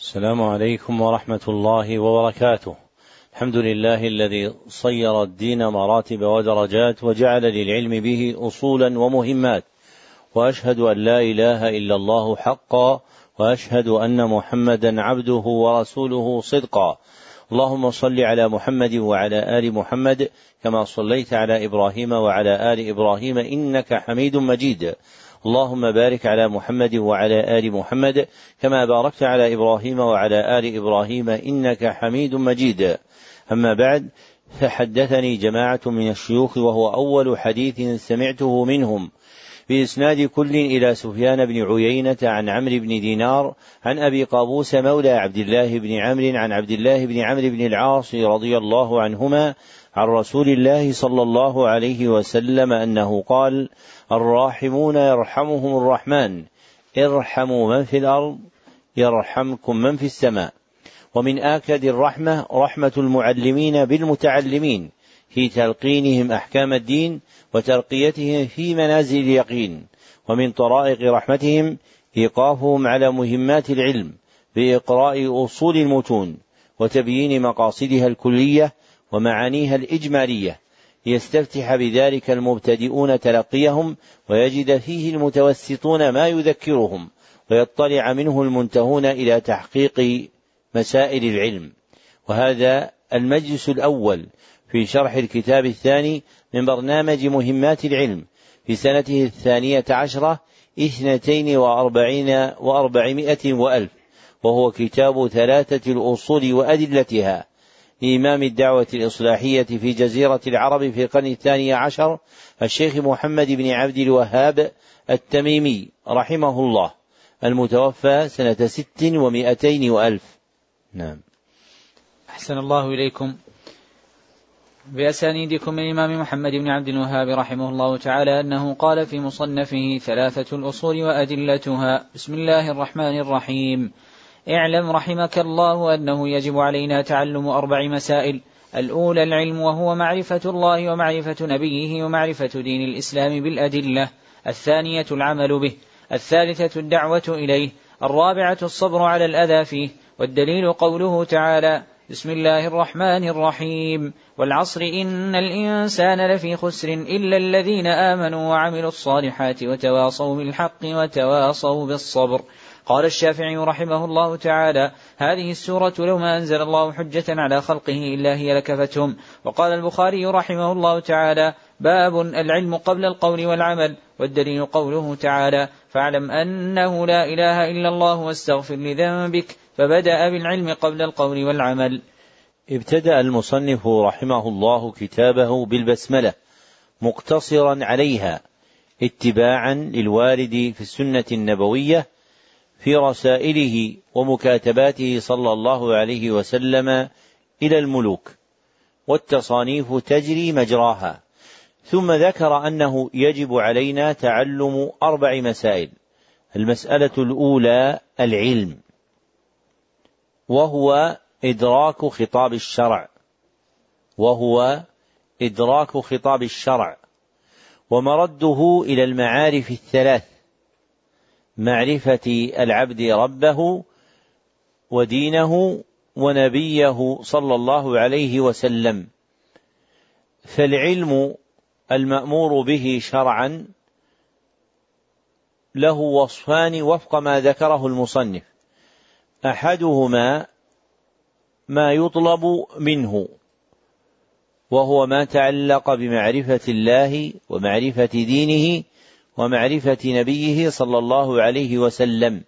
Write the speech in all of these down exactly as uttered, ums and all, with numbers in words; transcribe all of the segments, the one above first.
السلام عليكم ورحمة الله وبركاته. الحمد لله الذي صير الدين مراتب ودرجات وجعل للعلم به أصولا ومهمات، وأشهد أن لا إله إلا الله حقا، وأشهد أن محمدا عبده ورسوله صدقا. اللهم صل على محمد وعلى آل محمد كما صليت على إبراهيم وعلى آل إبراهيم إنك حميد مجيد. اللهم بارك على محمد وعلى آل محمد كما باركت على إبراهيم وعلى آل إبراهيم إنك حميد مجيد. أما بعد، فحدثني جماعة من الشيوخ وهو أول حديث سمعته منهم بإسناد كل إلى سفيان بن عيينة عن عمرو بن دينار عن أبي قابوس مولى عبد الله بن عمرو عن عبد الله بن عمرو بن العاص رضي الله عنهما عن رسول الله صلى الله عليه وسلم أنه قال: الراحمون يرحمهم الرحمن، ارحموا من في الأرض يرحمكم من في السماء. ومن آكد الرحمة رحمة المعلمين بالمتعلمين في تلقينهم أحكام الدين وترقيتهم في منازل اليقين. ومن طرائق رحمتهم إيقافهم على مهمات العلم بإقراء أصول المتون وتبيين مقاصدها الكلية ومعانيها الإجمالية، ليستفتح بذلك المبتدئون تلقيهم ويجد فيه المتوسطون ما يذكرهم، ويطلع منه المنتهون إلى تحقيق مسائل العلم. وهذا المجلس الأول في شرح الكتاب الثاني من برنامج مهمات العلم في سنته الثانية عشرة اثنتين وأربعين وأربعمائة وألف، وهو كتاب ثلاثة الأصول وأدلتها لإمام الدعوة الإصلاحية في جزيرة العرب في القرن الثاني عشر الشيخ محمد بن عبد الوهاب التميمي رحمه الله، المتوفى سنة ست ومائتين وألف. نعم. أحسن الله إليكم. بأسانيدكم من الإمام محمد بن عبد الوهاب رحمه الله تعالى أنه قال في مصنفه: ثلاثة الأصول وأدلتها. بسم الله الرحمن الرحيم. اعلم رحمك الله أنه يجب علينا تعلم أربع مسائل: الأولى العلم، وهو معرفة الله ومعرفة نبيه ومعرفة دين الإسلام بالأدلة. الثانية العمل به. الثالثة الدعوة إليه. الرابعة الصبر على الأذى فيه. والدليل قوله تعالى: بسم الله الرحمن الرحيم: والعصر إن الإنسان لفي خسر إلا الذين آمنوا وعملوا الصالحات وتواصوا بالحق وتواصوا بالصبر. قال الشافعي رحمه الله تعالى: هذه السورة لو ما أنزل الله حجة على خلقه إلا هي لكفتهم. وقال البخاري رحمه الله تعالى: باب العلم قبل القول والعمل. والدليل قوله تعالى: فاعلم أنه لا إله إلا الله واستغفر لذنبك. فبدأ بالعلم قبل القول والعمل. ابتدأ المصنف رحمه الله كتابه بالبسملة مقتصرا عليها اتباعا للوارد في السنة النبوية في رسائله ومكاتباته صلى الله عليه وسلم إلى الملوك، والتصانيف تجري مجراها. ثم ذكر أنه يجب علينا تعلم أربع مسائل. المسألة الأولى العلم، وهو إدراك خطاب الشرع وهو إدراك خطاب الشرع ومرده إلى المعارف الثلاث: معرفة العبد ربه ودينه ونبيه صلى الله عليه وسلم. فالعلم المأمور به شرعا له وصفان وفق ما ذكره المصنف: أحدهما ما يطلب منه، وهو ما تعلق بمعرفة الله ومعرفة دينه ومعرفة نبيه صلى الله عليه وسلم،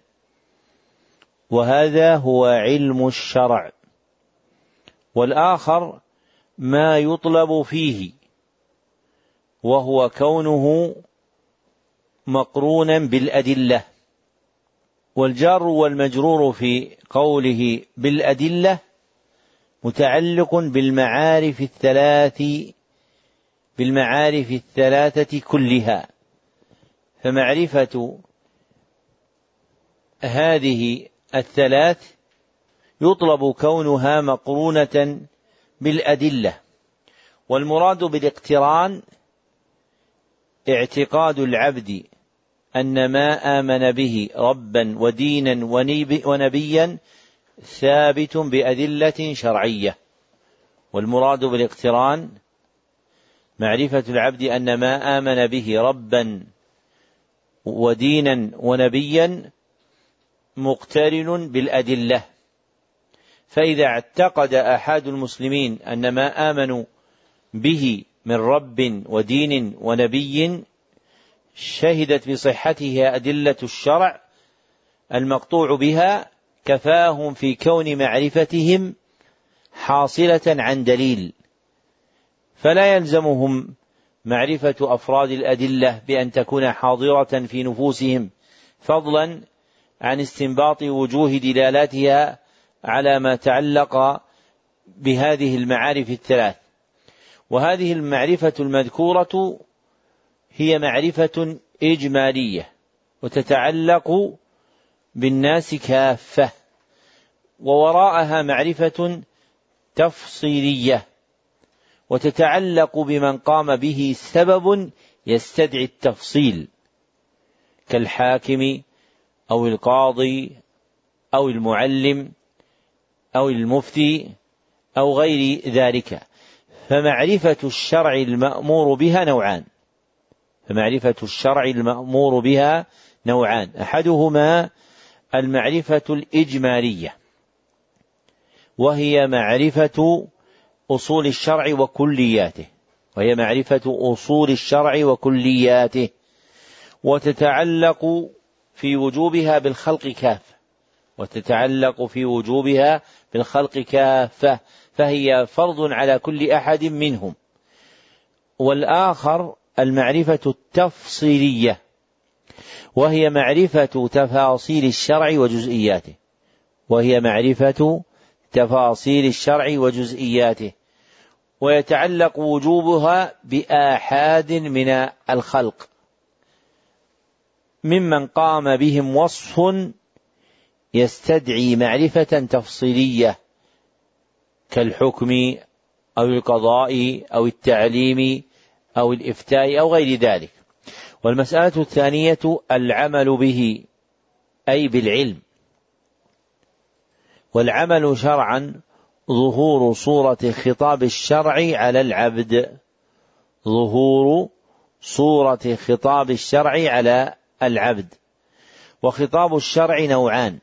وهذا هو علم الشرع. والآخر ما يطلب فيه، وهو كونه مقرونا بالأدلة. والجار والمجرور في قوله بالأدلة متعلق بالمعارف الثلاث بالمعارف الثلاثة كلها. فمعرفة هذه الثلاث يطلب كونها مقرونة بالأدلة. والمراد بالاقتران اعتقاد العبد أن ما آمن به ربا ودينا ونبيا ثابت بأدلة شرعية. والمراد بالاقتران معرفة العبد أن ما آمن به ربا ودينا ونبيا مقترن بالأدلة. فإذا اعتقد أحد المسلمين أن ما آمنوا به من رب ودين ونبي شهدت بصحته أدلة الشرع المقطوع بها، كفاهم في كون معرفتهم حاصلة عن دليل، فلا يلزمهم معرفة أفراد الأدلة بأن تكون حاضرة في نفوسهم، فضلا عن استنباط وجوه دلالاتها على ما تعلق بهذه المعارف الثلاث. وهذه المعرفة المذكورة هي معرفة إجمالية وتتعلق بالناس كافة، ووراءها معرفة تفصيلية وتتعلق بمن قام به سبب يستدعي التفصيل، كالحاكم أو القاضي أو المعلم أو المفتي أو غير ذلك. فمعرفة الشرع المأمور بها نوعان فمعرفة الشرع المأمور بها نوعان أحدهما المعرفة الإجمالية، وهي معرفة أصول الشرع وكلياته وهي معرفة أصول الشرع وكلياته وتتعلق في وجوبها بالخلق كافة وتتعلق في وجوبها بالخلق كافة فهي فرض على كل أحد منهم. والآخر المعرفة التفصيلية، وهي معرفة تفاصيل الشرع وجزئياته وهي معرفة تفاصيل الشرع وجزئياته ويتعلق وجوبها بآحاد من الخلق ممن قام بهم وصف يستدعي معرفة تفصيلية، كالحكم أو القضاء أو التعليم أو الإفتاء أو غير ذلك. والمسألة الثانية العمل به، أي بالعلم. والعمل شرعا ظهور صورة خطاب الشرع على العبد ظهور صورة خطاب الشرع على العبد. وخطاب الشرع نوعان،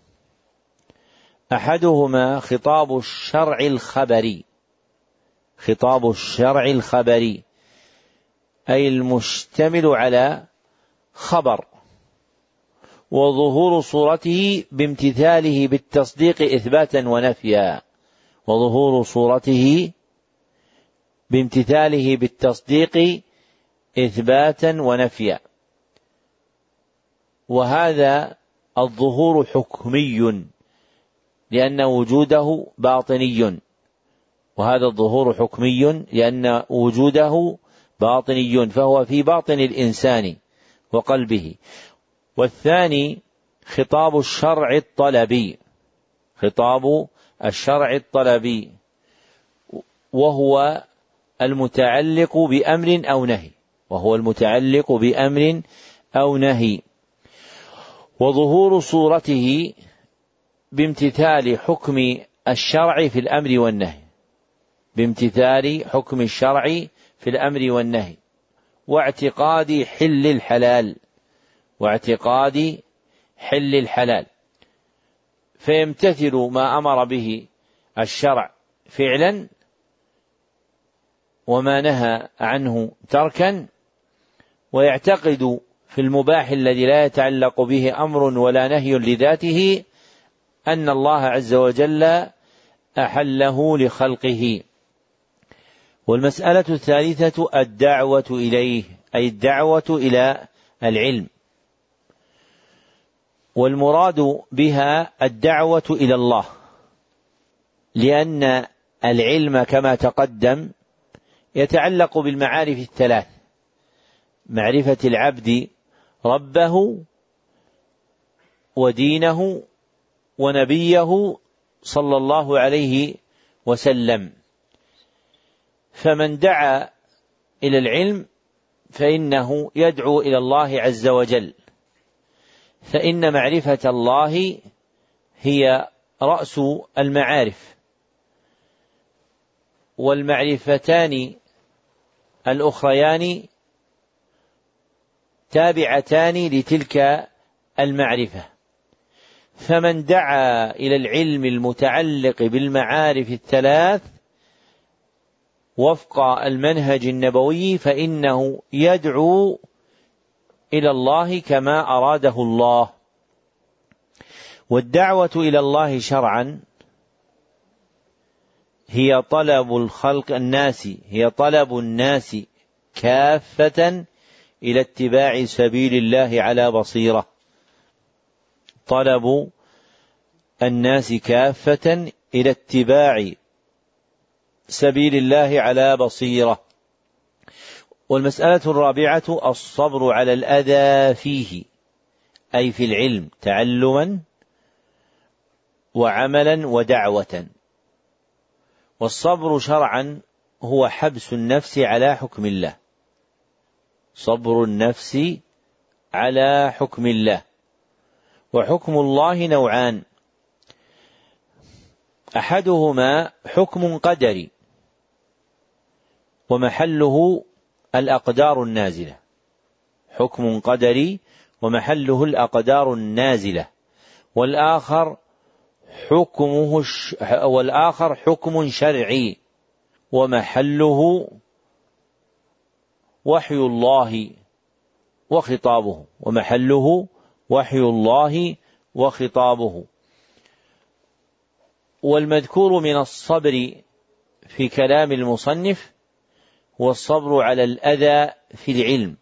أحدهما خطاب الشرع الخبري خطاب الشرع الخبري أي المشتمل على خبر، وظهور صورته بامتثاله بالتصديق إثباتا ونفيا وظهور صورته بامتثاله بالتصديق إثباتا ونفيا. وهذا الظهور حكمي لأن وجوده باطني وهذا الظهور حكمي لأن وجوده باطني فهو في باطن الإنسان وقلبه. والثاني خطاب الشرع الطلبي خطاب الشرع الطلبي وهو المتعلق بأمر أو نهي وهو المتعلق بأمر أو نهي وظهور صورته بامتثال حكم الشرع في الأمر والنهي بامتثال حكم الشرع في الأمر والنهي واعتقاد حل الحلال واعتقاد حل الحلال فيمتثل ما أمر به الشرع فعلا وما نهى عنه تركا، ويعتقد في المباح الذي لا يتعلق به أمر ولا نهي لذاته أن الله عز وجل أحله لخلقه. والمسألة الثالثة الدعوة إليه، أي الدعوة إلى العلم، والمراد بها الدعوة إلى الله، لأن العلم كما تقدم يتعلق بالمعارف الثلاث: معرفة العبد ربه ودينه ونبيه صلى الله عليه وسلم. فمن دعا إلى العلم فإنه يدعو إلى الله عز وجل، فإن معرفة الله هي رأس المعارف، والمعرفتان الأخريان تابعتان لتلك المعرفة، فمن دعا إلى العلم المتعلق بالمعارف الثلاث وفق المنهج النبوي فإنه يدعو إلى الله كما أراده الله. والدعوة إلى الله شرعا هي طلب الخلق الناس هي طلب الناس كافة إلى اتباع سبيل الله على بصيرة، طلب الناس كافة إلى اتباع سبيل الله على بصيرة. والمسألة الرابعة الصبر على الأذى فيه، أي في العلم تعلما وعملا ودعوة. والصبر شرعا هو حبس النفس على حكم الله، صبر النفس على حكم الله. وحكم الله نوعان، أحدهما حكم قدري ومحله الأقدار النازلة، حكم قدري ومحله الأقدار النازلة، والآخر حكمه والآخر حكم شرعي ومحله وحي الله وخطابه ومحله وحي الله وخطابه. والمذكور من الصبر في كلام المصنف هو الصبر على الأذى في العلم،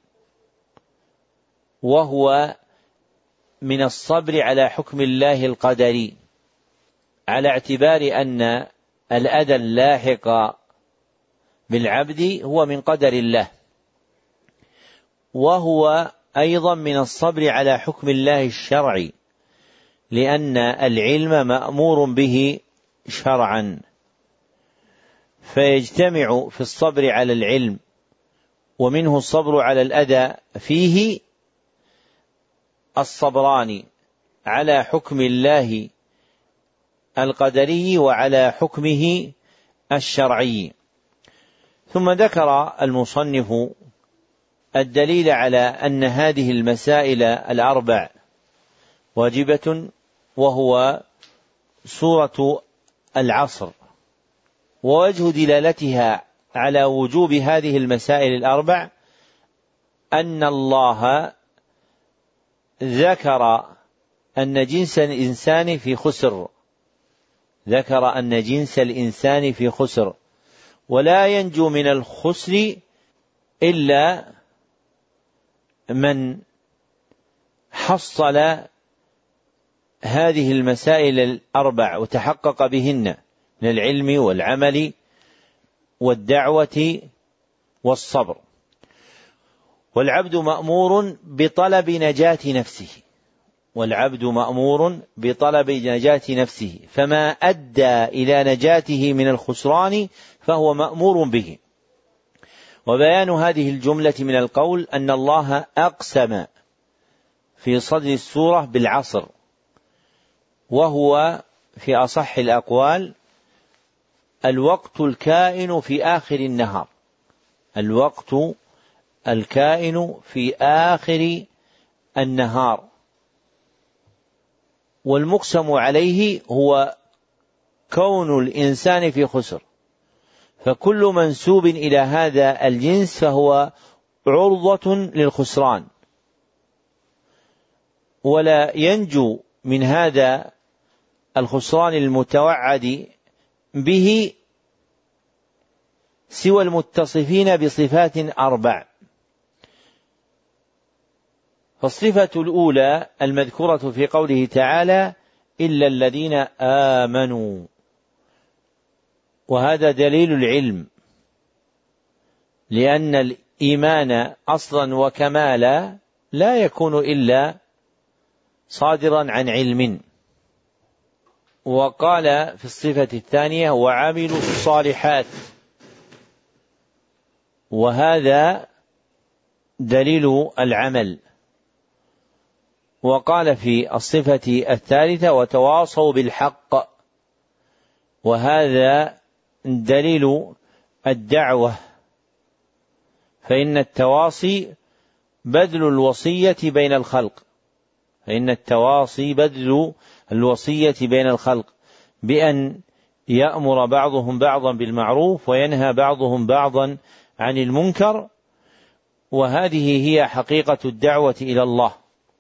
وهو من الصبر على حكم الله القدري، على اعتبار أن الأذى اللاحق بالعبد هو من قدر الله، وهو أيضا من الصبر على حكم الله الشرعي، لأن العلم مأمور به شرعا، فيجتمع في الصبر على العلم ومنه الصبر على الأذى فيه الصبران على حكم الله القدري وعلى حكمه الشرعي. ثم ذكر المصنف الدليل على أن هذه المسائل الأربع واجبة، وهو سورة العصر. ووجه دلالتها على وجوب هذه المسائل الأربع أن الله ذكر أن جنس الإنسان في خسر ذكر أن جنس الإنسان في خسر ولا ينجو من الخسر إلا من حصل هذه المسائل الأربع وتحقق بهن من العلم والعمل والدعوة والصبر. والعبد مأمور بطلب نجاة نفسه والعبد مأمور بطلب نجاة نفسه فما أدى إلى نجاته من الخسران فهو مأمور به. وبيان هذه الجملة من القول أن الله أقسم في صدر السورة بالعصر، وهو في أصح الأقوال الوقت الكائن في آخر النهار الوقت الكائن في آخر النهار والمقسم عليه هو كون الإنسان في خسر، فكل منسوب إلى هذا الجنس فهو عرضة للخسران، ولا ينجو من هذا الخسران المتوعد به سوى المتصفين بصفات أربع. فالصفة الأولى المذكورة في قوله تعالى إلا الذين آمنوا، وهذا دليل العلم، لأن الإيمان أصلا وكمالا لا يكون إلا صادرا عن علم. وقال في الصفة الثانية وعملوا الصالحات، وهذا دليل العمل. وقال في الصفة الثالثة وتواصوا بالحق، وهذا دليل الدعوة، فإن التواصي بذل الوصية بين الخلق فإن التواصي بذل الوصية بين الخلق بأن يأمر بعضهم بعضا بالمعروف وينهى بعضهم بعضا عن المنكر، وهذه هي حقيقة الدعوة إلى الله.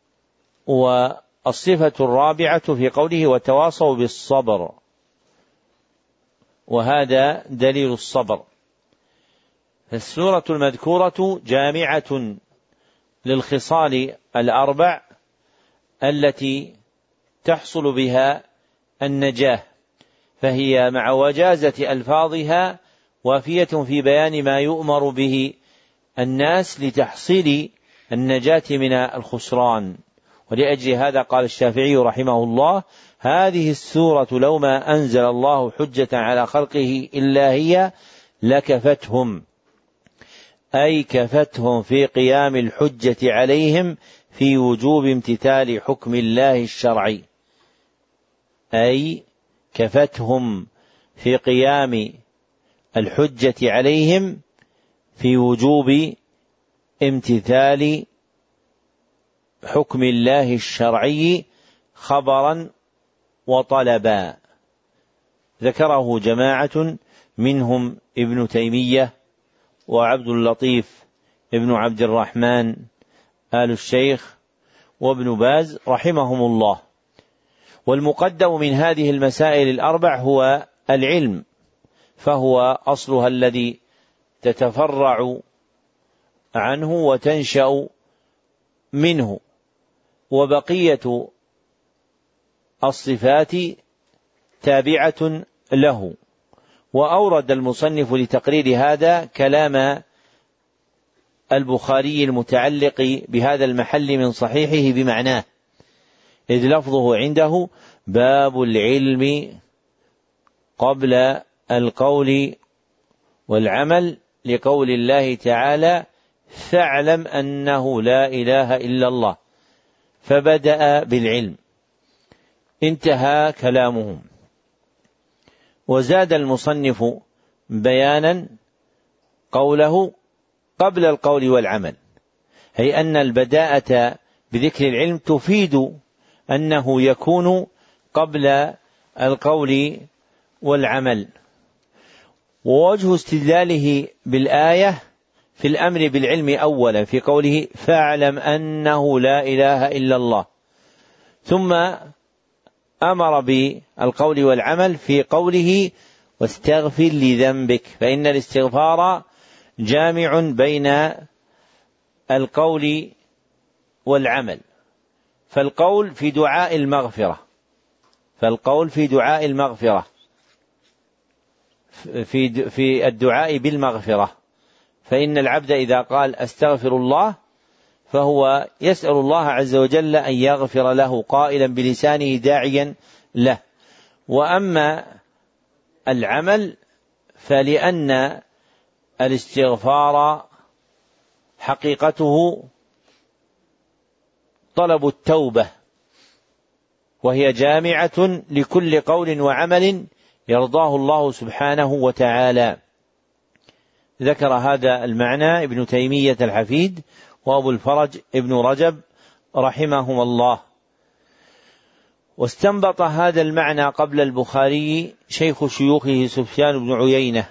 والصفة الرابعة في قوله وتواصوا بالصبر، وهذا دليل الصبر. السورة المذكورة جامعة للخصال الأربع التي تحصل بها النجاة، فهي مع وجازة ألفاظها وافية في بيان ما يؤمر به الناس لتحصيل النجاة من الخسران. ولأجل هذا قال الشافعي رحمه الله: هذه السورة لو ما أنزل الله حجة على خلقه إلا هي لكفتهم، أي كفتهم في قيام الحجة عليهم في وجوب امتثال حكم الله الشرعي، أي كفتهم في قيام الحجة عليهم في وجوب امتثال حكم الله الشرعي خبرا وطلبا. ذكره جماعة منهم ابن تيمية وعبد اللطيف ابن عبد الرحمن آل الشيخ وابن باز رحمهم الله. والمقدم من هذه المسائل الأربع هو العلم، فهو أصلها الذي تتفرع عنه وتنشأ منه، وبقية الصفات تابعة له. وأورد المصنف لتقرير هذا كلام البخاري المتعلق بهذا المحل من صحيحه بمعناه، إذ لفظه عنده باب العلم قبل القول والعمل، لقول الله تعالى فاعلم أنه لا إله إلا الله، فبدأ بالعلم، انتهى كلامهم. وزاد المصنف بيانا قوله قبل القول والعمل، أي أن البداءة بذكر العلم تفيد أنه يكون قبل القول والعمل. ووجه استدلاله بالآية في الأمر بالعلم أولا في قوله فاعلم أنه لا إله إلا الله، ثم أمر بالقول والعمل في قوله واستغفر لذنبك، فإن الاستغفار جامع بين القول والعمل. فالقول في دعاء المغفرة فالقول في دعاء المغفرة في في الدعاء بالمغفرة، فإن العبد إذا قال أستغفر الله فهو يسأل الله عز وجل أن يغفر له قائلا بلسانه داعيا له. وأما العمل فلأن الاستغفار حقيقته طلب التوبة، وهي جامعة لكل قول وعمل يرضاه الله سبحانه وتعالى. ذكر هذا المعنى ابن تيمية الحفيد وأبو الفرج ابن رجب رحمهم الله. واستنبط هذا المعنى قبل البخاري شيخ شيوخه سفيان بن عيينة،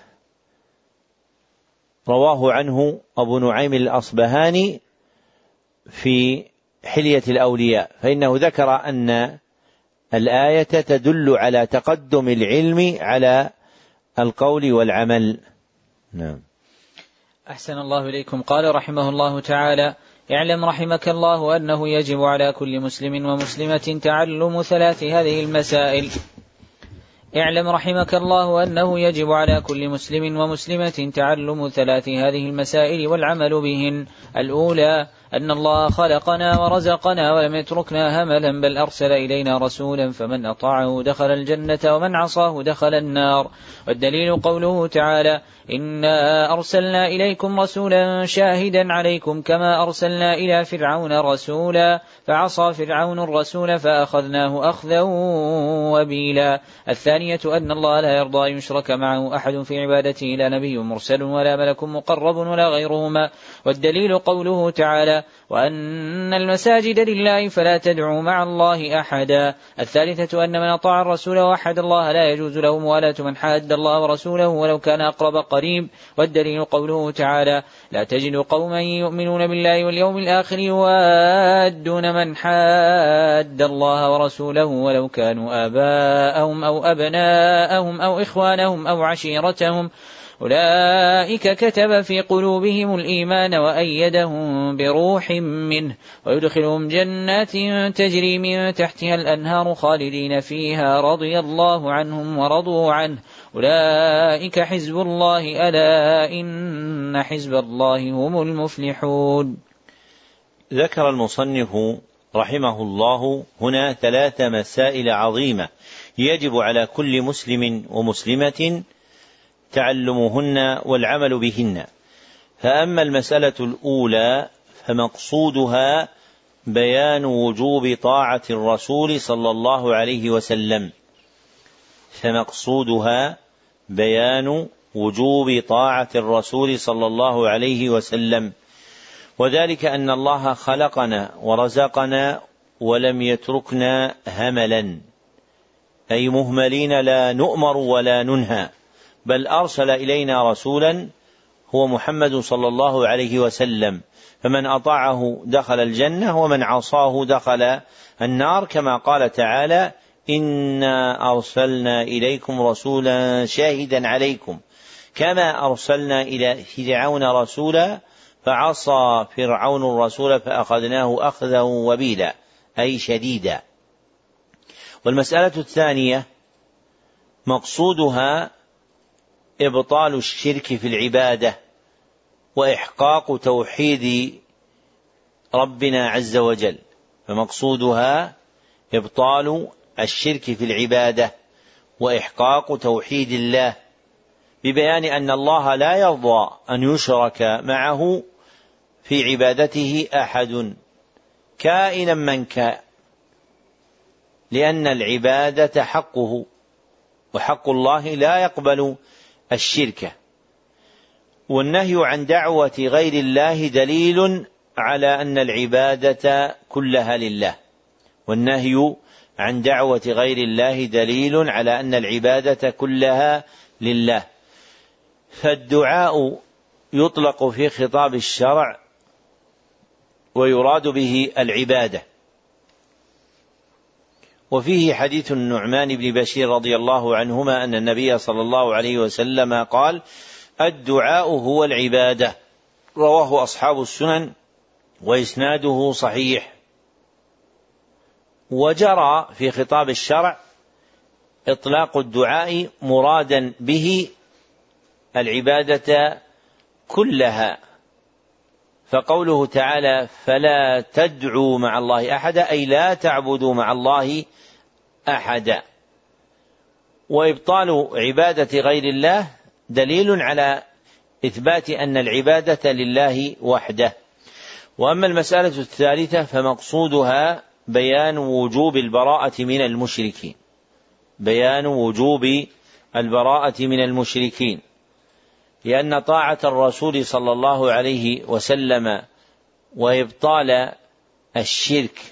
رواه عنه أبو نعيم الأصبهاني في حلية الأولياء، فإنه ذكر أن الآية تدل على تقدم العلم على القول والعمل. نعم. أحسن الله إليكم. قال رحمه الله تعالى: اعلم رحمك الله أنه يجب على كل مسلم ومسلمة تعلم ثلاث هذه المسائل. اعلم رحمك الله أنه يجب على كل مسلم ومسلمة تعلم ثلاث هذه المسائل والعمل بهن. الأولى أن الله خلقنا ورزقنا ولم يتركنا هملا، بل أرسل إلينا رسولا فمن أطاعه دخل الجنة ومن عصاه دخل النار. والدليل قوله تعالى: إنا أرسلنا إليكم رسولا شاهدا عليكم كما أرسلنا إلى فرعون رسولا. فعصى فرعون الرسول فأخذناه أخذا وبيلا. الثانية أن الله لا يرضى أن يشرك معه أحد في عبادته لا نبي مرسل ولا ملك مقرب ولا غيرهما. والدليل قوله تعالى وأن المساجد لله فلا تدعوا مع الله أحدا. الثالثة أن من أطاع الرسول ووحد الله لا يجوز له موالاة من حاد الله ورسوله ولو كان أقرب قريب. والدليل قوله تعالى لا تجد قوما يؤمنون بالله واليوم الآخر يوادون من حاد الله ورسوله ولو كانوا آباءهم أو أبناءهم أو إخوانهم أو عشيرتهم أولئك كتب في قلوبهم الإيمان وأيدهم بروح منه ويدخلهم جنات تجري من تحتها الأنهار خالدين فيها رضي الله عنهم ورضوا عنه أولئك حزب الله ألا إن حزب الله هم المفلحون. ذكر المصنف رحمه الله هنا ثلاث مسائل عظيمة يجب على كل مسلم ومسلمة تعلمهن والعمل بهن. فأما المسألة الأولى فمقصودها بيان وجوب طاعة الرسول صلى الله عليه وسلم فمقصودها بيان وجوب طاعة الرسول صلى الله عليه وسلم وذلك أن الله خلقنا ورزقنا ولم يتركنا هملا أي مهملين لا نؤمر ولا ننهى، بل أرسل إلينا رسولا هو محمد صلى الله عليه وسلم، فمن أطاعه دخل الجنة ومن عصاه دخل النار، كما قال تعالى إنا أرسلنا إليكم رسولا شاهدا عليكم كما أرسلنا إلى فرعون رسولا فعصى فرعون الرسول فأخذناه أخذا وبيلا أي شديدا. والمسألة الثانية مقصودها إبطال الشرك في العبادة وإحقاق توحيد ربنا عز وجل، فمقصودها إبطال الشرك في العبادة وإحقاق توحيد الله ببيان أن الله لا يرضى أن يشرك معه في عبادته أحد كائنا من كان، لأن العبادة حقه وحق الله لا يقبل الشرك. والنهي عن دعوة غير الله دليل على أن العبادة كلها لله، والنهي عن دعوة غير الله دليل على أن العبادة كلها لله. فالدعاء يطلق في خطاب الشرع ويراد به العبادة. وفيه حديث النعمان بن بشير رضي الله عنهما أن النبي صلى الله عليه وسلم قال الدعاء هو العبادة، رواه أصحاب السنن وإسناده صحيح. وجرى في خطاب الشرع إطلاق الدعاء مرادا به العبادة كلها، فقوله تعالى فلا تدعوا مع الله أحدا أي لا تعبدوا مع الله أحدا. وإبطال عبادة غير الله دليل على إثبات أن العبادة لله وحده. وأما المسألة الثالثة فمقصودها بيان وجوب البراءة من المشركين، بيان وجوب البراءة من المشركين، لأن طاعة الرسول صلى الله عليه وسلم وإبطال الشرك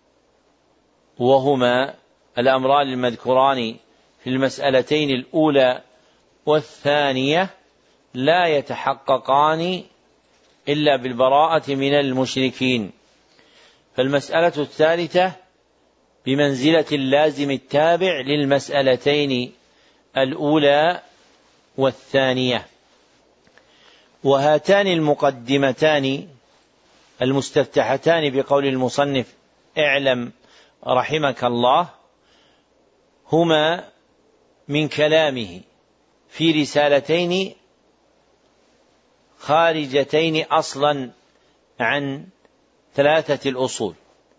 وهما الأمران المذكوران في المسألتين الأولى والثانية لا يتحققان إلا بالبراءة من المشركين. فالمسألة الثالثة بمنزلة اللازم التابع للمسألتين الأولى والثانية. وهاتان المقدمتان المستفتحتان بقول المصنف اعلم رحمك الله هما من كلامه في رسالتين خارجتين أصلا عن ثلاثة الأصول.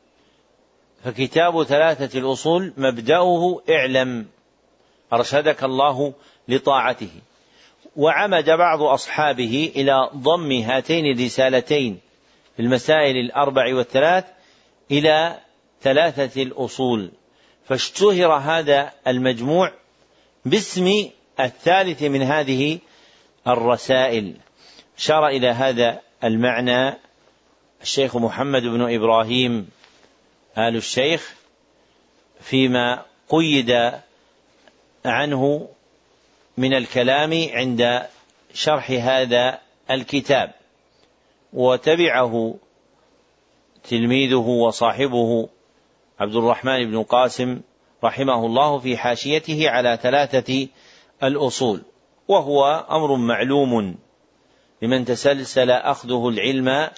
فكتاب ثلاثة الأصول مبدأه اعلم أرشدك الله لطاعته، وعمد بعض أصحابه إلى ضم هاتين الرسالتين في المسائل الأربع والثلاث إلى ثلاثة الأصول، فاشتهر هذا المجموع باسم الثالث من هذه الرسائل. أشار إلى هذا المعنى الشيخ محمد بن إبراهيم آل الشيخ فيما قيد عنه من الكلام عند شرح هذا الكتاب، وتبعه تلميذه وصاحبه عبد الرحمن بن قاسم رحمه الله في حاشيته على ثلاثة الأصول، وهو أمر معلوم لمن تسلسل أخذه العلم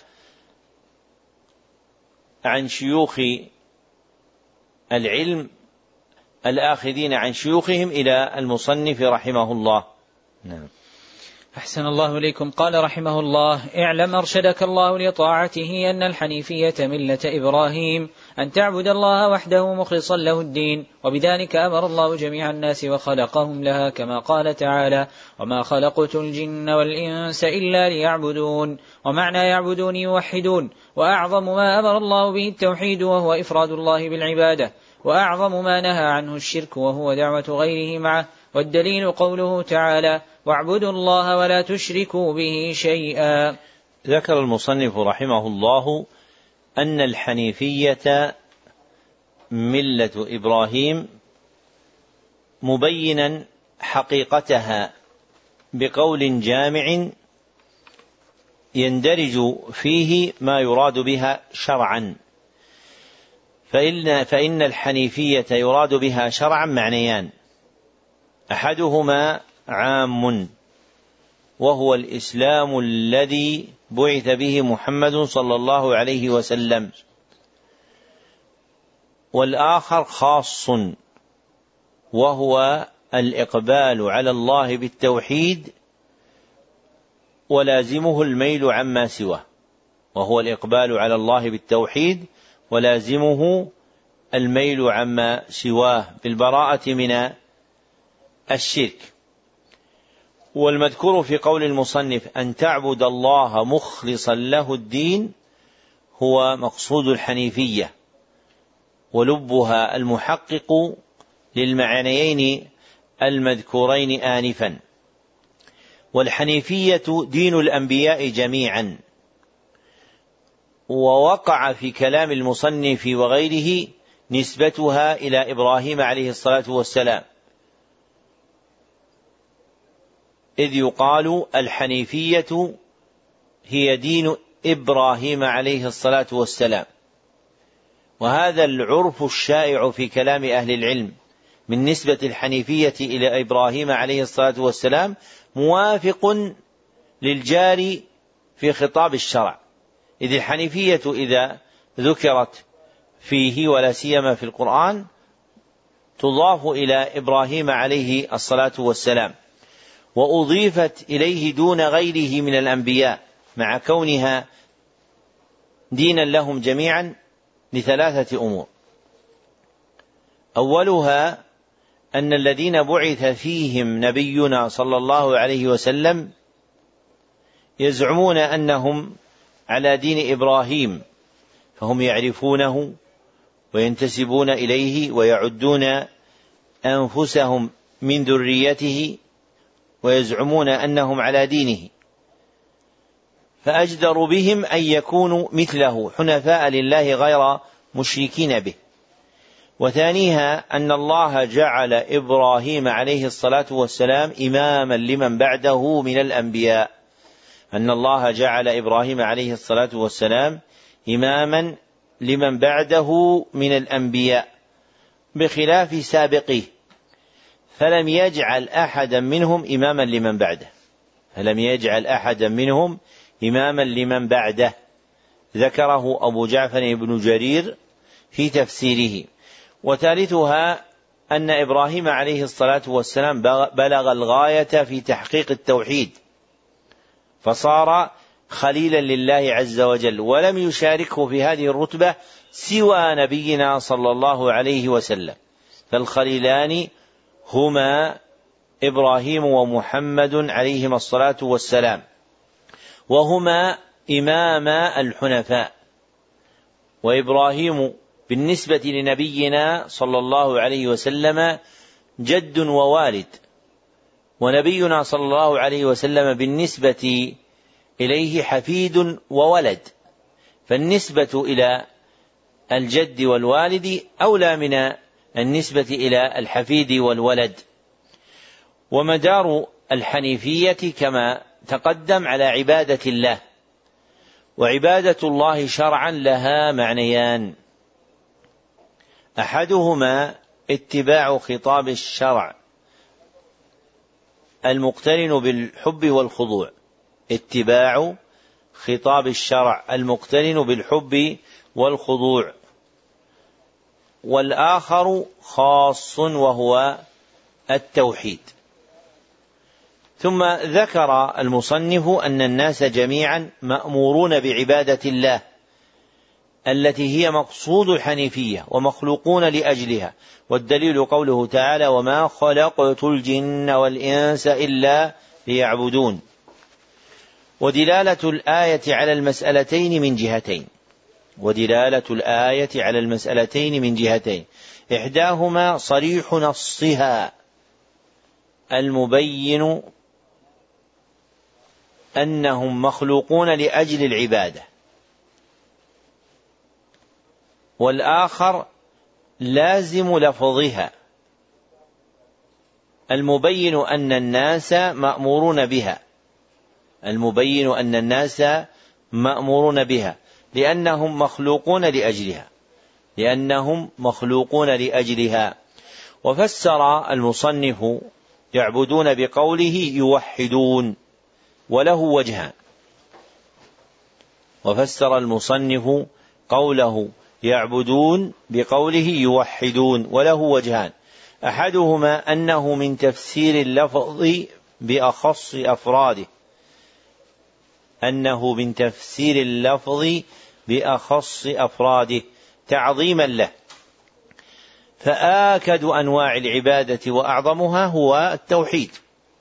عن شيوخ العلم الآخذين عن شيوخهم إلى المصنف رحمه الله. نعم. أحسن الله إليكم. قال رحمه الله: اعلم أرشدك الله لطاعته أن الحنيفية ملة إبراهيم، أن تعبد الله وحده مخلصا له الدين، وبذلك أمر الله جميع الناس وخلقهم لها، كما قال تعالى: وما خلقت الجن والإنس إلا ليعبدون. ومعنى يعبدون يوحدون، وأعظم ما أمر الله به التوحيد وهو إفراد الله بالعبادة، وأعظم ما نهى عنه الشرك وهو دعوة غيره معه. والدليل قوله تعالى: واعبدوا الله ولا تشركوا به شيئا. ذكر المصنف رحمه الله أن الحنيفية ملة إبراهيم، مبينا حقيقتها بقول جامع يندرج فيه ما يراد بها شرعا. فإن, فإن الحنيفية يراد بها شرعا معنيان: أحدهما عام وهو الإسلام الذي بعث به محمد صلى الله عليه وسلم، والآخر خاص وهو الإقبال على الله بالتوحيد ولازمه الميل عما سواه، وهو الإقبال على الله بالتوحيد ولازمه الميل عما سواه بالبراءة من الشرك. والمذكور في قول المصنف أن تعبد الله مخلصا له الدين هو مقصود الحنيفية، ولبها المحقق للمعنيين المذكورين آنفا. والحنيفية دين الأنبياء جميعا، ووقع في كلام المصنف وغيره نسبتها إلى إبراهيم عليه الصلاة والسلام، إذ يقال الحنيفية هي دين إبراهيم عليه الصلاة والسلام. وهذا العرف الشائع في كلام أهل العلم من نسبة الحنيفية إلى إبراهيم عليه الصلاة والسلام موافق للجاري في خطاب الشرع، إذ الحنيفية إذا ذكرت فيه ولا سيما في القرآن تضاف إلى إبراهيم عليه الصلاة والسلام، وأضيفت إليه دون غيره من الأنبياء مع كونها دينا لهم جميعا لثلاثة أمور: أولها أن الذين بعث فيهم نبينا صلى الله عليه وسلم يزعمون أنهم على دين إبراهيم، فهم يعرفونه وينتسبون إليه ويعدون أنفسهم من ذريته ويزعمون أنهم على دينه، فأجدر بهم أن يكونوا مثله حنفاء لله غير مشركين به. وثانيها أن الله جعل إبراهيم عليه الصلاة والسلام إماما لمن بعده من الأنبياء، أن الله جعل إبراهيم عليه الصلاة والسلام إماما لمن بعده من الأنبياء بخلاف سابقيه، فلم يجعل أحدا منهم إماما لمن بعده فلم يجعل أحدا منهم إماما لمن بعده ذكره أبو جعفر بن جرير في تفسيره. وثالثها أن إبراهيم عليه الصلاة والسلام بلغ الغاية في تحقيق التوحيد، فصار خليلا لله عز وجل، ولم يشاركه في هذه الرتبة سوى نبينا صلى الله عليه وسلم، فالخليلان هما إبراهيم ومحمد عليهما الصلاة والسلام، وهما إماما الحنفاء، وإبراهيم بالنسبة لنبينا صلى الله عليه وسلم جد ووالد، ونبينا صلى الله عليه وسلم بالنسبة إليه حفيد وولد، فالنسبة إلى الجد والوالد أولى من النسبة إلى الحفيد والولد. ومدار الحنيفية كما تقدم على عبادة الله، وعبادة الله شرعا لها معنيان: أحدهما اتباع خطاب الشرع المقترن بالحب والخضوع، اتباع خطاب الشرع المقترن بالحب والخضوع، والآخر خاص وهو التوحيد. ثم ذكر المصنف أن الناس جميعا مأمورون بعبادة الله التي هي مقصود الحنيفية ومخلوقون لأجلها، والدليل قوله تعالى: وما خلقت الجن والإنس إلا ليعبدون. ودلالة الآية على المسألتين من جهتين ودلالة الآية على المسألتين من جهتين إحداهما صريح نصها المبين أنهم مخلوقون لأجل العبادة، والآخر لازم لفظها المبين أن الناس مأمورون بها المبين أن الناس مأمورون بها لأنهم مخلوقون لأجلها لأنهم مخلوقون لأجلها. وفسر المصنف يعبدون بقوله يوحدون وله وجهان. وفسر المصنف قوله يعبدون بقوله يوحدون وله وجهان: أحدهما أنه من تفسير اللفظ بأخص أفراده أنه من تفسير اللفظ بأخص أفراده تعظيما له، فآكد أنواع العبادة وأعظمها هو التوحيد.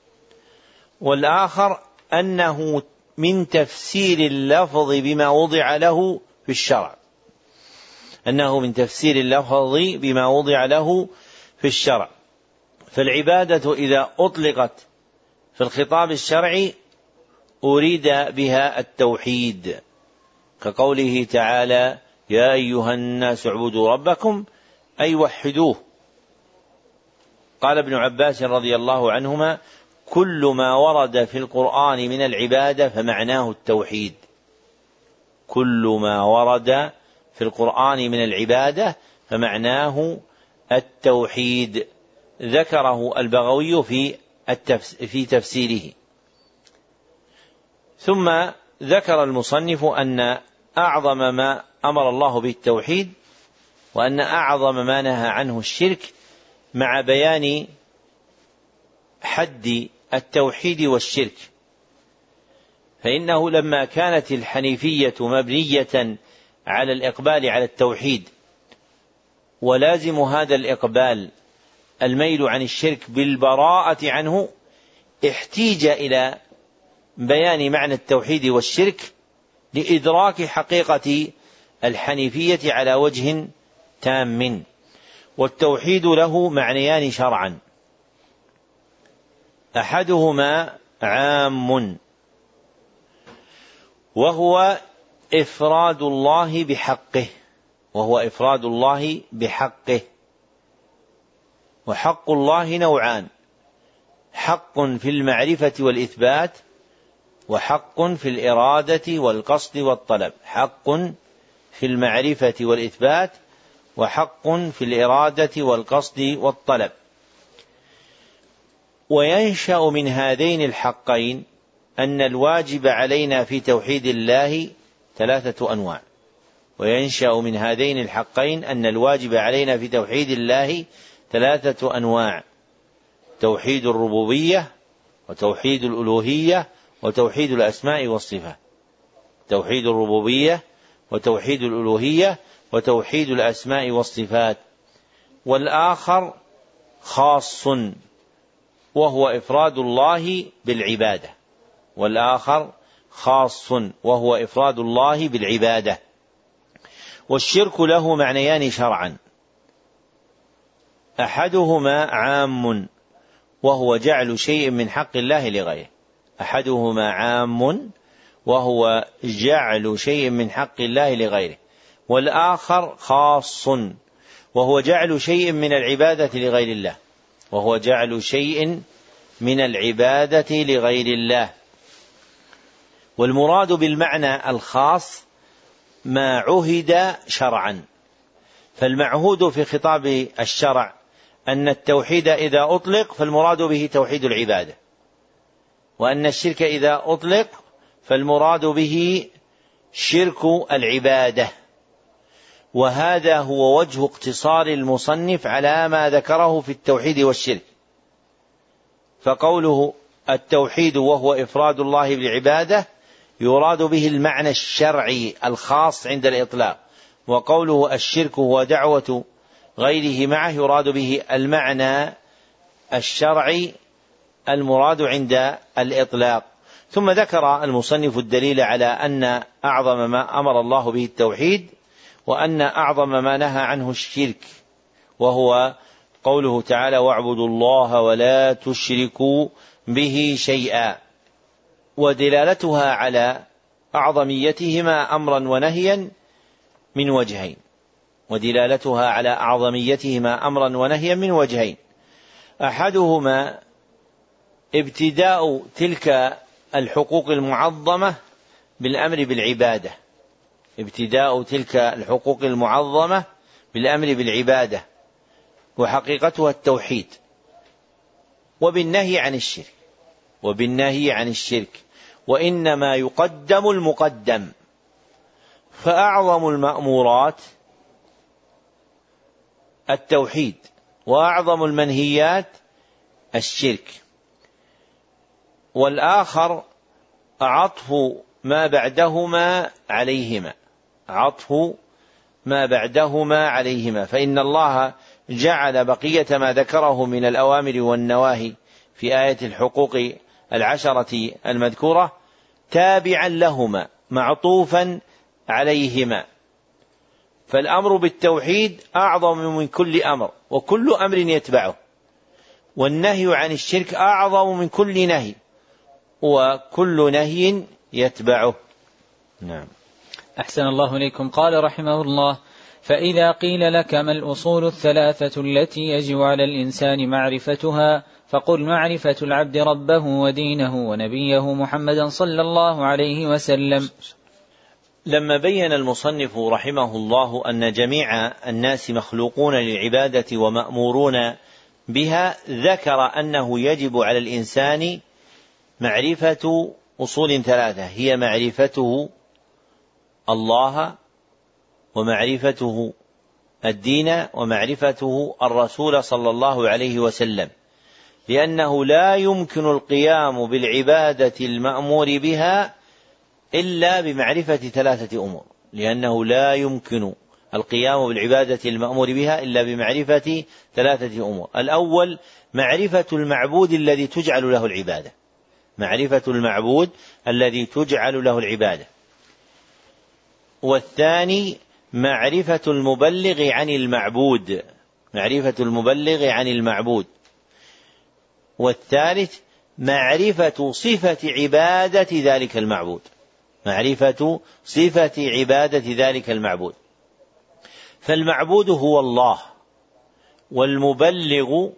والآخر أنه من تفسير اللفظ بما وضع له في الشرع أنه من تفسير اللفظ بما وضع له في الشرع فالعبادة إذا أطلقت في الخطاب الشرعي أريد بها التوحيد، كقوله تعالى: يا أيها الناس اعبدوا ربكم أي وحدوه. قال ابن عباس رضي الله عنهما: كل ما ورد في القرآن من العبادة فمعناه التوحيد كل ما ورد في القرآن من العبادة فمعناه التوحيد. ذكره البغوي في في تفسيره. ثم ذكر المصنف أن أعظم ما أمر الله به التوحيد، وأن أعظم ما نهى عنه الشرك، مع بيان حد التوحيد والشرك. فإنه لما كانت الحنيفية مبنية على الإقبال على التوحيد، ولازم هذا الإقبال الميل عن الشرك بالبراءة عنه، احتيج إلى بيان معنى التوحيد والشرك لإدراك حقيقة الحنيفية على وجه تام. والتوحيد له معنيان شرعا: أحدهما عام وهو إفراد الله بحقه وهو إفراد الله بحقه وحق الله نوعان: حق في المعرفة والإثبات، وحق في الإرادة والقصد والطلب حق في المعرفة والإثبات وحق في الإرادة والقصد والطلب. وينشأ من هذين الحقين أن الواجب علينا في توحيد الله ثلاثة أنواع وينشأ من هذين الحقين أن الواجب علينا في توحيد الله ثلاثة أنواع: توحيد الربوبية، وتوحيد الألوهية، وتوحيد الأسماء والصفات. توحيد الربوبية وتوحيد الألوهية وتوحيد الأسماء والصفات. والآخر خاص وهو إفراد الله بالعبادة والآخر خاص وهو إفراد الله بالعبادة. والشرك له معنيان شرعا: أحدهما عام وهو جعل شيء من حق الله لغيره أحدهما عام وهو جعل شيء من حق الله لغيره والآخر خاص وهو جعل شيء من العبادة لغير الله وهو جعل شيء من العبادة لغير الله. والمراد بالمعنى الخاص ما عهد شرعا، فالمعهود في خطاب الشرع أن التوحيد إذا أطلق فالمراد به توحيد العبادة، وأن الشرك إذا أطلق فالمراد به شرك العبادة. وهذا هو وجه اقتصار المصنف على ما ذكره في التوحيد والشرك، فقوله التوحيد وهو إفراد الله بالعبادة يراد به المعنى الشرعي الخاص عند الإطلاق، وقوله الشرك هو دعوة غيره معه يراد به المعنى الشرعي المراد عند الإطلاق. ثم ذكر المصنف الدليل على أن أعظم ما أمر الله به التوحيد، وأن أعظم ما نهى عنه الشرك، وهو قوله تعالى: واعبدوا الله ولا تشركوا به شيئا، ودلالتها على أعظميتهما أمرا ونهيا من وجهين ودلالتها على أعظميتهما أمرا ونهيا من وجهين أحدهما ابتداء تلك الحقوق المعظمة بالأمر بالعبادة ابتداء تلك الحقوق المعظمة بالأمر بالعبادة وحقيقتها التوحيد، وبالنهي عن الشرك وبالنهي عن الشرك وإنما يقدم المقدم، فأعظم المأمورات التوحيد وأعظم المنهيات الشرك، والآخر عطف ما بعدهما عليهما عطف ما بعدهما عليهما فإن الله جعل بقية ما ذكره من الأوامر والنواهي في آية الحقوق العشرة المذكورة تابعا لهما معطوفا عليهما، فالأمر بالتوحيد أعظم من كل أمر وكل أمر يتبعه، والنهي عن الشرك أعظم من كل نهي وكل نهي يتبعه. نعم. أحسن الله إليكم. قال رحمه الله: فإذا قيل لك ما الأصول الثلاثة التي يجب على الإنسان معرفتها فقل معرفة العبد ربه ودينه ونبيه محمدا صلى الله عليه وسلم. لما بين المصنف رحمه الله أن جميع الناس مخلوقون للعبادة ومأمورون بها، ذكر أنه يجب على الإنسان معرفة أصول ثلاثة، هي معرفته الله ومعرفته الدين ومعرفته الرسول صلى الله عليه وسلم، لأنه لا يمكن القيام بالعبادة المأمور بها إلا بمعرفة ثلاثة أمور لأنه لا يمكن القيام بالعبادة المأمور بها إلا بمعرفة ثلاثة أمور. الأول معرفة المعبود الذي تجعل له العبادة معرفة المعبود الذي تجعل له العبادة والثاني معرفة المبلغ عن المعبود معرفة المبلغ عن المعبود والثالث معرفة صفة عبادة ذلك المعبود معرفة صفة عبادة ذلك المعبود. فالمعبود هو الله، والمبلغ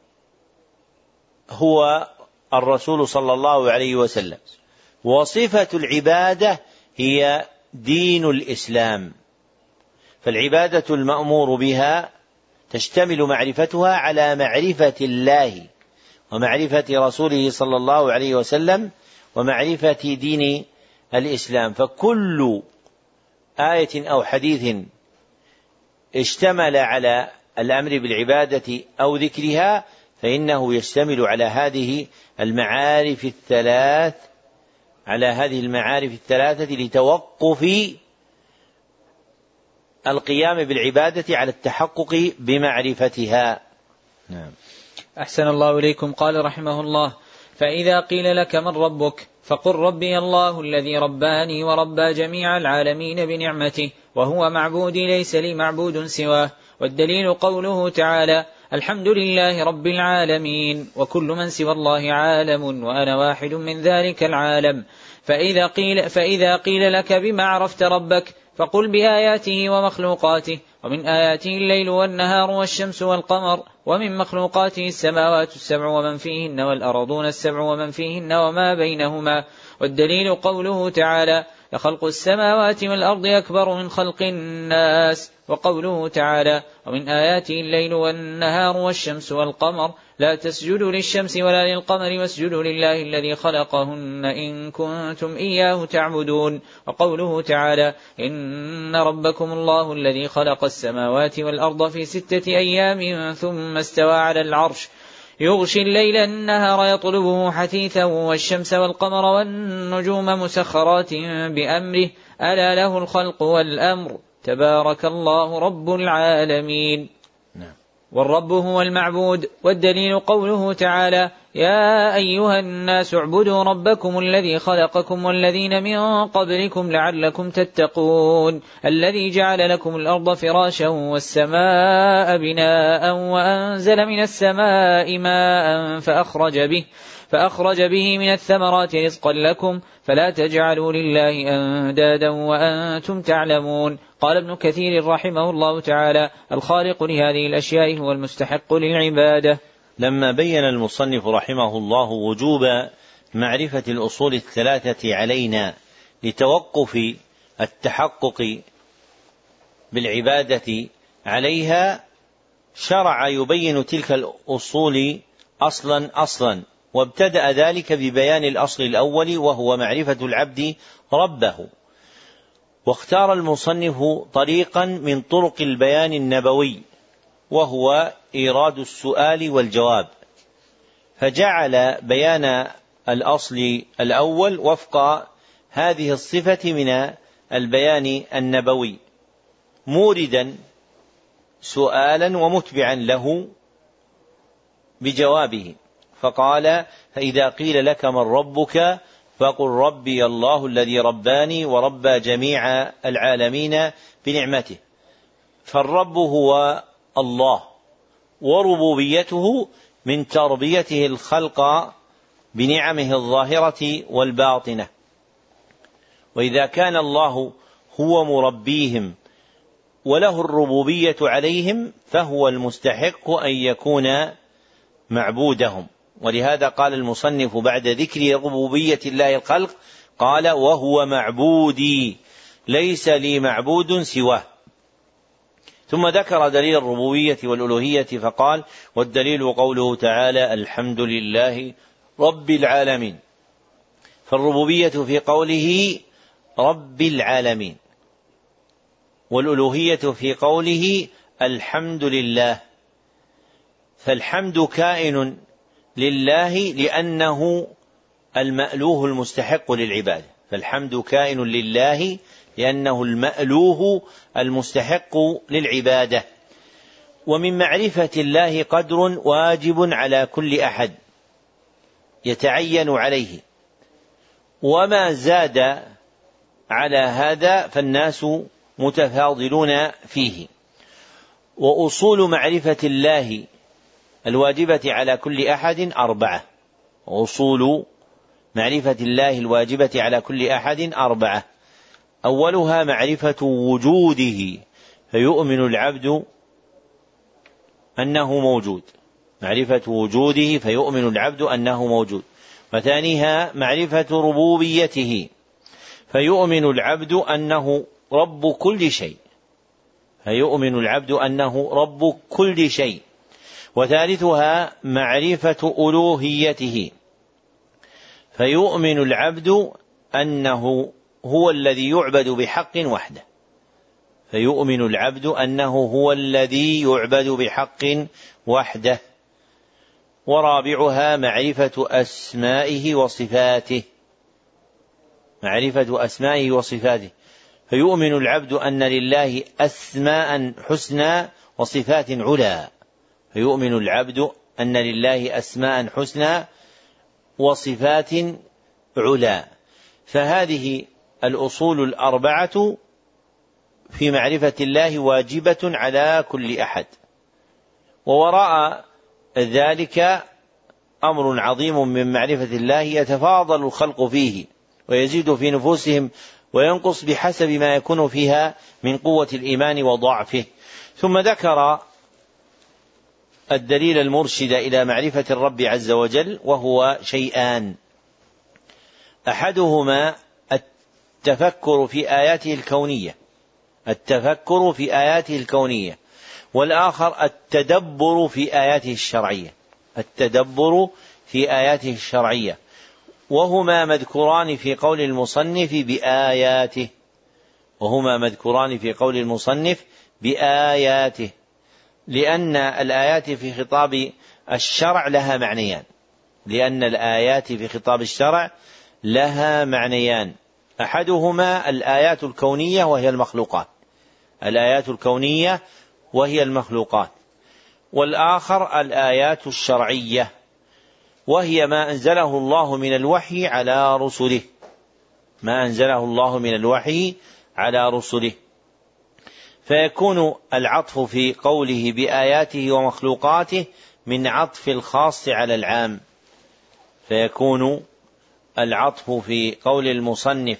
هو الرسول صلى الله عليه وسلم، وصفة العبادة هي دين الإسلام. فالعبادة المأمور بها تشتمل معرفتها على معرفة الله ومعرفة رسوله صلى الله عليه وسلم ومعرفة دين الإسلام. فكل آية أو حديث اشتمل على الأمر بالعبادة أو ذكرها فإنه يشتمل على هذه المعارف الثلاث على هذه المعارف الثلاثة لتوقف القيام بالعبادة على التحقق بمعرفتها. نعم. أحسن الله إليكم. قال رحمه الله: فإذا قيل لك من ربك فقل ربي الله الذي رباني وربى جميع العالمين بنعمته وهو معبودي ليس لي معبود سواه. والدليل قوله تعالى: الحمد لله رب العالمين، وكل من سوى الله عالم وأنا واحد من ذلك العالم. فإذا قيل, فإذا قيل لك بما عرفت ربك فقل بآياته ومخلوقاته. ومن آياته الليل والنهار والشمس والقمر، ومن مخلوقاته السماوات السبع ومن فيهن والأرضون السبع ومن فيهن وما بينهما. والدليل قوله تعالى: لخلق السماوات والأرض أكبر من خلق الناس. وقوله تعالى: ومن آياته الليل والنهار والشمس والقمر، لا تسجدوا للشمس ولا للقمر واسجدوا لله الذي خلقهن إن كنتم إياه تعبدون. وقوله تعالى: إن ربكم الله الذي خلق السماوات والأرض في ستة أيام ثم استوى على العرش يغشي الليل النهار يطلبه حثيثا والشمس والقمر والنجوم مسخرات بأمره ألا له الخلق والأمر تبارك الله رب العالمين. نعم. والرب هو المعبود. والدليل قوله تعالى: يا أيها الناس اعبدوا ربكم الذي خلقكم والذين من قبلكم لعلكم تتقون، الذي جعل لكم الأرض فراشا والسماء بناء وأنزل من السماء ماء فأخرج به فأخرج به من الثمرات رزقا لكم فلا تجعلوا لله أندادا وأنتم تعلمون. قال ابن كثير رحمه الله تعالى: الخالق لهذه الأشياء هو المستحق للعبادة. لما بين المصنف رحمه الله وجوب معرفة الأصول الثلاثة علينا لتوقف التحقق بالعبادة عليها، شرع يبين تلك الأصول أصلا أصلا، وابتدأ ذلك ببيان الأصل الأول وهو معرفة العبد ربه. واختار المصنف طريقا من طرق البيان النبوي وهو إيراد السؤال والجواب، فجعل بيان الأصل الأول وفق هذه الصفة من البيان النبوي، موردا سؤالا ومتبعا له بجوابه، فقال: فإذا قيل لك من ربك فقل ربي الله الذي رباني وربى جميع العالمين بنعمته. فالرب هو الله، وربوبيته من تربيته الخلق بنعمه الظاهرة والباطنة. وإذا كان الله هو مربيهم وله الربوبية عليهم فهو المستحق أن يكون معبودهم. ولهذا قال المصنف بعد ذكر ربوبية الله الخلق قال: وهو معبودي ليس لي معبود سواه. ثم ذكر دليل الربوبية والألوهية فقال: والدليل قوله تعالى: الحمد لله رب العالمين. فالربوبية في قوله رب العالمين، والألوهية في قوله الحمد لله. فالحمد كائن لله لأنه المألوه المستحق للعبادة، فالحمد كائن لله لأنه المألوه المستحق للعبادة. ومن معرفة الله قدر واجب على كل أحد يتعين عليه، وما زاد على هذا فالناس متفاضلون فيه. وأصول معرفة الله الواجبة على كل أحد أربعة. أصول معرفة الله الواجبة على كل أحد أربعة: أولها معرفة وجوده، فيؤمن العبد أنه موجود، معرفة وجوده فيؤمن العبد أنه موجود. وثانيها معرفة ربوبيته، فيؤمن العبد أنه رب كل شيء، فيؤمن العبد أنه رب كل شيء. وثالثها معرفة ألوهيته، فيؤمن العبد أنه هو الذي يعبد بحق وحده، فيؤمن العبد أنه هو الذي يعبد بحق وحده. ورابعها معرفة أسمائه وصفاته، معرفة أسمائه وصفاته، فيؤمن العبد أن لله أسماء حسنى وصفات علا، فيؤمن العبد أن لله أسماء حسنى وصفات علا. فهذه الأصول الأربعة في معرفة الله واجبة على كل أحد، ووراء ذلك أمر عظيم من معرفة الله يتفاضل الخلق فيه ويزيد في نفوسهم وينقص بحسب ما يكون فيها من قوة الإيمان وضعفه. ثم ذكر الدليل المرشد إلى معرفة الرب عز وجل، وهو شيئان: أحدهما التفكر في آياته الكونية التفكر في آياته الكونية والآخر التدبر في آياته الشرعية التدبر في آياته الشرعية وهما مذكوران في قول المصنف بآياته وهما مذكوران في قول المصنف بآياته لأن الآيات في خطاب الشرع لها معنيان لأن الآيات في خطاب الشرع لها معنيان أحدهما الآيات الكونية وهي المخلوقات الآيات الكونية وهي المخلوقات والآخر الآيات الشرعية وهي ما أنزله الله من الوحي على رسله ما أنزله الله من الوحي على رسله فيكون العطف في قوله بآياته ومخلوقاته من عطف الخاص على العام فيكون العطف في قول المصنف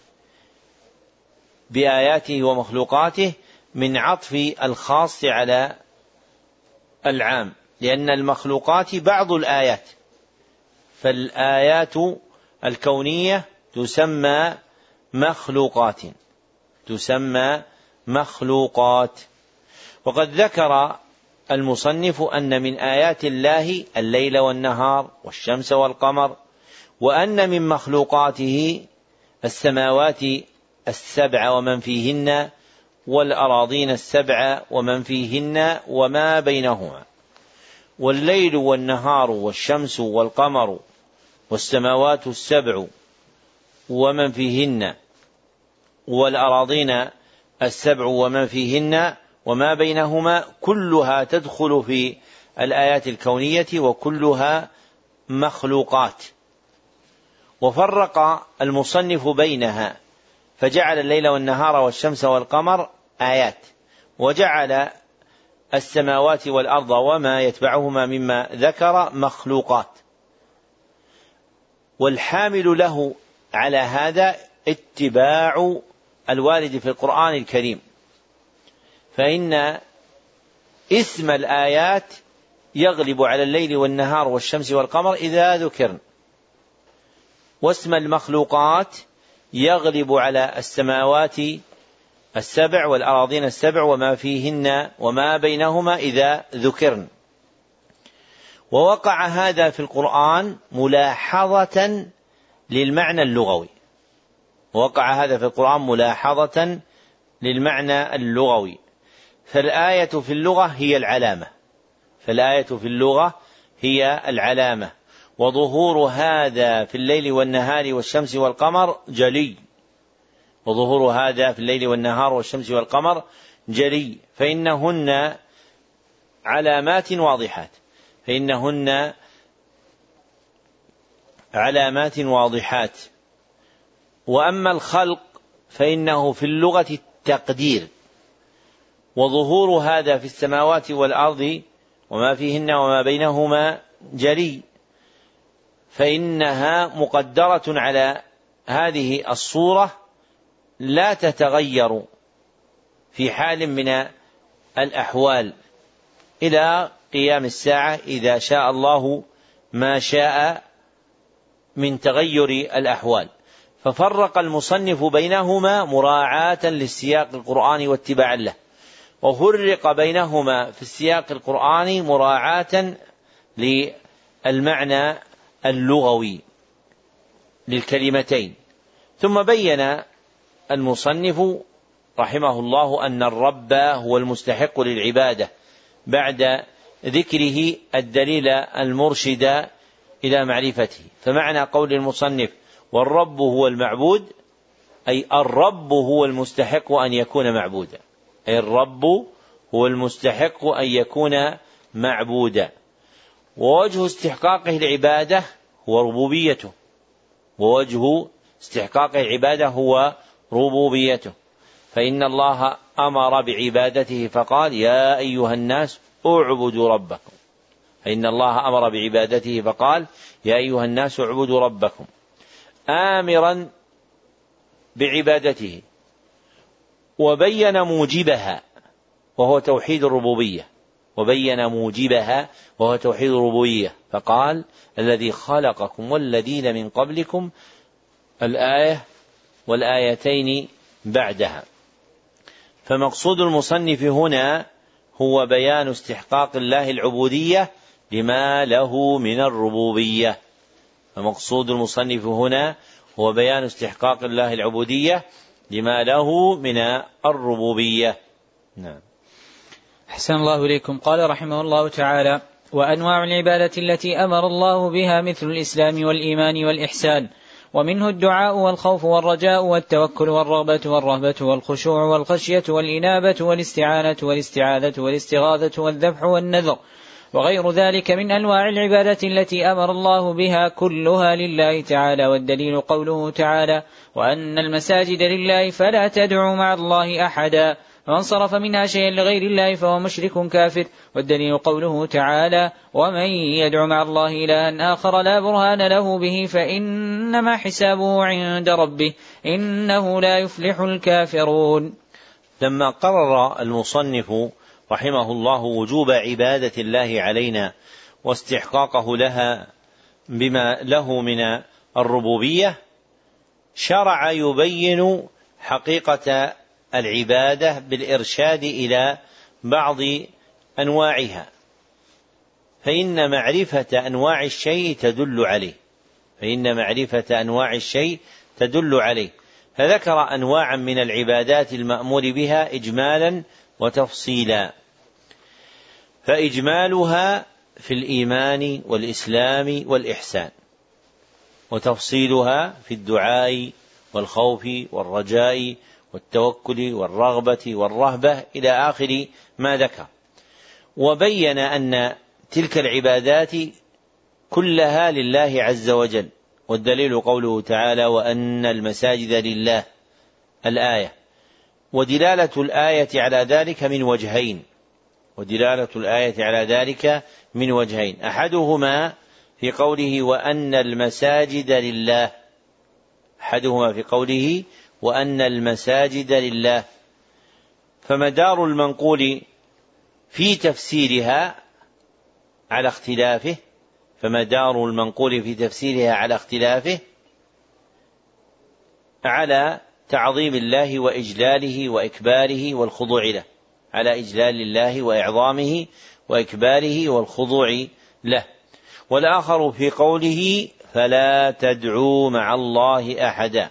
بآياته ومخلوقاته من عطف الخاص على العام لأن المخلوقات بعض الآيات فالآيات الكونية تسمى مخلوقات تسمى مخلوقات وقد ذكر المصنف أن من آيات الله الليل والنهار والشمس والقمر وأن من مخلوقاته السماوات السبع ومن فيهن والأراضين السبع ومن فيهن وما بينهما والليل والنهار والشمس والقمر والسماوات السبع ومن فيهن والأراضين السبع ومن فيهن وما بينهما كلها تدخل في الآيات الكونية وكلها مخلوقات وفرق المصنف بينها فجعل الليل والنهار والشمس والقمر آيات وجعل السماوات والأرض وما يتبعهما مما ذكر مخلوقات والحامل له على هذا اتباع الوارد في القرآن الكريم فإن اسم الآيات يغلب على الليل والنهار والشمس والقمر إذا ذكرن واسم المخلوقات يغلب على السماوات السبع والأراضين السبع وما فيهن وما بينهما إذا ذكرن ووقع هذا في القرآن ملاحظة للمعنى اللغوي وقع هذا في القرآن ملاحظة للمعنى اللغوي فالآية في اللغة هي العلامة فالآية في اللغة هي العلامة وظهور هذا في الليل والنهار والشمس والقمر جلي وظهور هذا في الليل والنهار والشمس والقمر جلي فإنهن علامات واضحات فإنهن علامات واضحات وأما الخلق فإنه في اللغة التقدير وظهور هذا في السماوات والأرض وما فيهن وما بينهما جلي فإنها مقدرة على هذه الصورة لا تتغير في حال من الأحوال إلى قيام الساعة إذا شاء الله ما شاء من تغير الأحوال ففرق المصنف بينهما مراعاة للسياق القرآني واتباعا له وفرق بينهما في السياق القرآني مراعاة للمعنى اللغوي للكلمتين ثم بين المصنف رحمه الله أن الرب هو المستحق للعبادة بعد ذكره الدليل المرشد إلى معرفته فمعنى قول المصنف والرب هو المعبود أي الرب هو المستحق أن يكون معبودا أي الرب هو المستحق أن يكون معبودا ووجه استحقاقه العبادة هو ربوبيته ووجه استحقاقه العبادة هو ربوبيته فإن الله أمر بعبادته فقال يا أيها الناس اعبدوا ربكم، فإن الله أمر بعبادته فقال يا أيها الناس اعبدوا ربكم، آمرا بعبادته، وبين موجبها وهو توحيد الربوبية، وبين موجبها وهو توحيد الربوبية فقال الذي خلقكم والذين من قبلكم، الآية والآيتين بعدها. فمقصود المصنف هنا هو بيان استحقاق الله العبودية لما له من الربوبية، فمقصود المصنف هنا هو بيان استحقاق الله العبودية لما له من الربوبية. نعم. أحسن الله إليكم. قال رحمه الله تعالى: وأنواع العبادة التي أمر الله بها مثل الإسلام والإيمان والإحسان، ومنه الدعاء والخوف والرجاء والتوكل والرغبة والرهبة والخشوع والخشية والإنابة والاستعانة والاستعاذة والاستغاثة والذبح والنذر وغير ذلك من أنواع العبادة التي أمر الله بها كلها لله تعالى. والدليل قوله تعالى: وأن المساجد لله فلا تدعوا مع الله أحدا، فمن صرف منها شيئا لغير الله فهو مشرك كافر. والدليل قوله تعالى: ومن يدع مع الله إلها آخر لا برهان له به فإنما حسابه عند ربه إنه لا يفلح الكافرون. لما قرر المصنف رحمه الله وجوب عبادة الله علينا واستحقاقه لها بما له من الربوبية، شرع يبين حقيقة العبادة بالإرشاد إلى بعض أنواعها، فإن معرفة أنواع الشيء تدل عليه فإن معرفة أنواع الشيء تدل عليه فذكر أنواعا من العبادات المأمور بها إجمالا وتفصيلا، فإجمالها في الإيمان والإسلام والإحسان، وتفصيلها في الدعاء والخوف والرجاء والتوكل والرغبة والرهبة إلى آخر ما ذكر. وبين أن تلك العبادات كلها لله عز وجل، والدليل قوله تعالى: وأن المساجد لله، الآية. ودلالة الآية على ذلك من وجهين ودلالة الآية على ذلك من وجهين أحدهما في قوله وأن المساجد لله أحدهما في قوله وأن المساجد لله فمدار المنقول في تفسيرها على اختلافه فمدار المنقول في تفسيرها على اختلافه على تعظيم الله وإجلاله وإكباره والخضوع له، على إجلال الله وإعظامه وإكباره والخضوع له. والآخر في قوله فلا تدعوا مع الله أحدا،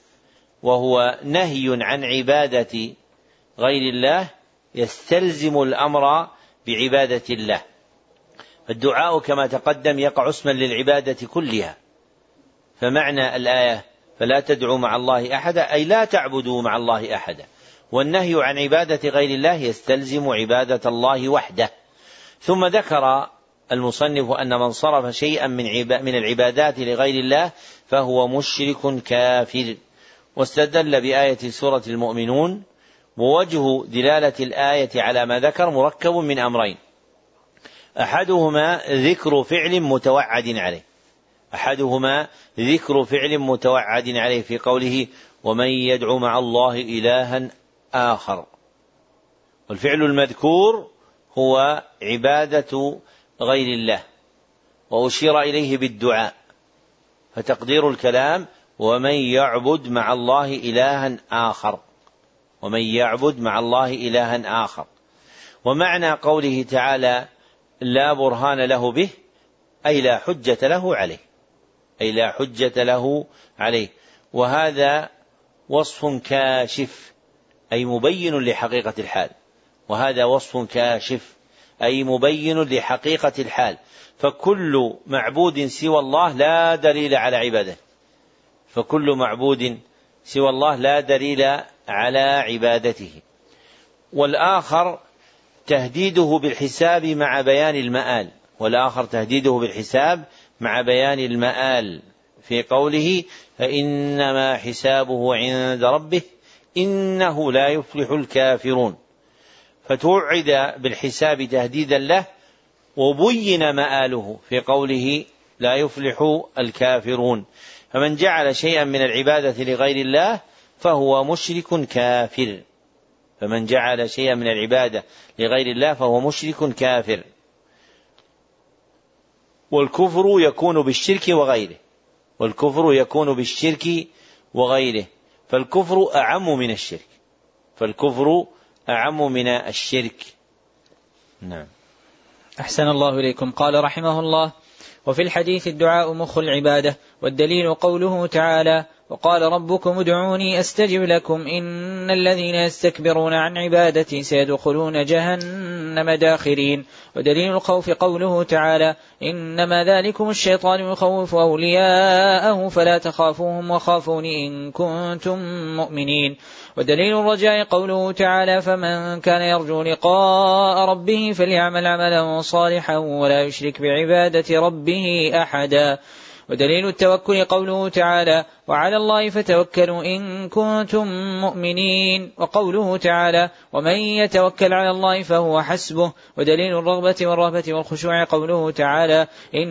وهو نهي عن عبادة غير الله يستلزم الأمر بعبادة الله. الدعاء كما تقدم يقع اسما للعبادة كلها، فمعنى الآية فلا تدعوا مع الله أحدا أي لا تعبدوا مع الله أحدا، والنهي عن عبادة غير الله يستلزم عبادة الله وحده. ثم ذكر المصنف أن من صرف شيئا من العبادات لغير الله فهو مشرك كافر، واستدل بآية سورة المؤمنون. ووجه دلالة الآية على ما ذكر مركب من أمرين: أحدهما ذكر فعل متوعد عليه أحدهما ذكر فعل متوعد عليه في قوله ومن يدعو مع الله إلها آخر، والفعل المذكور هو عبادة غير الله، وأشير إليه بالدعاء، فتقدير الكلام ومن يعبد مع الله إلها آخر ومن يعبد مع الله إلها آخر. ومعنى قوله تعالى لا برهان له به أي لا حجة له عليه أي لا حجة له عليه وهذا وصف كاشف أي مبين لحقيقة الحال وهذا وصف كاشف أي مبين لحقيقة الحال فكل معبود سوى الله لا دليل على عبادته فكل معبود سوى الله لا دليل على عبادته. والآخر تهديده بالحساب مع بيان المآل والآخر تهديده بالحساب مع بيان المآل في قوله فإنما حسابه عند ربه إنه لا يفلح الكافرون، فتوعد بالحساب تهديدا له، وبين مآله في قوله لا يفلح الكافرون. فمن جعل شيئا من العبادة لغير الله فهو مشرك كافر، فمن جعل شيئا من العبادة لغير الله فهو مشرك كافر. والكفر يكون بالشرك وغيره، والكفر يكون بالشرك وغيره، فالكفر أعم من الشرك، فالكفر أعم من الشرك. نعم. أحسن الله إليكم. قال رحمه الله: وفي الحديث الدعاء مخ العبادة، والدليل قوله تعالى: وقال ربكم ادعوني أستجب لكم إن الذين يستكبرون عن عبادتي سيدخلون جهنم داخرين. ودليل الخوف قوله تعالى: إنما ذلكم الشيطان يخوف أولياءه فلا تخافوهم وخافون إن كنتم مؤمنين. ودليل الرجاء قوله تعالى: فمن كان يرجو لقاء ربه فليعمل عملا صالحا ولا يشرك بعبادة ربه أحدا. ودليل التوكل قوله تعالى: وعلى الله فتوكلوا إن كنتم مؤمنين. وقوله تعالى: ومن يتوكل على الله فهو حسبه. ودليل الرغبة والرهبة والخشوع قوله تعالى: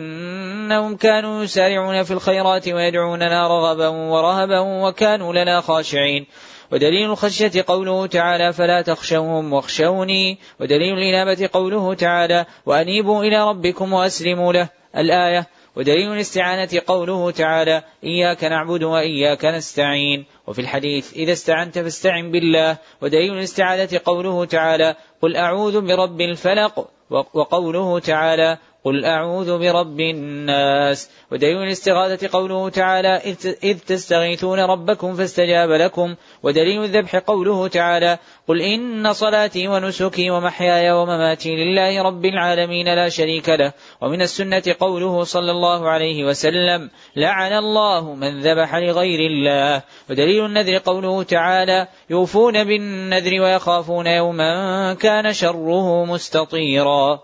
إنهم كانوا يسارعون في الخيرات ويدعوننا رغبا ورهبا وكانوا لنا خاشعين. ودليل الخشية قوله تعالى: فلا تخشوهم واخشوني. ودليل الإنابة قوله تعالى: وأنيبوا إلى ربكم وأسلموا له، الآية. ودليل الاستعانة قوله تعالى: إياك نعبد وإياك نستعين. وفي الحديث: إذا استعنت فاستعن بالله. ودليل الاستعاذة قوله تعالى: قل أعوذ برب الفلق. وقوله تعالى: قل أعوذ برب الناس. ودليل الاستغاثة قوله تعالى: إذ تستغيثون ربكم فاستجاب لكم. ودليل الذبح قوله تعالى: قل إن صلاتي ونسكي ومحياي ومماتي لله رب العالمين لا شريك له. ومن السنة قوله صلى الله عليه وسلم: لعن الله من ذبح لغير الله. ودليل النذر قوله تعالى: يوفون بالنذر ويخافون يوما كان شره مستطيرا.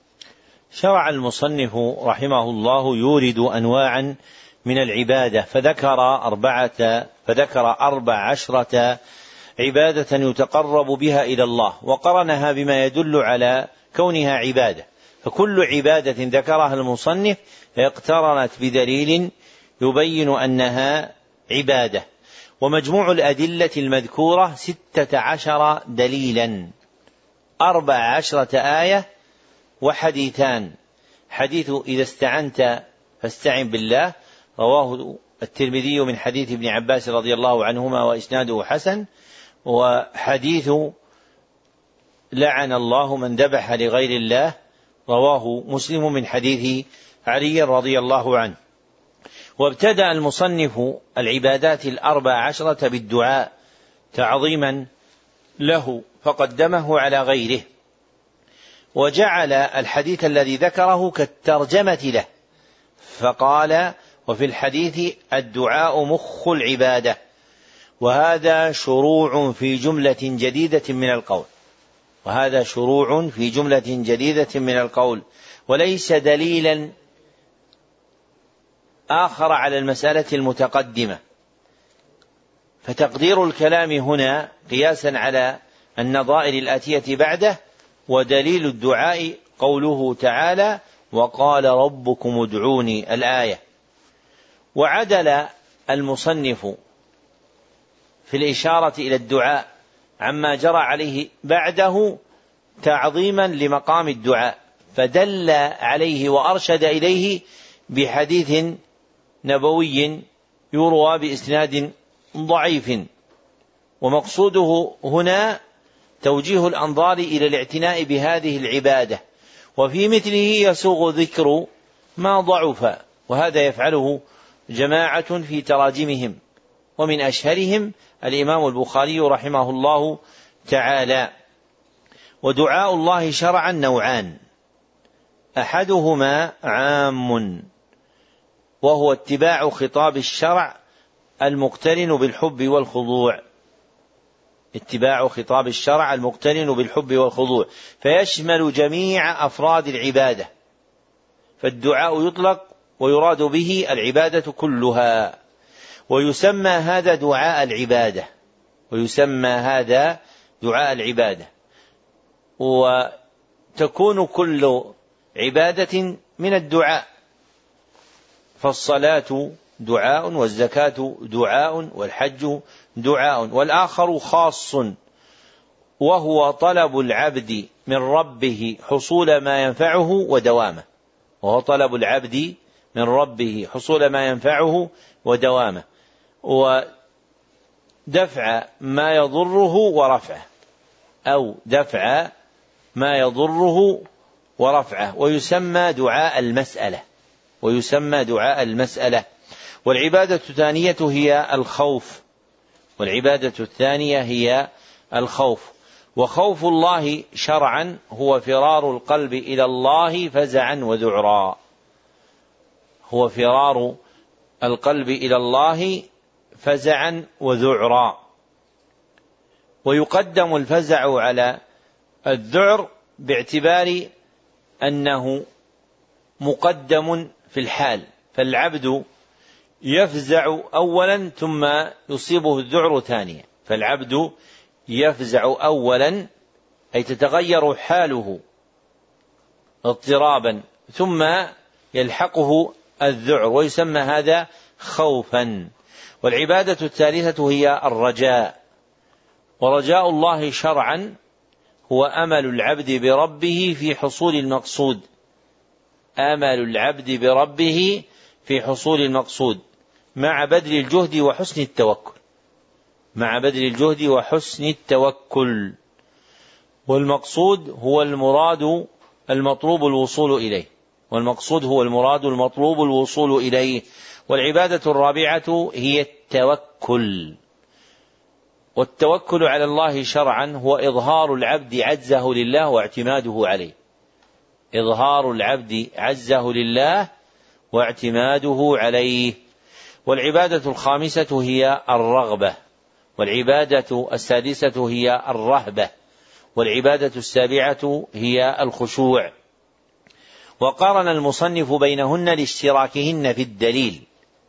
شرع المصنف رحمه الله يورد أنواعا من العبادة، فذكر أربعة فذكر أربع عشرة عبادة يتقرب بها إلى الله، وقرنها بما يدل على كونها عبادة، فكل عبادة ذكرها المصنف اقترنت بدليل يبين أنها عبادة. ومجموع الأدلة المذكورة ستة عشر دليلا، أربع عشرة آية وحديثان. حديث إذا استعنت فاستعن بالله رواه الترمذي من حديث ابن عباس رضي الله عنهما وإسناده حسن. وحديث لعن الله من ذبح لغير الله رواه مسلم من حديث علي رضي الله عنه. وابتدأ المصنف العبادات الأربع عشرة بالدعاء تعظيما له فقدمه على غيره، وجعل الحديث الذي ذكره كالترجمة له، فقال: وفي الحديث الدعاء مخ العبادة. وهذا شروع في جملة جديدة من القول، وهذا شروع في جملة جديدة من القول وليس دليلا آخر على المسألة المتقدمة. فتقدير الكلام هنا قياسا على النظائر الآتية بعده: ودليل الدعاء قوله تعالى: وقال ربكم ادعوني، الآية. وعدل المصنف في الإشارة إلى الدعاء عما جرى عليه بعده تعظيما لمقام الدعاء، فدل عليه وأرشد إليه بحديث نبوي يروى بإسناد ضعيف. ومقصوده هنا توجيه الأنظار إلى الاعتناء بهذه العبادة، وفي مثله يسوغ ذكر ما ضعف، وهذا يفعله جماعة في تراجمهم، ومن أشهرهم الإمام البخاري رحمه الله تعالى. ودعاء الله شرعا نوعان: أحدهما عام وهو اتباع خطاب الشرع المقترن بالحب والخضوع، اتباع خطاب الشرع المقترن بالحب والخضوع، فيشمل جميع أفراد العبادة، فالدعاء يطلق ويراد به العبادة كلها، ويسمى هذا دعاء العبادة. ويسمى هذا دعاء العبادة. وتكون كل عبادة من الدعاء، فالصلاة دعاء، والزكاة دعاء، والحج دعاء. والآخر خاص، وهو طلب العبد من ربه حصول ما ينفعه ودوامه، وهو طلب العبد من ربه حصول ما ينفعه ودوامه، ودفع ما يضره ورفعه، أو دفع ما يضره ورفعه، ويسمى دعاء المسألة، ويسمى دعاء المسألة. والعبادة الثانية هي الخوف، والعبادة الثانية هي الخوف. وخوف الله شرعا هو فرار القلب إلى الله فزعا وذعرا، هو فرار القلب إلى الله فزعا وذعرا. ويقدم الفزع على الذعر باعتبار أنه مقدم في الحال، فالعبد يفزع أولا ثم يصيبه الذعر ثانيا، فالعبد يفزع أولا أي تتغير حاله اضطرابا ثم يلحقه الذعر، ويسمى هذا خوفا. والعبادة الثالثة هي الرجاء، ورجاء الله شرعا هو أمل العبد بربه في حصول المقصود، أمل العبد بربه في حصول المقصود مع بذل الجهد وحسن التوكل، مع بذل الجهد وحسن التوكل. والمقصود هو المراد المطلوب الوصول إليه، والمقصود هو المراد المطلوب الوصول إليه. والعبادة الرابعة هي التوكل، والتوكل على الله شرعا هو إظهار العبد عجزه لله واعتماده عليه، إظهار العبد عجزه لله واعتماده عليه. والعبادة الخامسة هي الرغبة، والعبادة السادسة هي الرهبة، والعبادة السابعة هي الخشوع. وقارن المصنف بينهن لاشتراكهن في الدليل،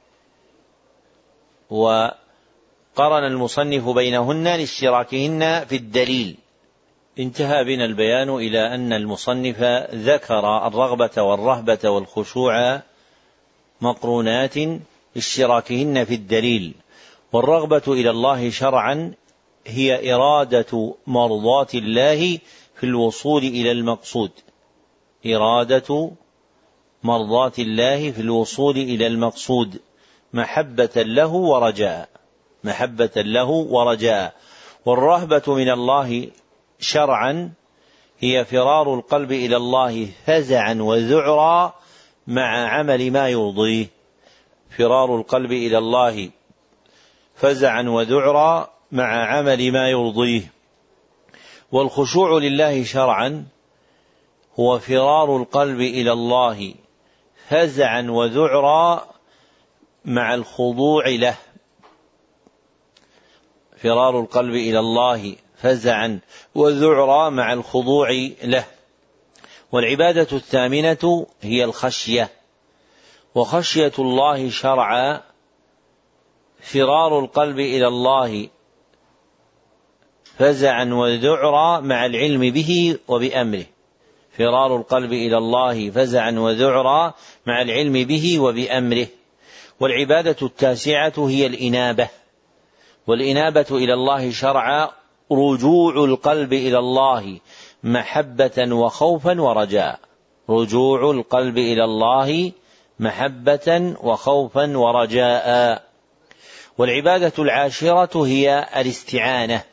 وقارن المصنف بينهن لاشتراكهن في الدليل. انتهى بنا البيان إلى أن المصنف ذكر الرغبة والرهبة والخشوع مقرونات اشتراكهن في الدليل. والرغبة إلى الله شرعا هي إرادة مرضاة الله في الوصول إلى المقصود، إرادة مرضاة الله في الوصول إلى المقصود محبة له ورجاء، محبة له ورجاء. والرهبة من الله شرعا هي فرار القلب إلى الله فزعا وذعرا مع عمل ما يرضيه، فرار القلب إلى الله فزعا وذعرا مع عمل ما يرضيه. والخشوع لله شرعا هو فرار القلب إلى الله فزعا وذعرا مع الخضوع له، فرار القلب إلى الله فزعا وذعرا مع الخضوع له. والعبادة الثامنة هي الخشية، وخشية الله شرعا فرار القلب إلى الله فزعا وذعرا مع العلم به وبأمره، فرار القلب إلى الله فزعا وذعرا مع العلم به وبأمره. والعبادة التاسعة هي الإنابة، والإنابة إلى الله شرعا رجوع القلب إلى الله محبة وخوفا ورجاء، رجوع القلب إلى الله محبة وخوفا ورجاء. والعبادة العاشرة هي الاستعانة،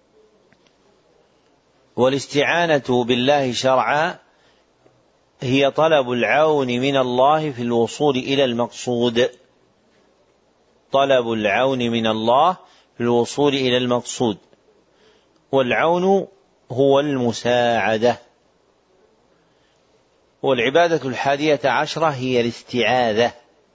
والاستعانة بالله شرعا هي طلب العون من الله في الوصول إلى المقصود، طلب العون من الله في الوصول إلى المقصود. والعون هو المساعدة. والعبادة الحادية عشرة هي الاستعاذة،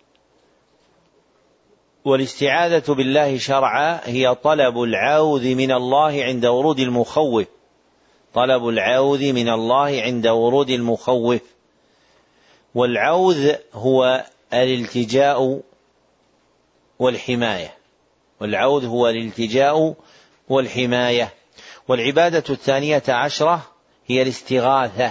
والاستعاذة بالله شرعا هي طلب العوذ من الله عند ورود المخوف، طلب العوذ من الله عند ورود المخوف. والعوذ هو الالتجاء والحماية، والعوذ هو الالتجاء والحماية. والعبادة الثانية عشرة هي الاستغاثة.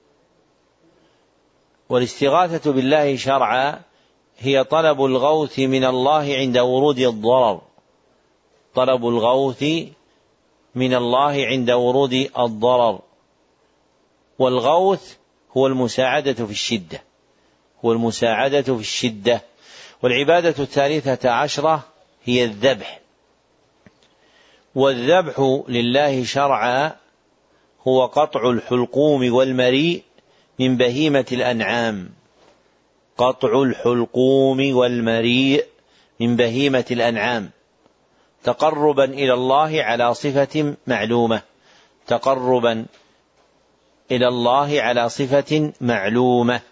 والاستغاثة بالله شرعا هي طلب الغوث من الله عند ورود الضرر، طلب الغوث من الله عند ورود الضرر. والغوث هو المساعدة في الشدة، هو المساعدة في الشدة. والعبادة الثالثة عشرة هي الذبح. والذبح لله شرعا هو قطع الحلقوم والمريء من بهيمة الأنعام، قطع الحلقوم والمريء من بهيمة الأنعام تقربا إلى الله على صفة معلومة، تقربا إلى الله على صفة معلومة.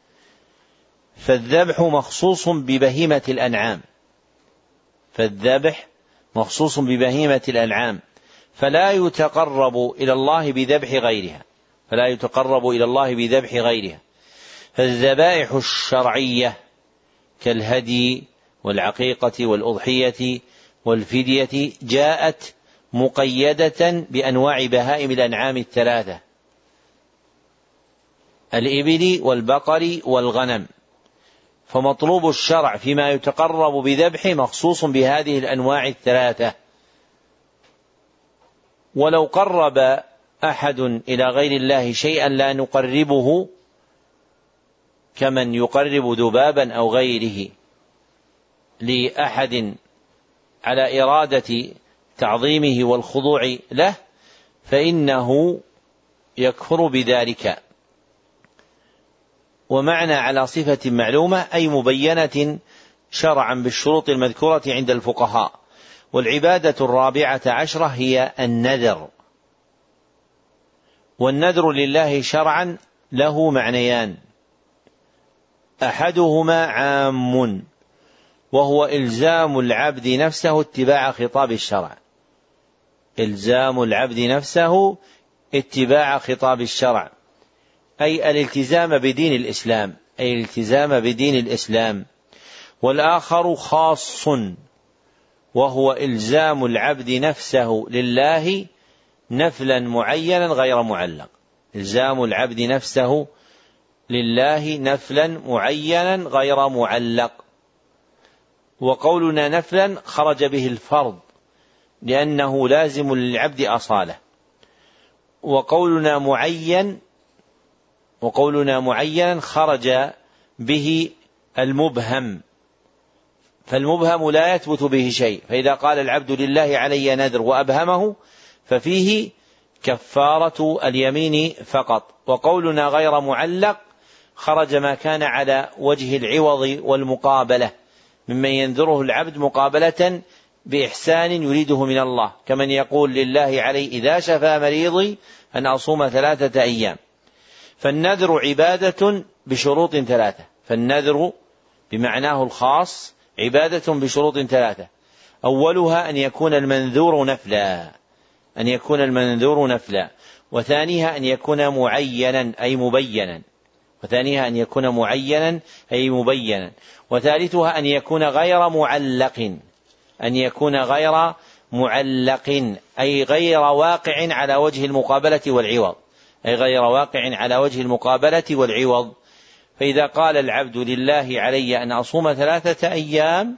فالذبح مخصوص ببهيمة الأنعام، فالذبح مخصوص ببهيمة الأنعام، فلا يتقرب إلى الله بذبح غيرها، فلا يتقرب إلى الله بذبح غيرها. فالذبائح الشرعية كالهدي والعقيقة والأضحية والفدية جاءت مقيدة بأنواع بهائم الأنعام الثلاثة، الإبل والبقر والغنم. فمطلوب الشرع فيما يتقرب بذبح مخصوص بهذه الأنواع الثلاثة. ولو قرب أحد إلى غير الله شيئا لا نقربه، كمن يقرب ذبابا أو غيره لأحد على إرادة تعظيمه والخضوع له، فإنه يكفر بذلك. ومعنى على صفة معلومة أي مبينة شرعا بالشروط المذكورة عند الفقهاء. والعبادة الرابعة عشرة هي النذر. والنذر لله شرعا له معنيان، أحدهما عام وهو إلزام العبد نفسه اتباع خطاب الشرع، إلزام العبد نفسه اتباع خطاب الشرع، أي الالتزام بدين الإسلام، أي الالتزام بدين الإسلام. والآخر خاص وهو إلزام العبد نفسه لله نفلا معينا غير معلق، إلزام العبد نفسه لله نفلا معينا غير معلق. وقولنا نفلا خرج به الفرض لأنه لازم للعبد أصالة. وقولنا معين وقولنا معينا خرج به المبهم، فالمبهم لا يثبت به شيء. فإذا قال العبد لله علي نذر وأبهمه ففيه كفارة اليمين فقط. وقولنا غير معلق خرج ما كان على وجه العوض والمقابلة، ممن ينذره العبد مقابلة بإحسان يريده من الله، كمن يقول لله علي إذا شفى مريضي أن أصوم ثلاثة أيام. فالنذر عبادة بشروط ثلاثة، فالنذر بمعناه الخاص عبادة بشروط ثلاثة. أولها أن يكون المنذور نفلا، أن يكون المنذور نفلا. وثانيها أن يكون معينا أي مبينا، وثانيها أن يكون معينا أي مبينا. وثالثها أن يكون غير معلق، أن يكون غير معلق أي غير واقع على وجه المقابلة والعوض، أي غير واقع على وجه المقابلة والعوض. فإذا قال العبد لله علي أن أصوم ثلاثة أيام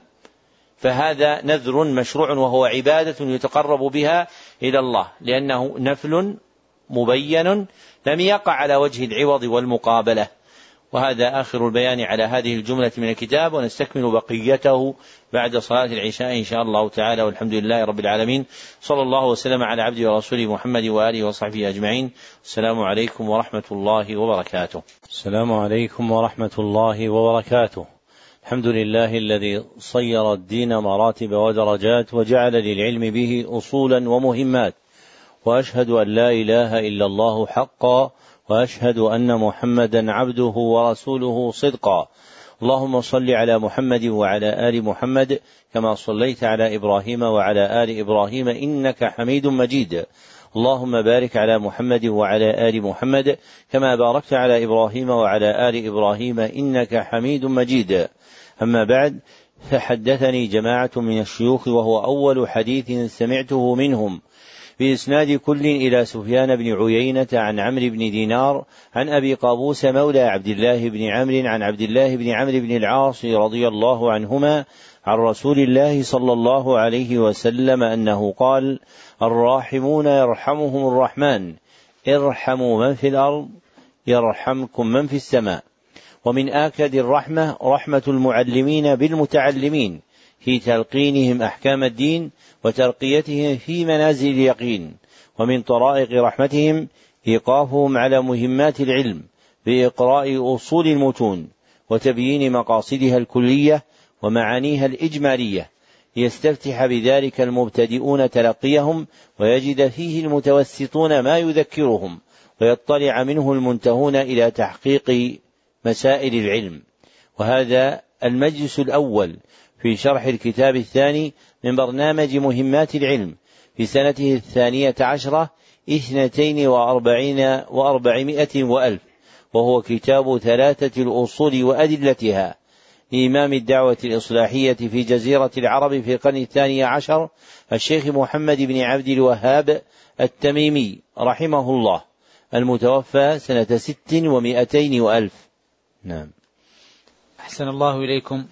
فهذا نذر مشروع وهو عبادة يتقرب بها إلى الله، لأنه نفل مبين لم يقع على وجه العوض والمقابلة. وهذا آخر البيان على هذه الجملة من الكتاب، ونستكمل بقيته بعد صلاة العشاء إن شاء الله تعالى. والحمد لله رب العالمين، صلى الله وسلم على عبده ورسوله محمد وآله وصحبه أجمعين. السلام عليكم ورحمة الله وبركاته. السلام عليكم ورحمة الله وبركاته. الحمد لله الذي صير الدين مراتب ودرجات وجعل للعلم به أصولا ومهمات، وأشهد أن لا إله إلا الله حقا، وأشهد أن محمدا عبده ورسوله صدقا. اللهم صل على محمد وعلى آل محمد كما صليت على إبراهيم وعلى آل إبراهيم إنك حميد مجيد. اللهم بارك على محمد وعلى آل محمد كما باركت على إبراهيم وعلى آل إبراهيم إنك حميد مجيد. أما بعد، فحدثني جماعة من الشيوخ وهو أول حديث سمعته منهم بإسناد كل إلى سفيان بن عيينة عن عمرو بن دينار عن أبي قابوس مولى عبد الله بن عمرو عن عبد الله بن عمرو بن العاص رضي الله عنهما عن رسول الله صلى الله عليه وسلم أنه قال: الراحمون يرحمهم الرحمن، ارحموا من في الأرض يرحمكم من في السماء. ومن آكد الرحمة رحمة المعلمين بالمتعلمين في تلقينهم أحكام الدين وترقيتهم في منازل اليقين. ومن طرائق رحمتهم إيقافهم على مهمات العلم بإقراء أصول المتون وتبيين مقاصدها الكلية ومعانيها الإجمالية، ليستفتح بذلك المبتدئون تلقيهم ويجد فيه المتوسطون ما يذكرهم، ويطلع منه المنتهون إلى تحقيق مسائل العلم. وهذا المجلس الأول في شرح الكتاب الثاني من برنامج مهمات العلم في سنته الثانية عشرة اثنتين وأربعين وأربعمائة وألف، وهو كتاب ثلاثة الأصول وأدلتها لإمام الدعوة الإصلاحية في جزيرة العرب في القرن الثاني عشر الشيخ محمد بن عبد الوهاب التميمي رحمه الله، المتوفى سنة ست ومائتين وألف. نعم. أحسن الله إليكم.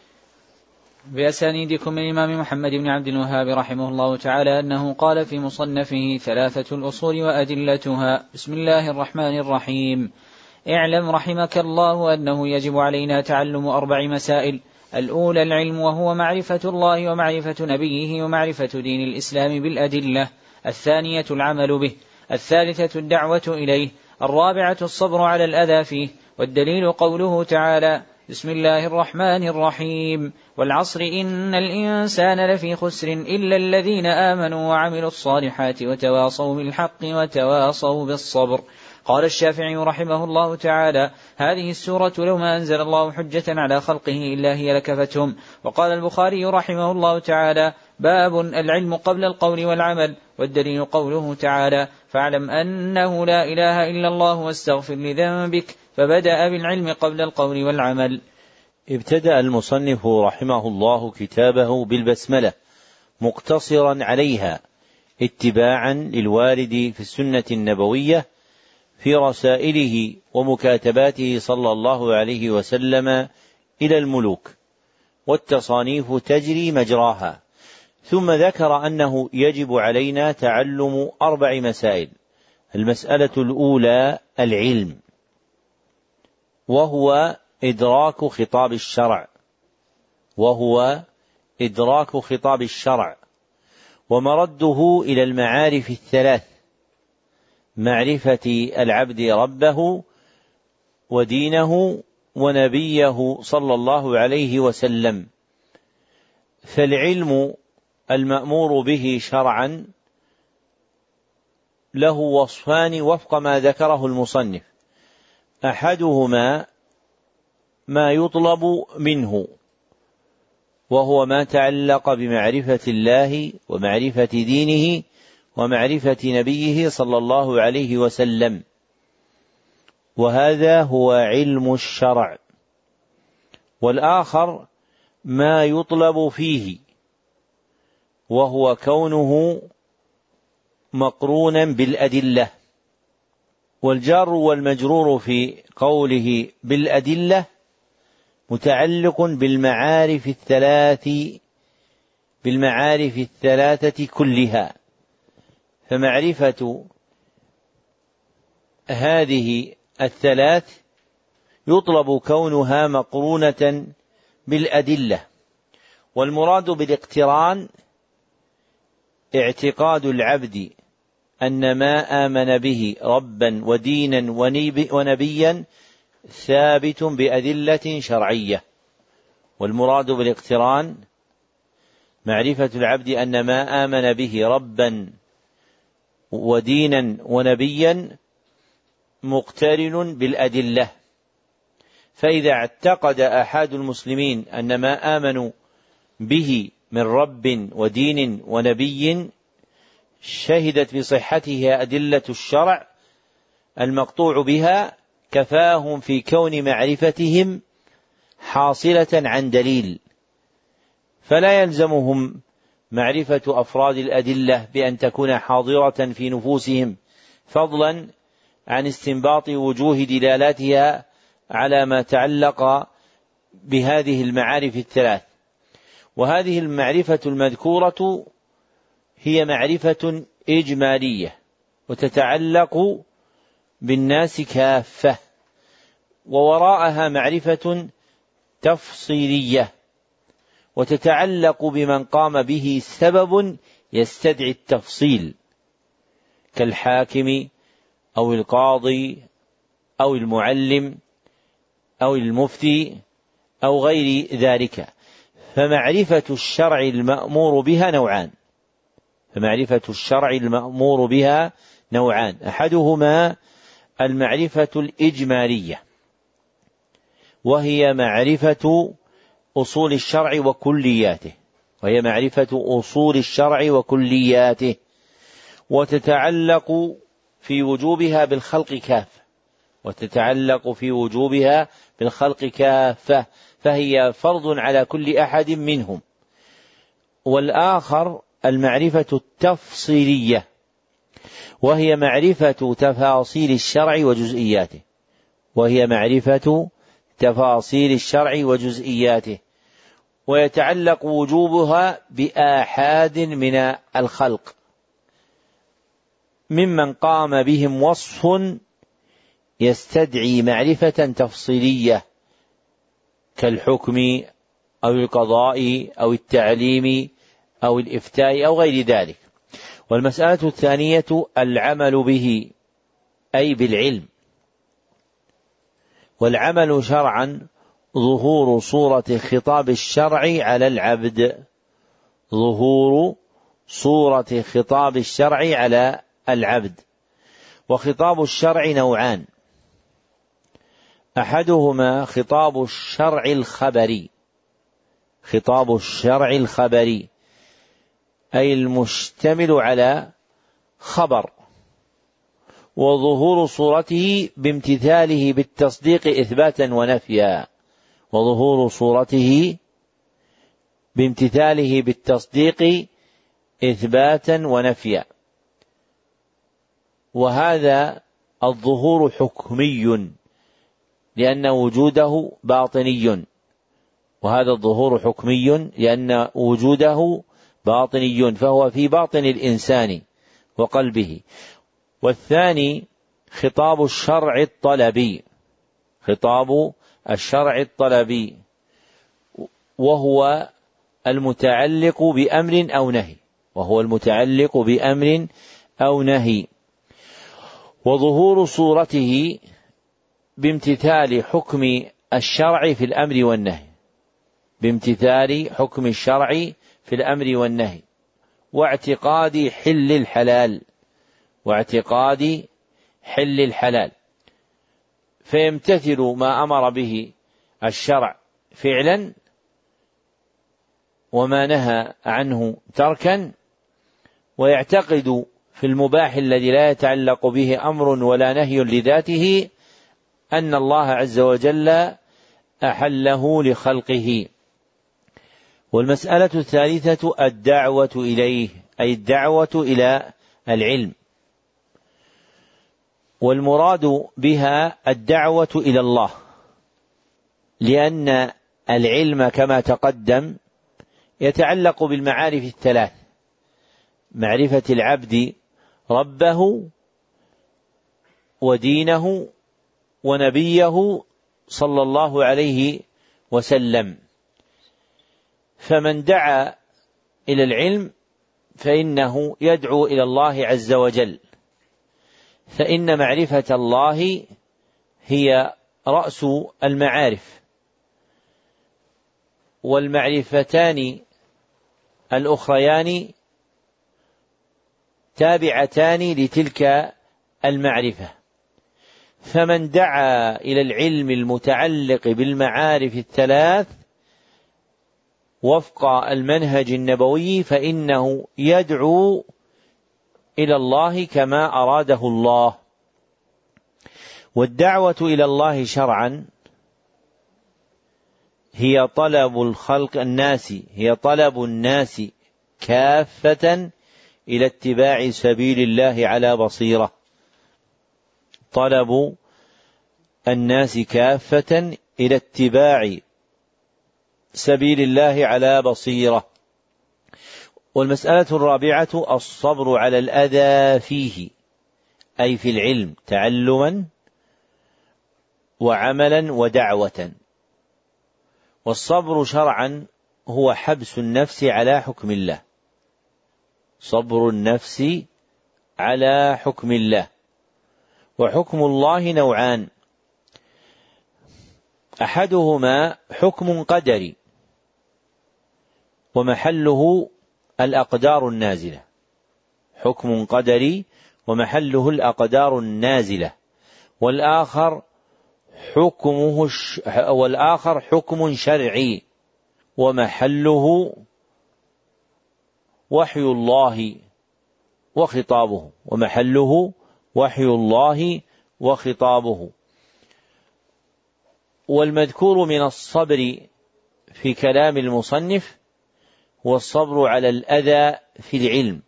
بأسانيدكم من الإمام محمد بن عبد الوهاب رحمه الله تعالى أنه قال في مصنفه: ثلاثة الأصول وأدلتها. بسم الله الرحمن الرحيم. اعلم رحمك الله أنه يجب علينا تعلم أربع مسائل: الأولى العلم، وهو معرفة الله ومعرفة نبيه ومعرفة دين الإسلام بالأدلة. الثانية العمل به. الثالثة الدعوة إليه. الرابعة الصبر على الأذى فيه. والدليل قوله تعالى: بسم الله الرحمن الرحيم: والعصر إن الإنسان لفي خسر إلا الذين آمنوا وعملوا الصالحات وتواصوا بالحق وتواصوا بالصبر. قال الشافعي رحمه الله تعالى: هذه السورة لو ما أنزل الله حجة على خلقه إلا هي لكفتهم. وقال البخاري رحمه الله تعالى: باب العلم قبل القول والعمل. والدليل قوله تعالى: فاعلم أنه لا إله إلا الله واستغفر لذنبك. فبدأ بالعلم قبل القول والعمل. ابتدأ المصنف رحمه الله كتابه بالبسملة مقتصرا عليها اتباعا للوارد في السنة النبوية في رسائله ومكاتباته صلى الله عليه وسلم إلى الملوك، والتصانيف تجري مجراها. ثم ذكر أنه يجب علينا تعلم أربع مسائل. المسألة الأولى العلم، وهو إدراك خطاب الشرع وهو إدراك خطاب الشرع ومرده إلى المعارف الثلاث: معرفة العبد ربه ودينه ونبيه صلى الله عليه وسلم. فالعلم المأمور به شرعا له وصفان وفق ما ذكره المصنف: أحدهما ما يطلب منه، وهو ما تعلق بمعرفة الله ومعرفة دينه ومعرفة نبيه صلى الله عليه وسلم، وهذا هو علم الشرع. والآخر ما يطلب فيه، وهو كونه مقرونا بالأدلة. والجار والمجرور في قوله بالأدلة متعلق بالمعارف الثلاث بالمعارف الثلاثة كلها. فمعرفة هذه الثلاث يطلب كونها مقرونة بالأدلة. والمراد بالاقتران اعتقاد العبد أن ما آمن به ربا ودينا ونبيا ثابت بأدلة شرعية. والمراد بالاقتران معرفة العبد أن ما آمن به ربا ودينا ونبيا مقترن بالأدلة. فإذا اعتقد أحد المسلمين أن ما آمنوا به من رب ودين ونبي شهدت بصحته أدلة الشرع المقطوع بها، كفاهم في كون معرفتهم حاصلة عن دليل، فلا يلزمهم معرفة أفراد الأدلة بأن تكون حاضرة في نفوسهم، فضلا عن استنباط وجوه دلالاتها على ما تعلق بهذه المعارف الثلاث. وهذه المعرفة المذكورة هي معرفة إجمالية وتتعلق بالناس كافة، ووراءها معرفة تفصيلية وتتعلق بمن قام به سبب يستدعي التفصيل، كالحاكم أو القاضي أو المعلم أو المفتي أو غير ذلك. فمعرفة الشرع المأمور بها نوعان فمعرفة الشرع المأمور بها نوعان أحدهما المعرفة الإجمالية، وهي معرفة أصول الشرع وكلياته وهي معرفة أصول الشرع وكلياته وتتعلق في وجوبها بالخلق كافة وتتعلق في وجوبها بالخلق كافة فهي فرض على كل أحد منهم. والآخر المعرفة التفصيلية، وهي معرفة تفاصيل الشرع وجزئياته وهي معرفة تفاصيل الشرع وجزئياته ويتعلق وجوبها بآحاد من الخلق ممن قام بهم وصف يستدعي معرفة تفصيلية، كالحكم أو القضاء أو التعليم أو الإفتاء أو غير ذلك. والمسألة الثانية العمل به، أي بالعلم. والعمل شرعا ظهور صورة خطاب الشرع على العبد ظهور صورة خطاب الشرع على العبد. وخطاب الشرع نوعان، أحدهما خطاب الشرع الخبري خطاب الشرع الخبري أي المشتمل على خبر، وظهور صورته بامتثاله بالتصديق إثباتا ونفيا وظهور صورته بامتثاله بالتصديق إثباتا ونفيا وهذا الظهور حكمي لأن وجوده باطني وهذا الظهور حكمي لأن وجوده باطني فهو في باطن الإنسان وقلبه. والثاني خطاب الشرع الطلبي خطاب الشرع الطلبي وهو المتعلق بأمر أو نهي وهو المتعلق بأمر أو نهي وظهور صورته بامتثال حكم الشرع في الأمر والنهي بامتثال حكم الشرع في الأمر والنهي واعتقاد حل الحلال واعتقاد حل الحلال فيمتثل ما أمر به الشرع فعلا وما نهى عنه تركا، ويعتقد في المباح الذي لا يتعلق به أمر ولا نهي لذاته أن الله عز وجل أحله لخلقه. والمسألة الثالثة الدعوة إليه، أي الدعوة إلى العلم، والمراد بها الدعوة إلى الله، لأن العلم كما تقدم يتعلق بالمعارف الثلاث: معرفة العبد ربه ودينه ونبيه صلى الله عليه وسلم. فمن دعا إلى العلم فإنه يدعو إلى الله عز وجل، فإن معرفة الله هي رأس المعارف، والمعرفتان الأخريان تابعتان لتلك المعرفة. فمن دعا إلى العلم المتعلق بالمعارف الثلاث وفق المنهج النبوي فإنه يدعو إلى الله كما أراده الله. والدعوة إلى الله شرعا هي طلب الخلق الناس هي طلب الناس كافة إلى اتباع سبيل الله على بصيرة. طلب الناس كافة إلى اتباع سبيل الله على بصيرة. والمسألة الرابعة الصبر على الأذى فيه، أي في العلم تعلما وعملا ودعوة. والصبر شرعا هو حبس النفس على حكم الله، صبر النفس على حكم الله. وحكم الله نوعان، أحدهما حكم قدري ومحله الأقدار النازلة، حكم قدري ومحله الأقدار النازلة. والآخر حكمه والآخر حكم شرعي ومحله وحي الله وخطابه ومحله وحي الله وخطابه. والمذكور من الصبر في كلام المصنف هو الصبر على الأذى في العلم،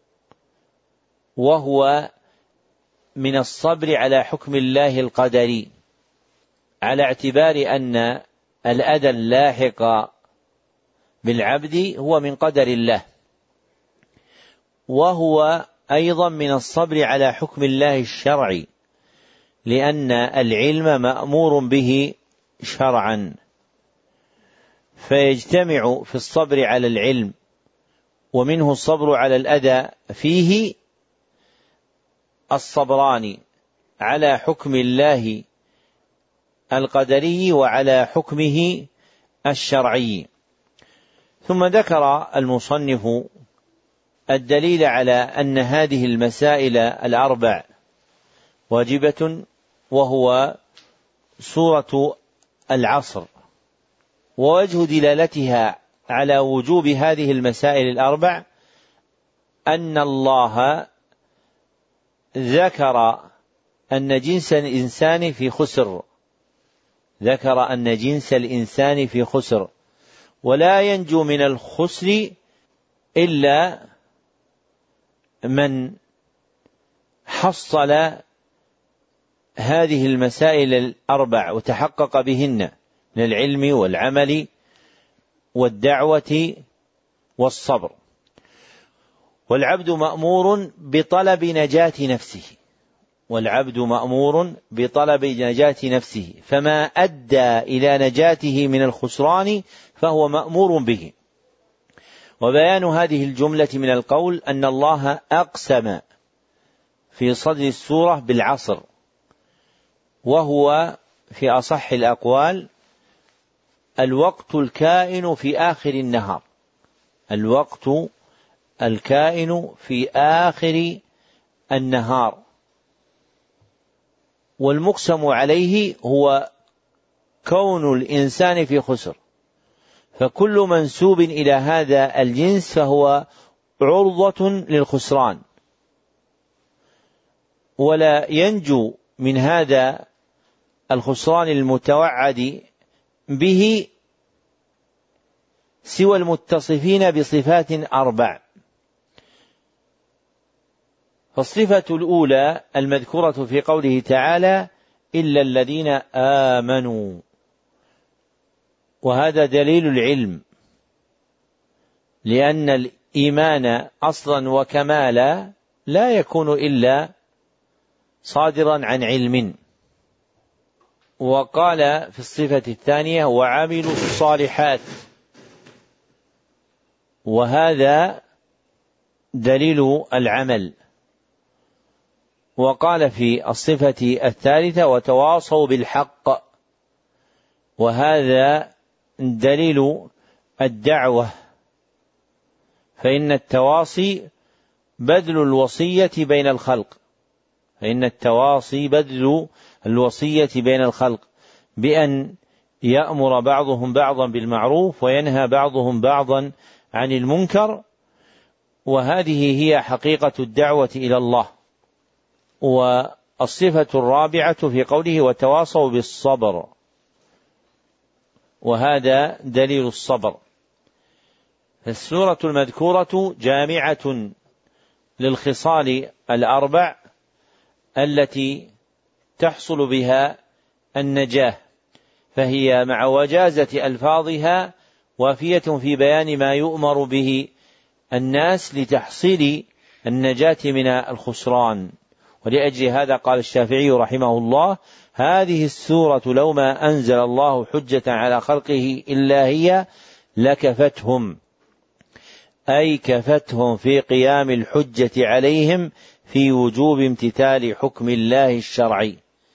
وهو من الصبر على حكم الله القدري، على اعتبار أن الأذى اللاحق بالعبد هو من قدر الله، وهو أيضا من الصبر على حكم الله الشرعي، لأن العلم مأمور به شرعا، فيجتمع في الصبر على العلم ومنه الصبر على الأذى فيه الصبران على حكم الله القدري وعلى حكمه الشرعي. ثم ذكر المصنف الدليل على أن هذه المسائل الأربع واجبة، وهو سورة العصر. ووجه دلالتها على وجوب هذه المسائل الأربع أن الله ذكر أن جنس الإنسان في خسر ذكر أن جنس الإنسان في خسر ولا ينجو من الخسر إلا من حصل هذه المسائل الأربع وتحقق بهن من العلم والعمل والدعوة والصبر. والعبد مأمور بطلب نجاة نفسه والعبد مأمور بطلب نجاة نفسه فما أدى إلى نجاته من الخسران فهو مأمور به. وبيان هذه الجملة من القول أن الله أقسم في صدر السورة بالعصر، وهو في أصح الأقوال الوقت الكائن في آخر النهار الوقت الكائن في آخر النهار والمقسم عليه هو كون الإنسان في خسر، فكل منسوب إلى هذا الجنس فهو عرضة للخسران، ولا ينجو من هذا الخسران المتوعد به سوى المتصفين بصفات أربع. فالصفة الأولى المذكورة في قوله تعالى إلا الذين آمنوا، وهذا دليل العلم، لأن الإيمان أصلا وكمالا لا يكون إلا صادرا عن علم. وقال في الصفة الثانية وعملوا الصالحات، وهذا دليل العمل. وقال في الصفة الثالثة وتواصوا بالحق، وهذا دليل الدعوة، فإن التواصي بذل الوصية بين الخلق فإن التواصي بذل الوصية بين الخلق بأن يأمر بعضهم بعضا بالمعروف وينهى بعضهم بعضا عن المنكر، وهذه هي حقيقة الدعوة إلى الله. والصفة الرابعة في قوله وتواصوا بالصبر، وهذا دليل الصبر. السورة المذكورة جامعة للخصال الأربع التي تحصل بها النجاة، فهي مع وجازة ألفاظها وافية في بيان ما يؤمر به الناس لتحصيل النجاة من الخسران. ولأجل هذا قال الشافعي رحمه الله: هذه السورة لو ما أنزل الله حجة على خلقه إلا هي لكفتهم، أي كفتهم في قيام الحجة عليهم في وجوب امتثال حكم الله الشرعي،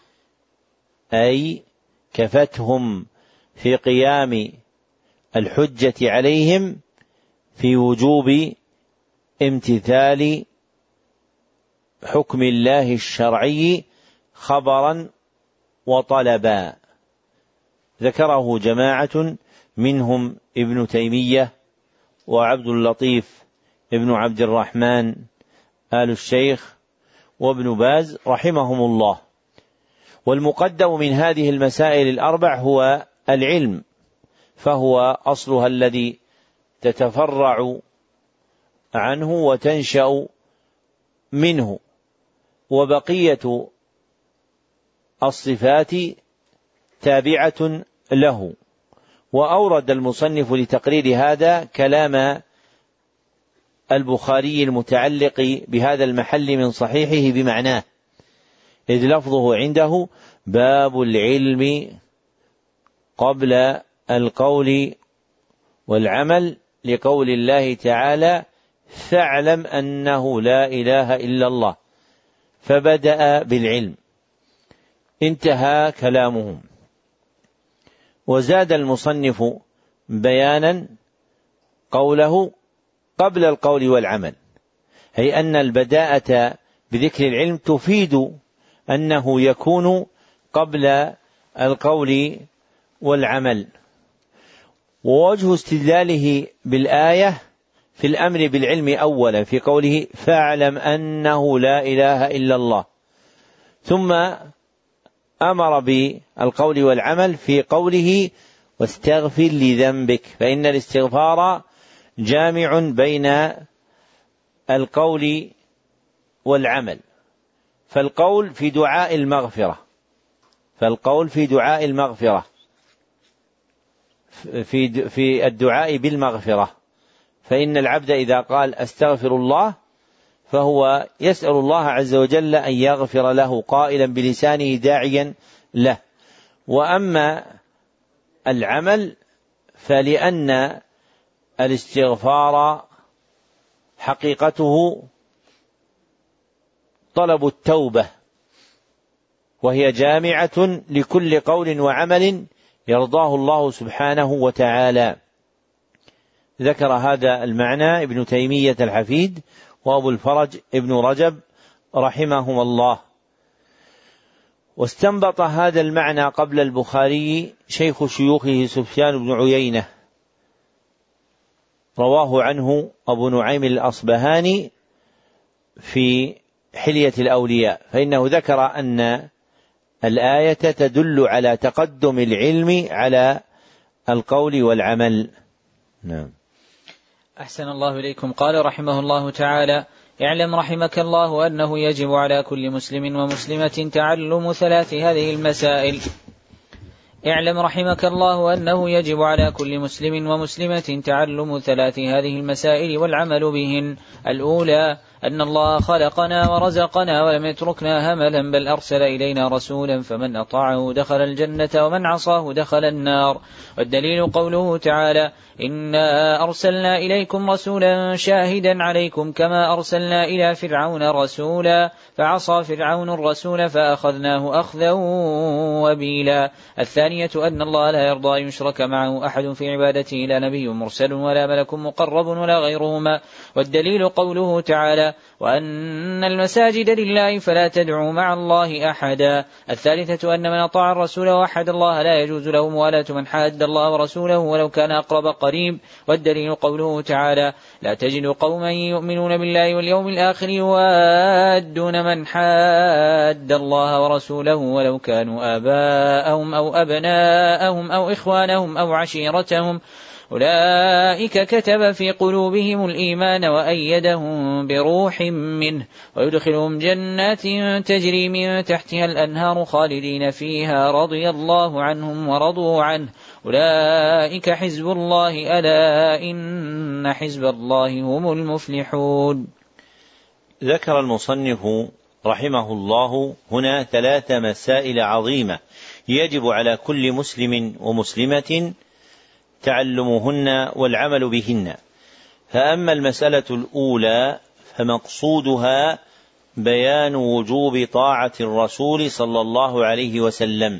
أي كفتهم في قيام الحجة عليهم في وجوب امتثال حكم الله الشرعي خبرا وطلبا. ذكره جماعة منهم ابن تيمية وعبد اللطيف ابن عبد الرحمن آل الشيخ وابن باز رحمهم الله. والمقدم من هذه المسائل الأربع هو العلم، فهو أصلها الذي تتفرع عنه وتنشأ منه، وبقية الصفات تابعة له. وأورد المصنف لتقرير هذا كلام البخاري المتعلق بهذا المحل من صحيحه بمعناه، إذ لفظه عنده: باب العلم قبل القول والعمل، لقول الله تعالى: فاعلم أنه لا إله إلا الله، فبدأ بالعلم. انتهى كلامهم. وزاد المصنف بيانا قوله: قبل القول والعمل، أي أن البداءة بذكر العلم تفيد أنه يكون قبل القول والعمل. ووجه استدلاله بالآية في الأمر بالعلم أولا في قوله: فاعلم أنه لا إله إلا الله، ثم أمر بالقول والعمل في قوله: واستغفر لذنبك، فإن الاستغفار جامع بين القول والعمل. فالقول في دعاء المغفرة فالقول في دعاء المغفرة في في الدعاء بالمغفرة، فإن العبد إذا قال أستغفر الله فهو يسأل الله عز وجل أن يغفر له قائلا بلسانه داعيا له. وأما العمل فلأن الاستغفار حقيقته طلب التوبة، وهي جامعة لكل قول وعمل يرضاه الله سبحانه وتعالى. ذكر هذا المعنى ابن تيمية الحفيد وأبو الفرج ابن رجب رحمهما الله. واستنبط هذا المعنى قبل البخاري شيخ شيوخه سفيان بن عيينة، رواه عنه أبو نعيم الأصبهاني في حلية الأولياء، فإنه ذكر أن الآية تدل على تقدم العلم على القول والعمل. نعم. أحسن الله إليكم. قال رحمه الله تعالى: اعلم رحمك الله أنه يجب على كل مسلم ومسلمة تعلم ثلاث هذه المسائل. اعلم رحمك الله أنه يجب على كل مسلم ومسلمة تعلم ثلاث هذه المسائل والعمل بهن. الأولى: أن الله خلقنا ورزقنا ولم يتركنا هملا، بل أرسل إلينا رسولا فمن أطاعه دخل الجنة ومن عصاه دخل النار. والدليل قوله تعالى: إنا أرسلنا إليكم رسولا شاهدا عليكم كما أرسلنا إلى فرعون رسولا فعصى فرعون الرسول فأخذناه أخذا وبيلا. الثانية: أن الله لا يرضى يشرك معه أحد في عبادته، لا نبي مرسل ولا ملك مقرب ولا غيرهما. والدليل قوله تعالى: وأن المساجد لله فلا تدعوا مع الله أحدا. الثالثة: أن من أطاع الرسول ووحد الله لا يجوز له موالاة من حاد الله ورسوله ولو كان أقرب قريب. والدليل قوله تعالى: لا تجد قوما يؤمنون بالله واليوم الآخر يوادون من حاد الله ورسوله ولو كانوا آباءهم أو أبناءهم أو إخوانهم أو عشيرتهم أولئك كتب في قلوبهم الإيمان وأيدهم بروح منه ويدخلهم جنات تجري من تحتها الأنهار خالدين فيها رضي الله عنهم ورضوا عنه أولئك حزب الله ألا إن حزب الله هم المفلحون. ذكر المصنف رحمه الله هنا ثلاث مسائل عظيمة يجب على كل مسلم ومسلمة تعلمهن والعمل بهن. فأما المسألة الأولى فمقصودها بيان وجوب طاعة الرسول صلى الله عليه وسلم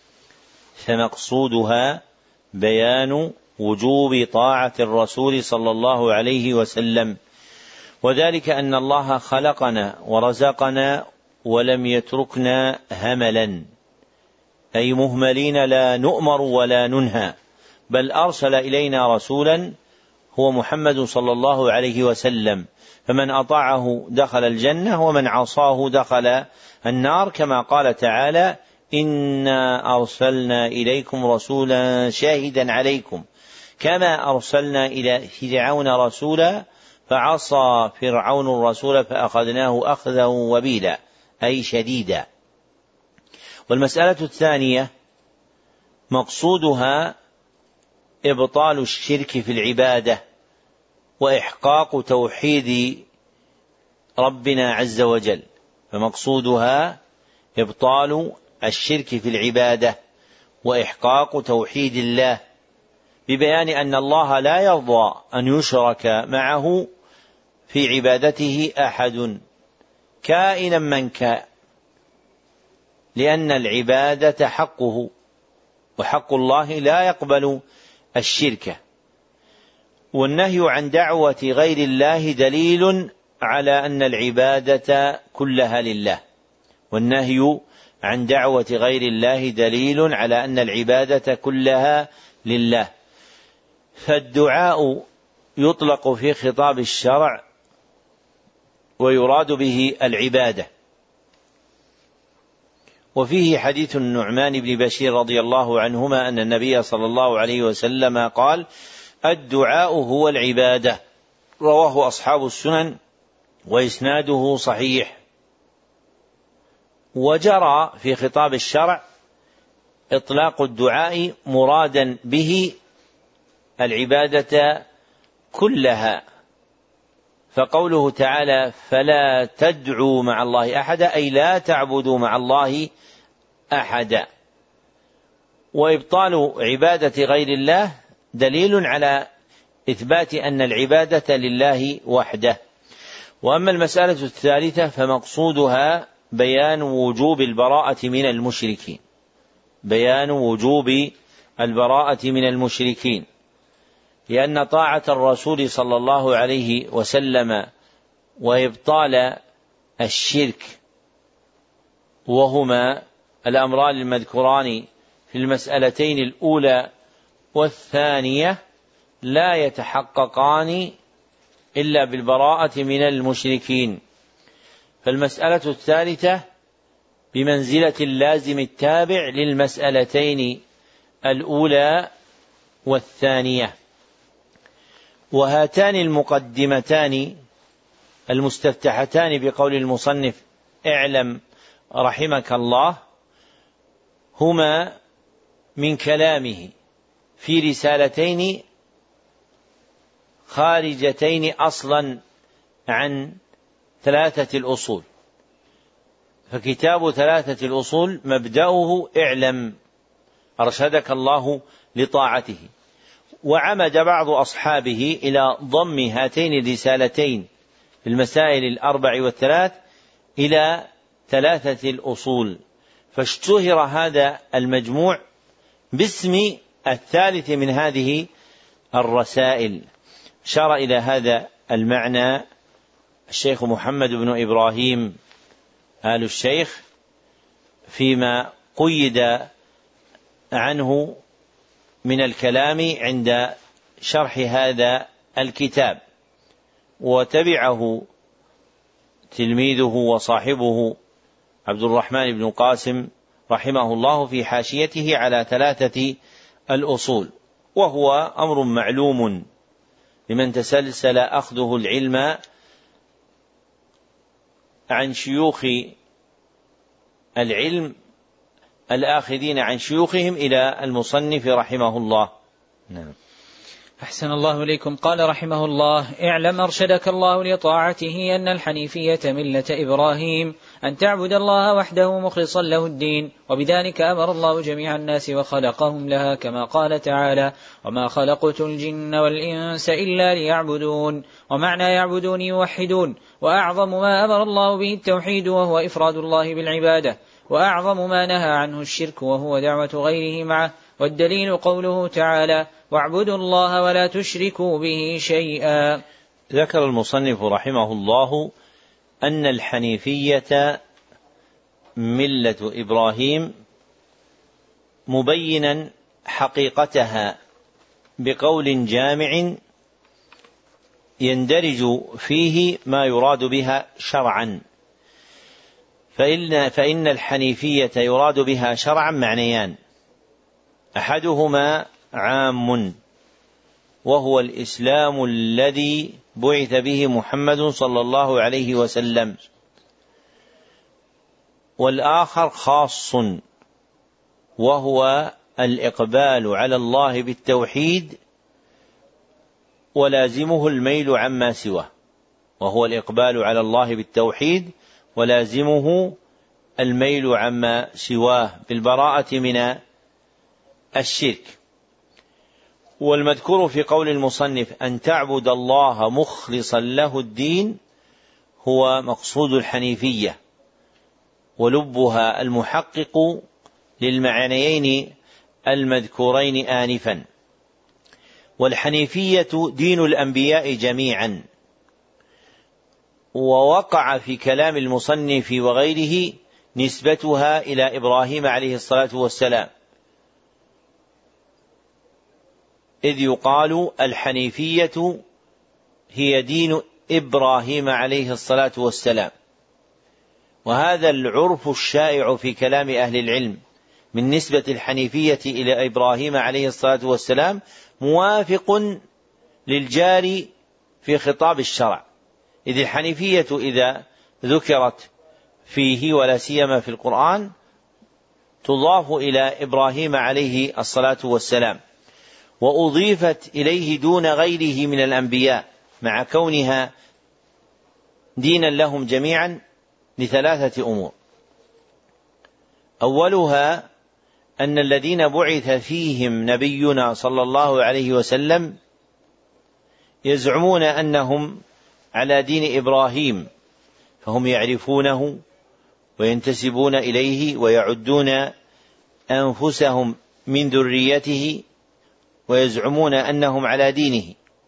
فمقصودها بيان وجوب طاعة الرسول صلى الله عليه وسلم وذلك أن الله خلقنا ورزقنا ولم يتركنا هملا أي مهملين لا نؤمر ولا ننهى، بل أرسل إلينا رسولا هو محمد صلى الله عليه وسلم، فمن أطاعه دخل الجنة ومن عصاه دخل النار، كما قال تعالى: إنا أرسلنا إليكم رسولا شاهدا عليكم كما أرسلنا إلى فرعون رسولا فعصى فرعون الرسول فأخذناه أخذا وبيلا أي شديدا. والمسألة الثانية مقصودها إبطال الشرك في العبادة وإحقاق توحيد ربنا عز وجل، فمقصودها إبطال الشرك في العبادة وإحقاق توحيد الله ببيان أن الله لا يرضى أن يشرك معه في عبادته أحد كائنا من كان، لأن العبادة حقه وحق الله لا يقبل الشرك. والنهي عن دعوة غير الله دليل على أن العبادة كلها لله، والنهي عن دعوة غير الله دليل على أن العبادة كلها لله. فالدعاء يطلق في خطاب الشرع ويراد به العبادة. وفيه حديث النعمان بن بشير رضي الله عنهما أن النبي صلى الله عليه وسلم قال: الدعاء هو العبادة، رواه أصحاب السنن وإسناده صحيح. وجرى في خطاب الشرع إطلاق الدعاء مرادا به العبادة كلها، فقوله تعالى: فلا تدعوا مع الله أحدا أي لا تعبدوا مع الله أحدا. وإبطال عبادة غير الله دليل على إثبات أن العبادة لله وحده. وأما المسألة الثالثة فمقصودها بيان وجوب البراءة من المشركين بيان وجوب البراءة من المشركين لأن طاعة الرسول صلى الله عليه وسلم وإبطال الشرك وهما الأمران المذكوران في المسألتين الأولى والثانية لا يتحققان إلا بالبراءة من المشركين. فالمسألة الثالثة بمنزلة اللازم التابع للمسألتين الأولى والثانية. وهاتان المقدمتان المستفتحتان بقول المصنف اعلم رحمك الله هما من كلامه في رسالتين خارجتين أصلا عن ثلاثة الأصول. فكتاب ثلاثة الأصول مبدأه اعلم أرشدك الله لطاعته، وعمد بعض أصحابه إلى ضم هاتين الرسالتين في المسائل الأربع والثلاث إلى ثلاثة الأصول، فاشتهر هذا المجموع باسم الثالث من هذه الرسائل. شار إلى هذا المعنى الشيخ محمد بن إبراهيم آل الشيخ فيما قيد عنه من الكلام عند شرح هذا الكتاب، وتبعه تلميذه وصاحبه عبد الرحمن بن قاسم رحمه الله في حاشيته على ثلاثة الأصول، وهو أمر معلوم لمن تسلسل أخذه العلم عن شيوخ العلم الآخذين عن شيوخهم إلى المصنف رحمه الله. نعم. أحسن الله إليكم. قال رحمه الله: اعلم أرشدك الله لطاعته أن الحنيفية ملة إبراهيم، أن تعبد الله وحده مخلصا له الدين، وبذلك أمر الله جميع الناس وخلقهم لها، كما قال تعالى: وما خلقت الجن والإنس إلا ليعبدون. ومعنى يعبدون يوحدون، وأعظم ما أمر الله به التوحيد وهو إفراد الله بالعبادة، وأعظم ما نهى عنه الشرك وهو دعوة غيره معه. والدليل قوله تعالى: واعبدوا الله ولا تشركوا به شيئا. ذكر المصنف رحمه الله أن الحنيفية ملة إبراهيم، مبينا حقيقتها بقول جامع يندرج فيه ما يراد بها شرعا. فإن, فإن الحنيفية يراد بها شرعا معنيان: أحدهما عام وهو الإسلام الذي بعث به محمد صلى الله عليه وسلم، والآخر خاص وهو الإقبال على الله بالتوحيد ولازمه الميل عما سواه، وهو الإقبال على الله بالتوحيد ولازمه الميل عما سواه بالبراءة من الشرك. والمذكور في قول المصنف أن تعبد الله مخلصا له الدين هو مقصود الحنيفية، ولبها المحقق للمعنيين المذكورين آنفا. والحنيفية دين الأنبياء جميعا، ووقع في كلام المصنف وغيره نسبتها إلى إبراهيم عليه الصلاة والسلام، إذ يقال الحنيفية هي دين إبراهيم عليه الصلاة والسلام. وهذا العرف الشائع في كلام أهل العلم من نسبة الحنيفية إلى إبراهيم عليه الصلاة والسلام موافق للجاري في خطاب الشرع، إذ الحنيفية إذا ذكرت فيه ولا سيما في القرآن تضاف إلى إبراهيم عليه الصلاة والسلام، وأضيفت إليه دون غيره من الأنبياء مع كونها دينا لهم جميعا لثلاثة أمور: أولها أن الذين بعث فيهم نبينا صلى الله عليه وسلم يزعمون أنهم على دين إبراهيم، فهم يعرفونه وينتسبون إليه ويعدون أنفسهم من ذريته ويزعمون أنهم على دينه،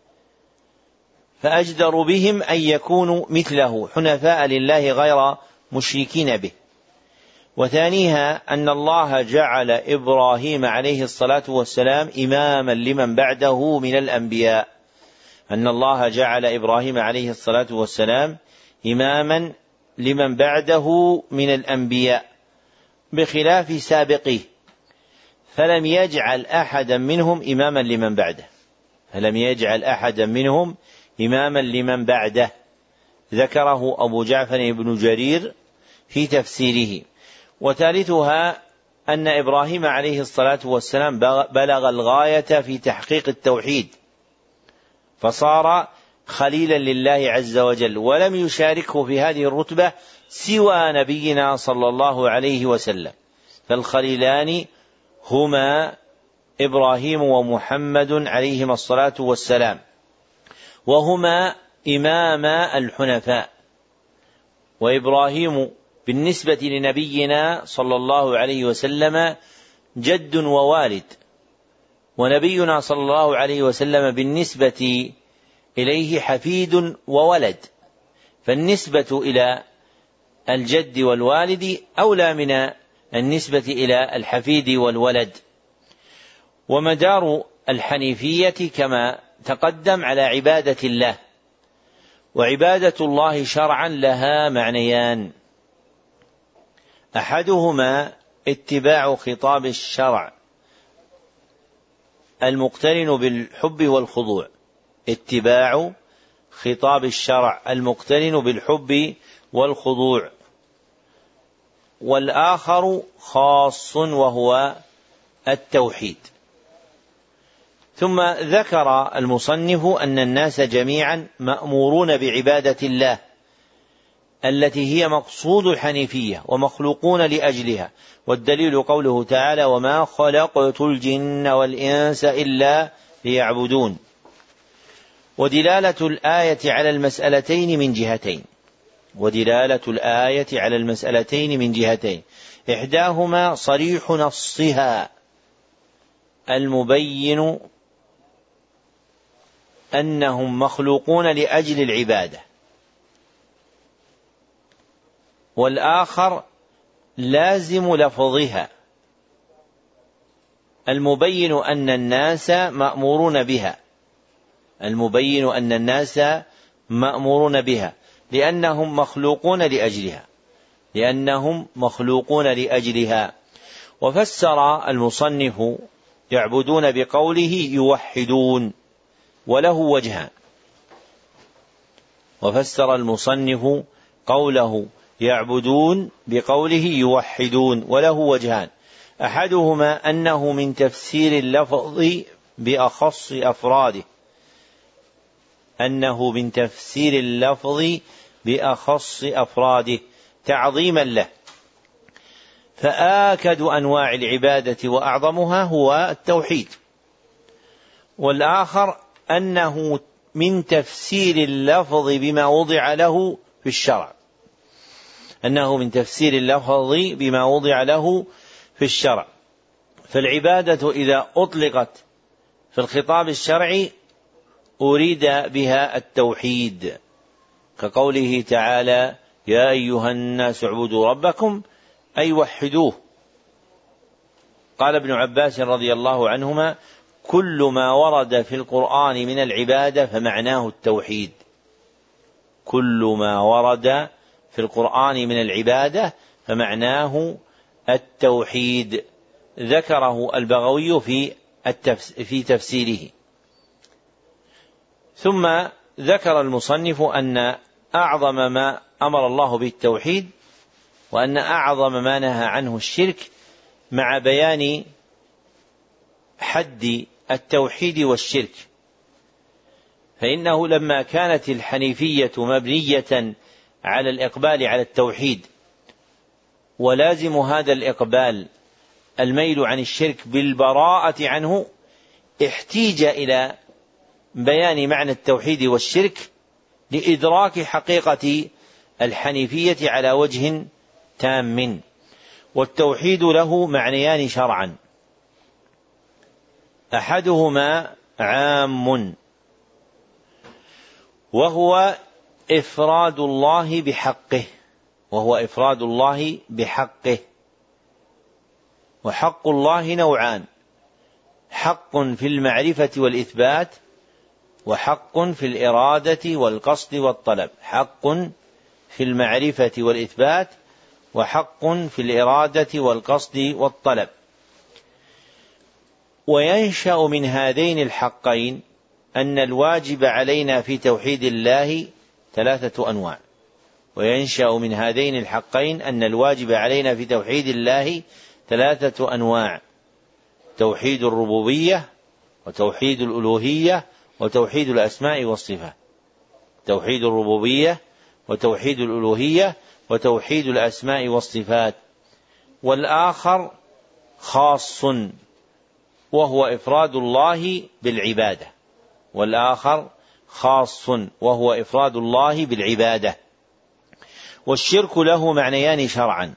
فأجدر بهم أن يكونوا مثله حنفاء لله غير مشركين به. وثانيها أن الله جعل إبراهيم عليه الصلاة والسلام إماما لمن بعده من الأنبياء، أن الله جعل إبراهيم عليه الصلاة والسلام إماما لمن بعده من الأنبياء بخلاف سابقيه، فلم يجعل أحدا منهم إماما لمن بعده فلم يجعل أحدا منهم إماما لمن بعده ذكره أبو جعفر بن جرير في تفسيره. وثالثها أن إبراهيم عليه الصلاة والسلام بلغ الغاية في تحقيق التوحيد، فصار خليلا لله عز وجل، ولم يشاركه في هذه الرتبة سوى نبينا صلى الله عليه وسلم، فالخليلان هما إبراهيم ومحمد عليهما الصلاة والسلام، وهما إماما الحنفاء. وإبراهيم بالنسبة لنبينا صلى الله عليه وسلم جد ووالد، ونبينا صلى الله عليه وسلم بالنسبة إليه حفيد وولد، فالنسبة إلى الجد والوالد أولى من النسبة إلى الحفيد والولد. ومدار الحنيفية كما تقدم على عبادة الله، وعبادة الله شرعا لها معنيان: أحدهما اتباع خطاب الشرع المقترن بالحب والخضوع، اتباع خطاب الشرع المقترن بالحب والخضوع، والآخر خاص وهو التوحيد. ثم ذكر المصنف أن الناس جميعا مأمورون بعبادة الله التي هي مقصود الحنيفية ومخلوقون لأجلها، والدليل قوله تعالى: وما خلقت الجن والإنس إلا ليعبدون. ودلالة الآية على المسألتين من جهتين ودلالة الآية على المسألتين من جهتين إحداهما صريح نصها المبين أنهم مخلوقون لأجل العبادة، والآخر لازم لفظها المبين أن الناس مأمورون بها المبين أن الناس مأمورون بها لأنهم مخلوقون لأجلها لأنهم مخلوقون لأجلها. وفسر المصنف يعبدون بقوله يوحدون وله وجهان وفسر المصنف قوله يعبدون بقوله يوحدون وله وجهان: أحدهما أنه من تفسير اللفظ بأخص أفراده أنه من تفسير اللفظ بأخص أفراده تعظيما له، فآكد أنواع العبادة وأعظمها هو التوحيد. والآخر أنه من تفسير اللفظ بما وضع له في الشرع أنه من تفسير اللفظ بما وضع له في الشرع فالعبادة إذا أطلقت في الخطاب الشرعي أريد بها التوحيد، كقوله تعالى: يا أيها الناس اعبدوا ربكم أي وحدوه. قال ابن عباس رضي الله عنهما: كل ما ورد في القرآن من العبادة فمعناه التوحيد كل ما ورد في القرآن من العبادة فمعناه التوحيد. ذكره البغوي في في تفسيره. ثم ذكر المصنف أن أعظم ما أمر الله به التوحيد، وأن أعظم ما نهى عنه الشرك، مع بيان حد التوحيد والشرك. فإنه لما كانت الحنيفية مبنية على الإقبال على التوحيد، ولازم هذا الإقبال الميل عن الشرك بالبراءة عنه، احتيج إلى بيان معنى التوحيد والشرك لإدراك حقيقة الحنيفية على وجه تام. والتوحيد له معنيان شرعا: أحدهما عام وهو إفراد الله بحقه وهو إفراد الله بحقه وحق الله نوعان: حق في المعرفة والإثبات، وحق في الإرادة والقصد والطلب حق في المعرفة والإثبات وحق في الإرادة والقصد والطلب. وينشأ من هذين الحقين أن الواجب علينا في توحيد الله ثلاثة أنواع وينشأ من هذين الحقين أن الواجب علينا في توحيد الله ثلاثة أنواع: توحيد الربوبية، وتوحيد الألوهية، وتوحيد الأسماء والصفات. توحيد الربوبية وتوحيد الألوهية وتوحيد الأسماء والصفات. والآخر خاص وهو إفراد الله بالعبادة والآخر خاص وهو إفراد الله بالعبادة. والشرك له معنيان شرعا: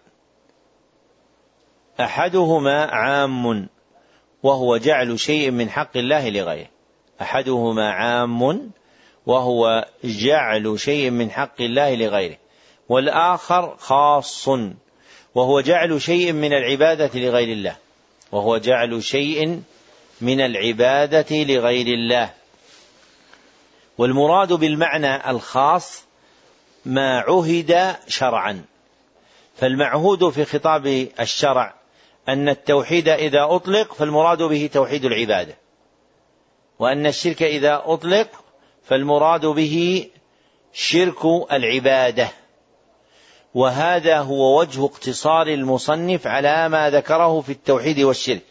أحدهما عام وهو جعل شيء من حق الله لغيره أحدهما عام وهو جعل شيء من حق الله لغيره والآخر خاص وهو جعل شيء من العبادة لغير الله وهو جعل شيء من العبادة لغير الله. والمراد بالمعنى الخاص ما عهد شرعا، فالمعهود في خطاب الشرع أن التوحيد إذا أطلق فالمراد به توحيد العبادة، وأن الشرك إذا أطلق فالمراد به شرك العبادة. وهذا هو وجه اقتصار المصنف على ما ذكره في التوحيد والشرك.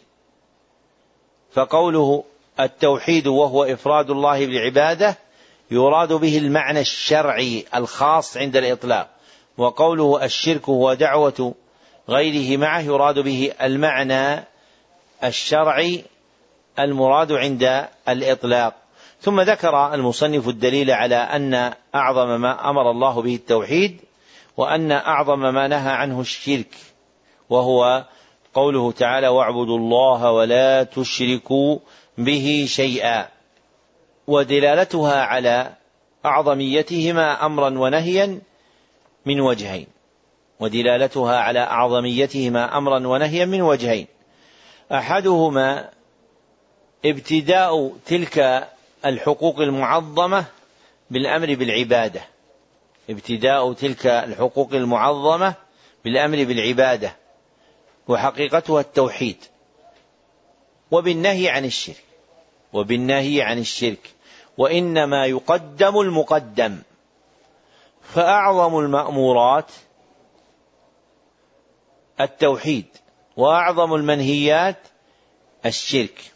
فقوله التوحيد وهو إفراد الله بالعبادة يراد به المعنى الشرعي الخاص عند الإطلاق، وقوله الشرك هو دعوة غيره معه يراد به المعنى الشرعي المراد عند الإطلاق. ثم ذكر المصنف الدليل على أن أعظم ما أمر الله به التوحيد، وأن أعظم ما نهى عنه الشرك، وهو قوله تعالى واعبدوا الله ولا تشركوا به شيئا. ودلالتها على أعظميتهما أمرا ونهيا من وجهين ودلالتها على أعظميتهما أمرا ونهيا من وجهين أحدهما ابتداء تلك الحقوق المعظمة بالأمر بالعبادة ابتداء تلك الحقوق المعظمة بالأمر بالعبادة وحقيقتها التوحيد، وبالنهي عن الشرك وبالنهي عن الشرك وإنما يقدم المقدم. فأعظم المأمورات التوحيد، وأعظم المنهيات الشرك،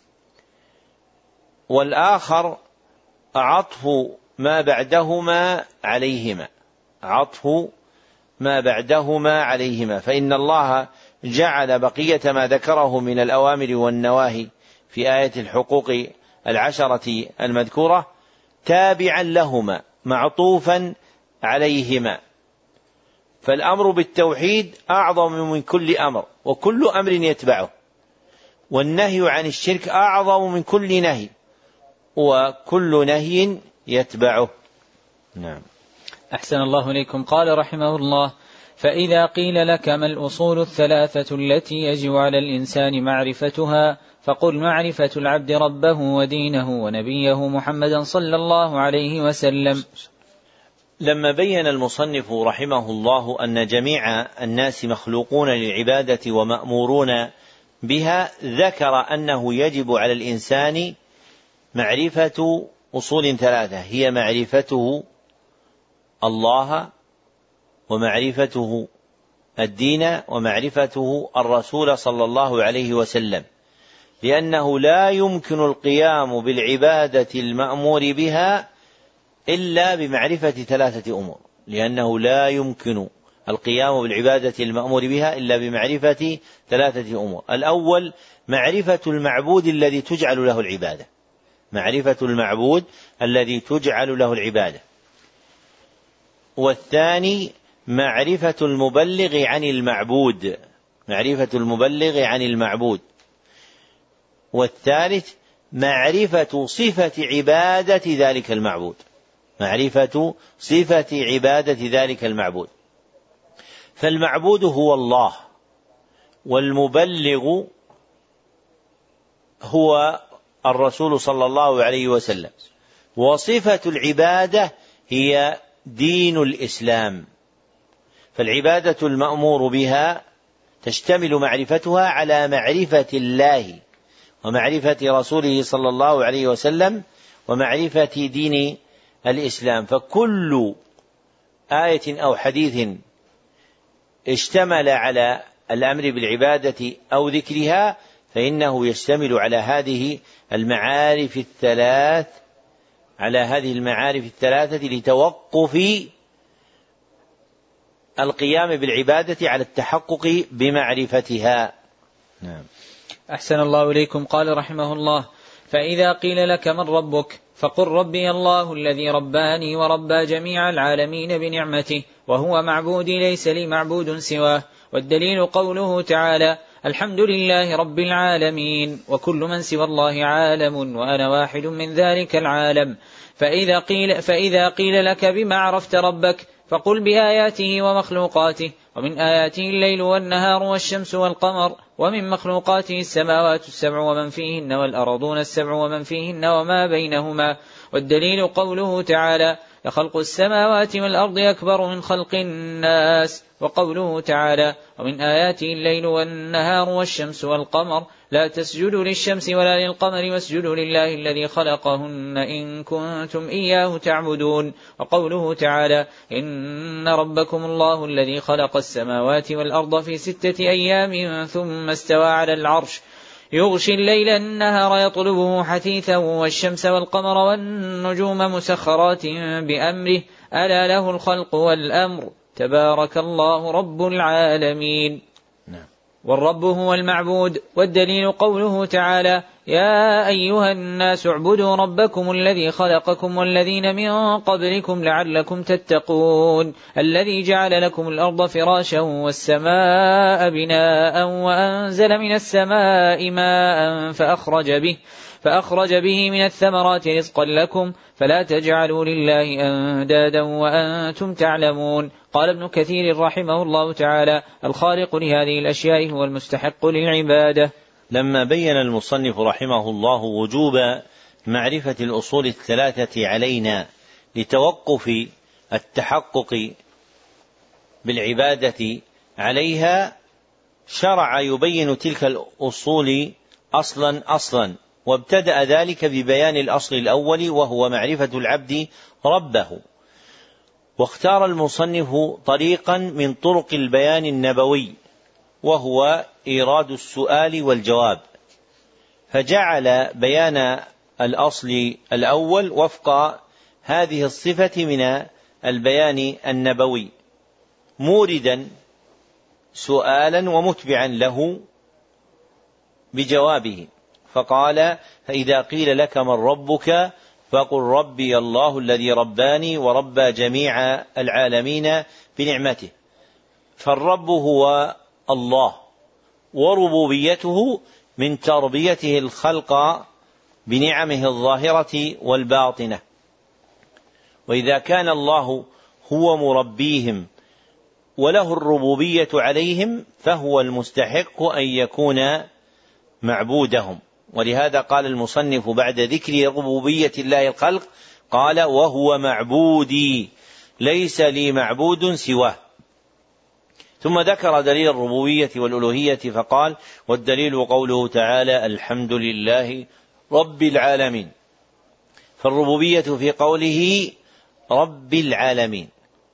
والآخر عطف ما بعدهما عليهما عطف ما بعدهما عليهما فإن الله جعل بقية ما ذكره من الأوامر والنواهي في آية الحقوق العشرة المذكورة تابعا لهما معطوفا عليهما. فالأمر بالتوحيد أعظم من كل أمر وكل أمر يتبعه، والنهي عن الشرك أعظم من كل نهي وكل نهي يتبعه. نعم. أحسن الله إليكم. قال رحمه الله: فإذا قيل لك ما الأصول الثلاثة التي يجب على الإنسان معرفتها فقل معرفة العبد ربه ودينه ونبيه محمدا صلى الله عليه وسلم. لما بين المصنف رحمه الله أن جميع الناس مخلوقون للعبادة ومأمورون بها، ذكر أنه يجب على الإنسان معرفة أصول ثلاثة، هي معرفته الله ومعرفته الدين ومعرفته الرسول صلى الله عليه وسلم، لأنه لا يمكن القيام بالعبادة المأمور بها إلا بمعرفة ثلاثة أمور لأنه لا يمكن القيام بالعبادة المأمور بها إلا بمعرفة ثلاثة أمور. الأول معرفة المعبود الذي تجعل له العبادة معرفة المعبود الذي تجعل له العبادة والثاني معرفة المبلغ عن المعبود معرفة المبلغ عن المعبود والثالث معرفة صفة عبادة ذلك المعبود معرفة صفة عبادة ذلك المعبود. فالمعبود هو الله، والمبلغ هو الرسول صلى الله عليه وسلم، وصفة العبادة هي دين الإسلام. فالعبادة المأمور بها تشتمل معرفتها على معرفة الله ومعرفة رسوله صلى الله عليه وسلم ومعرفة دين الإسلام. فكل آية أو حديث اشتمل على الأمر بالعبادة أو ذكرها فإنه يشتمل على هذه المعارف الثلاث على هذه المعارف الثلاثة لتوقف القيام بالعبادة على التحقق بمعرفتها. نعم. أحسن الله إليكم. قال رحمه الله: فإذا قيل لك من ربك فقل ربي الله الذي رباني وربى جميع العالمين بنعمته وهو معبودي ليس لي معبود سواه. والدليل قوله تعالى: الحمد لله رب العالمين وكل من سوى الله عالم وأنا واحد من ذلك العالم. فإذا قيل, فإذا قيل لك بما عرفت ربك فقل بآياته ومخلوقاته ومن آياته الليل والنهار والشمس والقمر، ومن مخلوقاته السماوات السبع ومن فيهن والأرضون السبع ومن فيهن وما بينهما. والدليل قوله تعالى: لخلق السماوات والأرض أكبر من خلق الناس. وقوله تعالى: ومن آياته الليل والنهار والشمس والقمر، لا تسجدوا للشمس ولا للقمر واسجدوا لله الذي خلقهن إن كنتم إياه تعبدون. وقوله تعالى: إن ربكم الله الذي خلق السماوات والأرض في ستة أيام ثم استوى على العرش يغشي الليل النهار يطلبه حثيثا والشمس والقمر والنجوم مسخرات بأمره ألا له الخلق والأمر تبارك الله رب العالمين. والرب هو المعبود. والدليل قوله تعالى: يا أيها الناس اعبدوا ربكم الذي خلقكم والذين من قبلكم لعلكم تتقون، الذي جعل لكم الأرض فراشا والسماء بناء وأنزل من السماء ماء فأخرج به فأخرج به من الثمرات رزقا لكم فلا تجعلوا لله أندادا وأنتم تعلمون. قال ابن كثير رحمه الله تعالى: الخالق لهذه الأشياء هو المستحق للعبادة. لما بين المصنف رحمه الله وجوب معرفة الأصول الثلاثة علينا لتوقف التحقق بالعبادة عليها، شرع يبين تلك الأصول أصلا أصلا، وابتدأ ذلك ببيان الأصل الأول وهو معرفة العبد ربه. واختار المصنف طريقا من طرق البيان النبوي وهو إيراد السؤال والجواب، فجعل بيان الأصل الأول وفق هذه الصفة من البيان النبوي، موردا سؤالا ومتبعا له بجوابه، فقال: فإذا قيل لك من ربك فقل ربي الله الذي رباني وربى جميع العالمين بنعمته. فالرب هو الله، وربوبيته من تربيته الخلق بنعمه الظاهرة والباطنة. وإذا كان الله هو مربيهم وله الربوبية عليهم فهو المستحق أن يكون معبودهم. ولهذا قال المصنف بعد ذكر ربوبية الله الخلق قال: وهو معبودي ليس لي معبود سواه. ثم ذكر دليل الربوبية والألوهية فقال: والدليل قوله تعالى: الحمد لله رب العالمين. فالربوبية في قوله رب العالمين،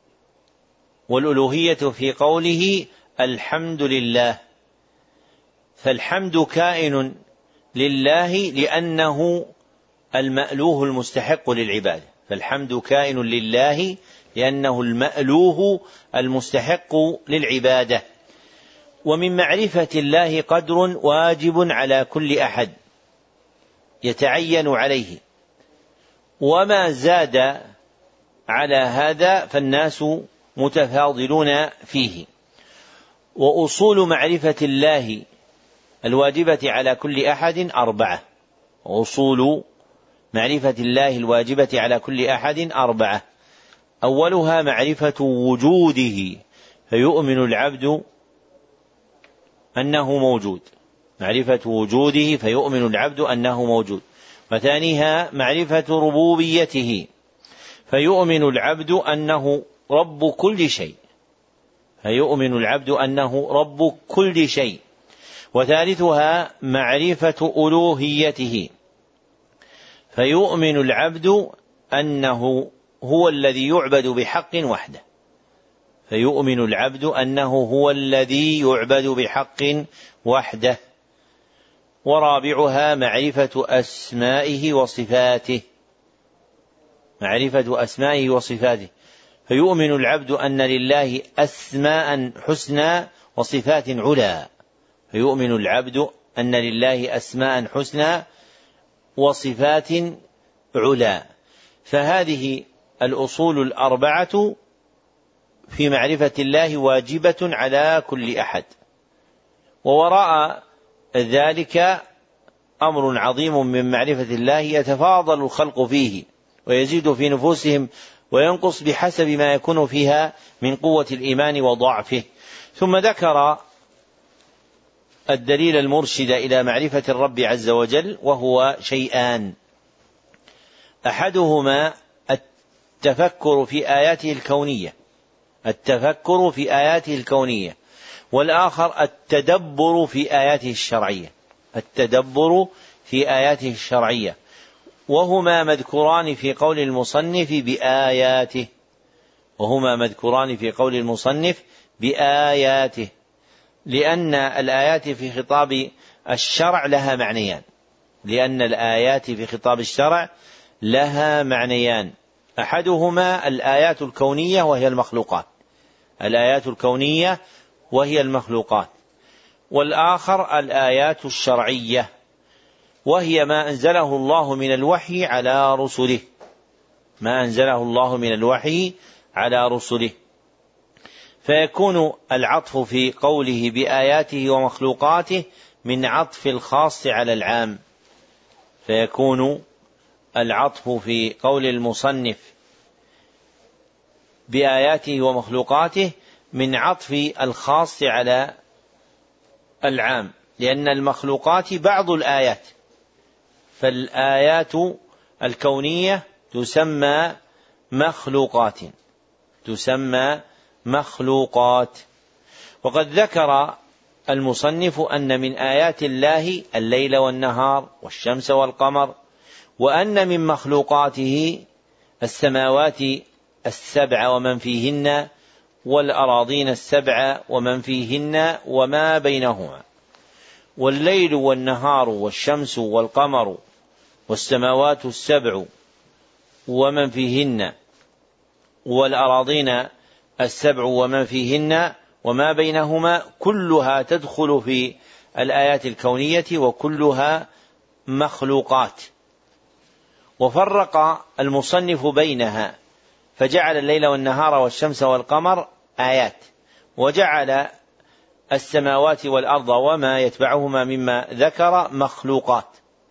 والألوهية في قوله الحمد لله. فالحمد كائن لله لأنه المألوه المستحق للعبادة، فالحمد كائن لله لأنه المألوه المستحق للعبادة. ومن معرفة الله قدر واجب على كل أحد يتعين عليه، وما زاد على هذا فالناس متفاضلون فيه. وأصول معرفة الله الواجبة على كل أحد أربعة. أصول معرفة الله الواجبة على كل أحد أربعة: أولها معرفة وجوده فيؤمن العبد أنه موجود، معرفة وجوده فيؤمن العبد أنه موجود. وثانيها معرفة ربوبيته فيؤمن العبد أنه رب كل شيء، فيؤمن العبد أنه رب كل شيء. وثالثها معرفة ألوهيته فيؤمن العبد أنه هو الذي يعبد بحق وحده، فيؤمن العبد أنه هو الذي يعبد بحق وحده. ورابعها معرفة أسمائه وصفاته، معرفة أسمائه وصفاته فيؤمن العبد أن لله أسماء حسنى وصفات علا، فيؤمن العبد أن لله أسماء حسنى وصفات علا. فهذه الأصول الأربعة في معرفة الله واجبة على كل أحد. ووراء ذلك أمر عظيم من معرفة الله يتفاضل الخلق فيه ويزيد في نفوسهم وينقص بحسب ما يكون فيها من قوة الإيمان وضعفه. ثم ذكر الدليل المرشد إلى معرفة الرب عز وجل، وهو شيئان: أحدهما التفكر في آياته الكونية التفكر في آياته الكونية والآخر التدبر في آياته الشرعية التدبر في آياته الشرعية وهما مذكوران في قول المصنف بآياته وهما مذكوران في قول المصنف بآياته لأن الآيات في خطاب الشرع لها معنيان لأن الآيات في خطاب الشرع لها معنيان أحدهما الآيات الكونية وهي المخلوقات الآيات الكونية وهي المخلوقات والآخر الآيات الشرعية وهي ما أنزله الله من الوحي على رسله ما أنزله الله من الوحي على رسله فيكون العطف في قوله بآياته ومخلوقاته من عطف الخاص على العام فيكون العطف في قول المصنف بآياته ومخلوقاته من عطف الخاص على العام لأن المخلوقات بعض الآيات فالآيات الكونية تسمى مخلوقات تسمى مخلوقات وقد ذكر المصنف أن من آيات الله الليل والنهار والشمس والقمر وأن من مخلوقاته السماوات السبع ومن فيهن والأراضين السبع ومن فيهن وما بينهما والليل والنهار والشمس والقمر والسماوات السبع ومن فيهن والأراضين السبع ومن فيهن وما بينهما كلها تدخل في الآيات الكونية وكلها مخلوقات وفرق المصنف بينها فجعل الليل والنهار والشمس والقمر آيات وجعل السماوات والأرض وما يتبعهما مما ذكر مخلوقات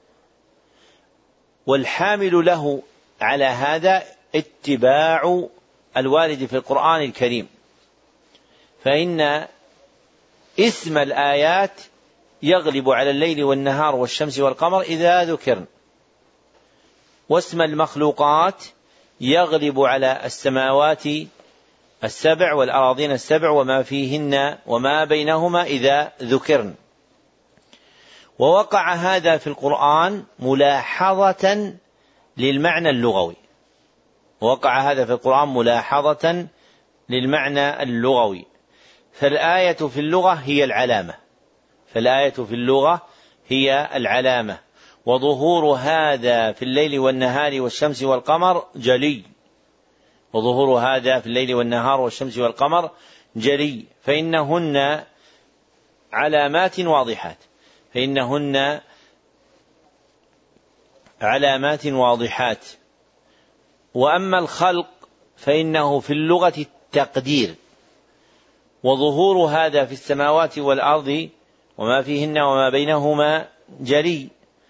والحامل له على هذا اتباع الوارد في القرآن الكريم فإن اسم الآيات يغلب على الليل والنهار والشمس والقمر إذا ذكرن واسم المخلوقات يغلب على السماوات السبع والأراضين السبع وما فيهن وما بينهما إذا ذكرن ووقع هذا في القرآن ملاحظة للمعنى اللغوي وقع هذا في القرآن ملاحظة للمعنى اللغوي فالآية في اللغة هي العلامة فالآية في اللغة هي العلامة وظهور هذا في الليل والنهار والشمس والقمر جلي وظهور هذا في الليل والنهار والشمس والقمر جلي فإنهن علامات واضحات فإنهن علامات واضحات وأما الخلق فإنه في اللغة التقدير وظهور هذا في السماوات والأرض وما فيهن وما بينهما جلي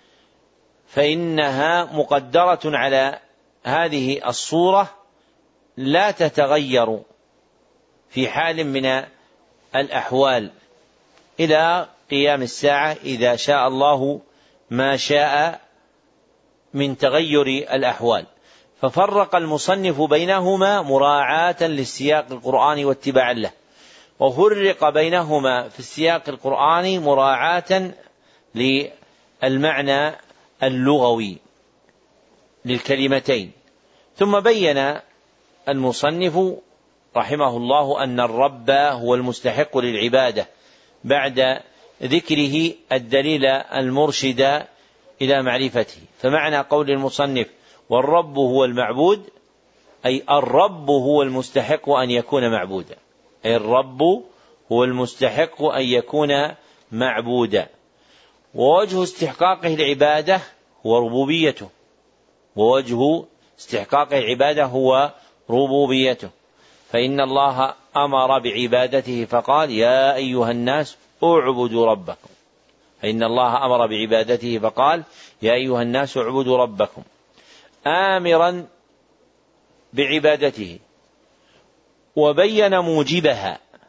فإنها مقدرة على هذه الصورة لا تتغير في حال من الأحوال إلى قيام الساعة إذا شاء الله ما شاء من تغير الأحوال ففرق المصنف بينهما مراعاة للسياق القرآني واتباعا له وفرق بينهما في السياق القرآني مراعاة للمعنى اللغوي للكلمتين ثم بين المصنف رحمه الله أن الرب هو المستحق للعبادة بعد ذكره الدليل المرشد إلى معرفته فمعنى قول المصنف والرب هو المعبود أي الرب هو المستحق أن يكون معبودا أي الرب هو المستحق أن يكون معبودا ووجه استحقاقه العبادة هو ربوبيته ووجه استحقاقه العبادة هو ربوبيته فإن الله أمر بعبادته فقال يا أيها الناس اعبدوا ربكم فإن الله أمر بعبادته فقال يا أيها الناس اعبدوا ربكم آمرا بعبادته وبين موجبها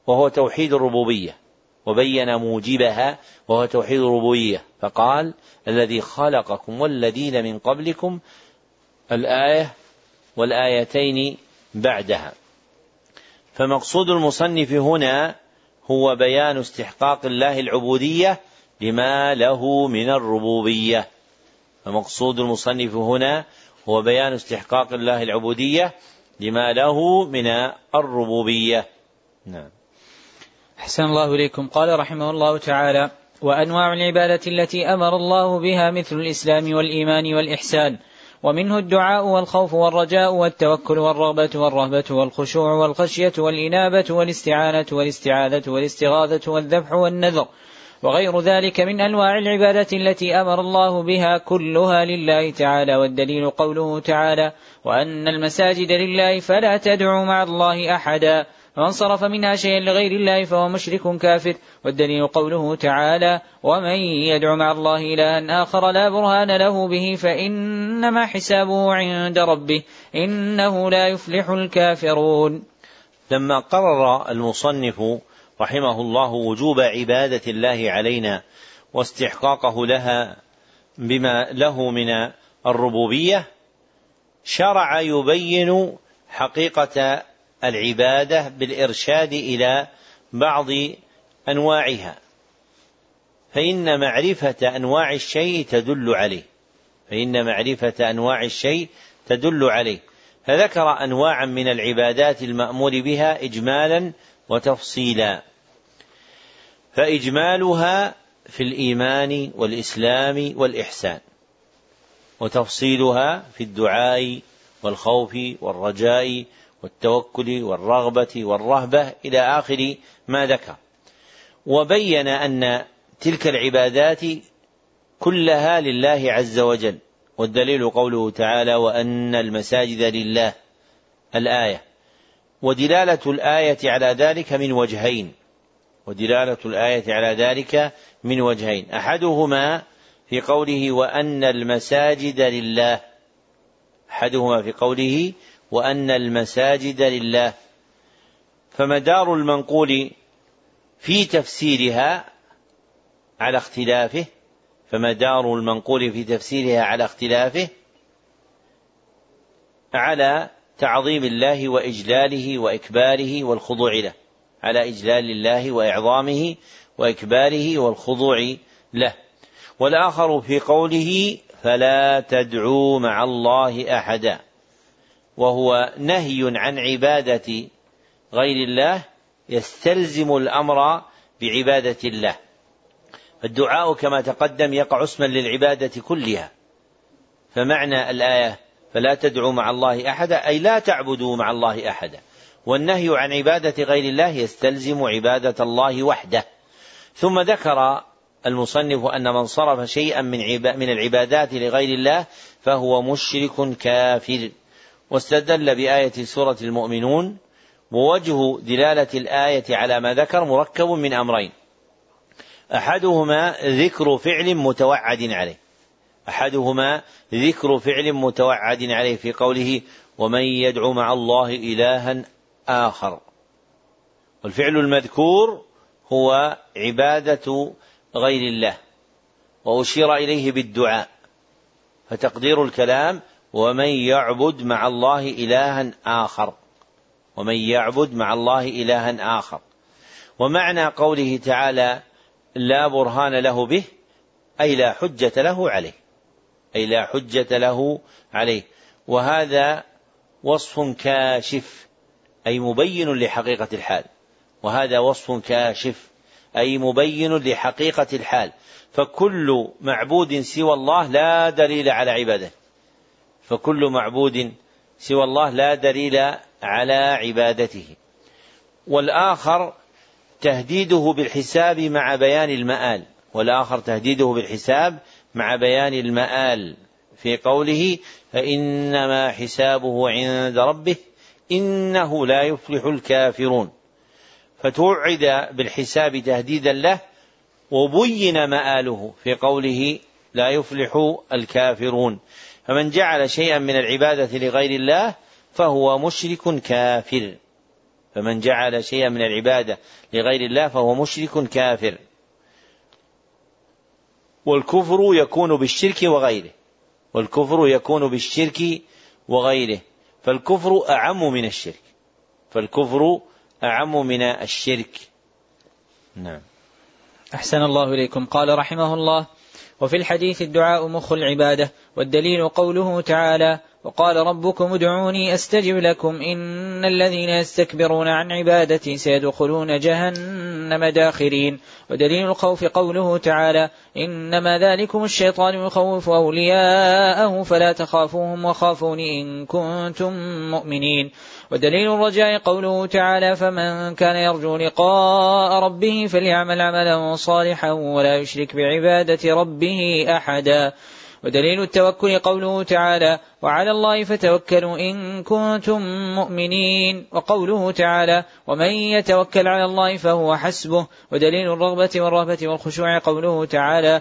وهو توحيد الربوبية، وبين موجبها وهو توحيد الربوبية، فقال الذي خلقكم والذين من قبلكم الآية والآيتين بعدها. فمقصود المصنف هنا هو بيان استحقاق الله العبودية لما له من الربوبية. فمقصود المصنف هنا هو بيان استحقاق الله العبودية لما له من الربوبية. نعم. أحسن الله إليكم. قال رحمه الله تعالى: وأنواع العبادة التي أمر الله بها مثل الإسلام والإيمان والإحسان، ومنه الدعاء والخوف والرجاء والتوكل والرغبة والرهبة والخشوع والخشية والإنابة والاستعانة والاستعاذة والاستغاثة والذبح والنذر وغير ذلك من أنواع العبادة التي أمر الله بها كلها لله تعالى. والدليل قوله تعالى: وأن المساجد لله فلا تدعوا مع الله أحدا، فمن صرف منها شيئا لغير الله فهو مشرك كافر. والدليل قوله تعالى: ومن يدع مع الله إلها آخر لا برهان له به فإنما حسابه عند ربه إنه لا يفلح الكافرون. لما قرر المصنف رحمه الله وجوب عبادة الله علينا واستحقاقه لها بما له من الربوبية، شرع يبين حقيقة العبادة بالإرشاد إلى بعض أنواعها، فإن معرفة أنواع الشيء تدل عليه فإن معرفة أنواع الشيء تدل عليه فذكر أنواعا من العبادات المأمور بها إجمالا وتفصيلا. فإجمالها في الإيمان والإسلام والإحسان، وتفصيلها في الدعاء والخوف والرجاء والتوكل والرغبة والرهبة إلى آخر ما ذكر. وبين أن تلك العبادات كلها لله عز وجل، والدليل قوله تعالى: وأن المساجد لله الآية. ودلالة الآية على ذلك من وجهين ودلالة الآية على ذلك من وجهين أحدهما في قوله: وأن المساجد لله أحدهما في قوله وأن المساجد لله، فمدار المنقول في تفسيرها على اختلافه فمدار المنقول في تفسيرها على اختلافه على تعظيم الله وإجلاله وإكباره والخضوع له، على إجلال الله وإعظامه وإكباره والخضوع له. والآخر في قوله: فلا تدعوا مع الله أحدا، وهو نهي عن عبادة غير الله يستلزم الأمر بعبادة الله. الدعاء كما تقدم يقع اسما للعبادة كلها، فمعنى الآية فلا تدعوا مع الله أحدا أي لا تعبدوا مع الله أحدا، والنهي عن عبادة غير الله يستلزم عبادة الله وحده. ثم ذكر المصنف أن من صرف شيئا من العبادات لغير الله فهو مشرك كافر، واستدل بآية سورة المؤمنون. ووجه دلالة الآية على ما ذكر مركب من أمرين: أحدهما ذكر فعل متوعد عليه أحدهما ذكر فعل متوعد عليه في قوله: ومن يدعو مع الله إلها آخر. والفعل المذكور هو عبادة غير الله، وأشير إليه بالدعاء، فتقدير الكلام: ومن يعبد مع الله إلها آخر ومن يعبد مع الله إلها آخر. ومعنى قوله تعالى: لا برهان له به أي لا حجة له عليه أي لا حجة له عليه وهذا وصف كاشف أي مبين لحقيقة الحال وهذا وصف كاشف أي مبين لحقيقة الحال فكل معبود سوى الله لا دليل على عبادته فكل معبود سوى الله لا دليل على عبادته. والآخر تهديده بالحساب مع بيان المآل والآخر تهديده بالحساب مع بيان المآل في قوله: فإنما حسابه عند ربه إنه لا يفلح الكافرون. فتوعد بالحساب تهديدا له، وبين مآله في قوله: لا يفلح الكافرون. فمن جعل شيئا من العبادة لغير الله فهو مشرك كافر. فمن جعل شيئا من العبادة لغير الله فهو مشرك كافر. والكفر يكون بالشرك وغيره والكفر يكون بالشرك وغيره فالكفر أعم من الشرك فالكفر أعم من الشرك. نعم. أحسن الله إليكم. قال رحمه الله: وفي الحديث الدعاء مخ العبادة، والدليل قوله تعالى: وقال ربكم ادعوني أستجب لكم إن الذين يستكبرون عن عبادتي سيدخلون جهنم داخرين. ودليل الخوف قوله تعالى: إنما ذلكم الشيطان يخوف أولياءه فلا تخافوهم وخافون إن كنتم مؤمنين. ودليل الرجاء قوله تعالى: فمن كان يرجو لقاء ربه فليعمل عملا صالحا ولا يشرك بعبادة ربه أحدا. ودليل التوكل قوله تعالى: وعلى الله فتوكلوا إن كنتم مؤمنين. وقوله تعالى: ومن يتوكل على الله فهو حسبه. ودليل الرغبة والرهبة والخشوع قوله تعالى: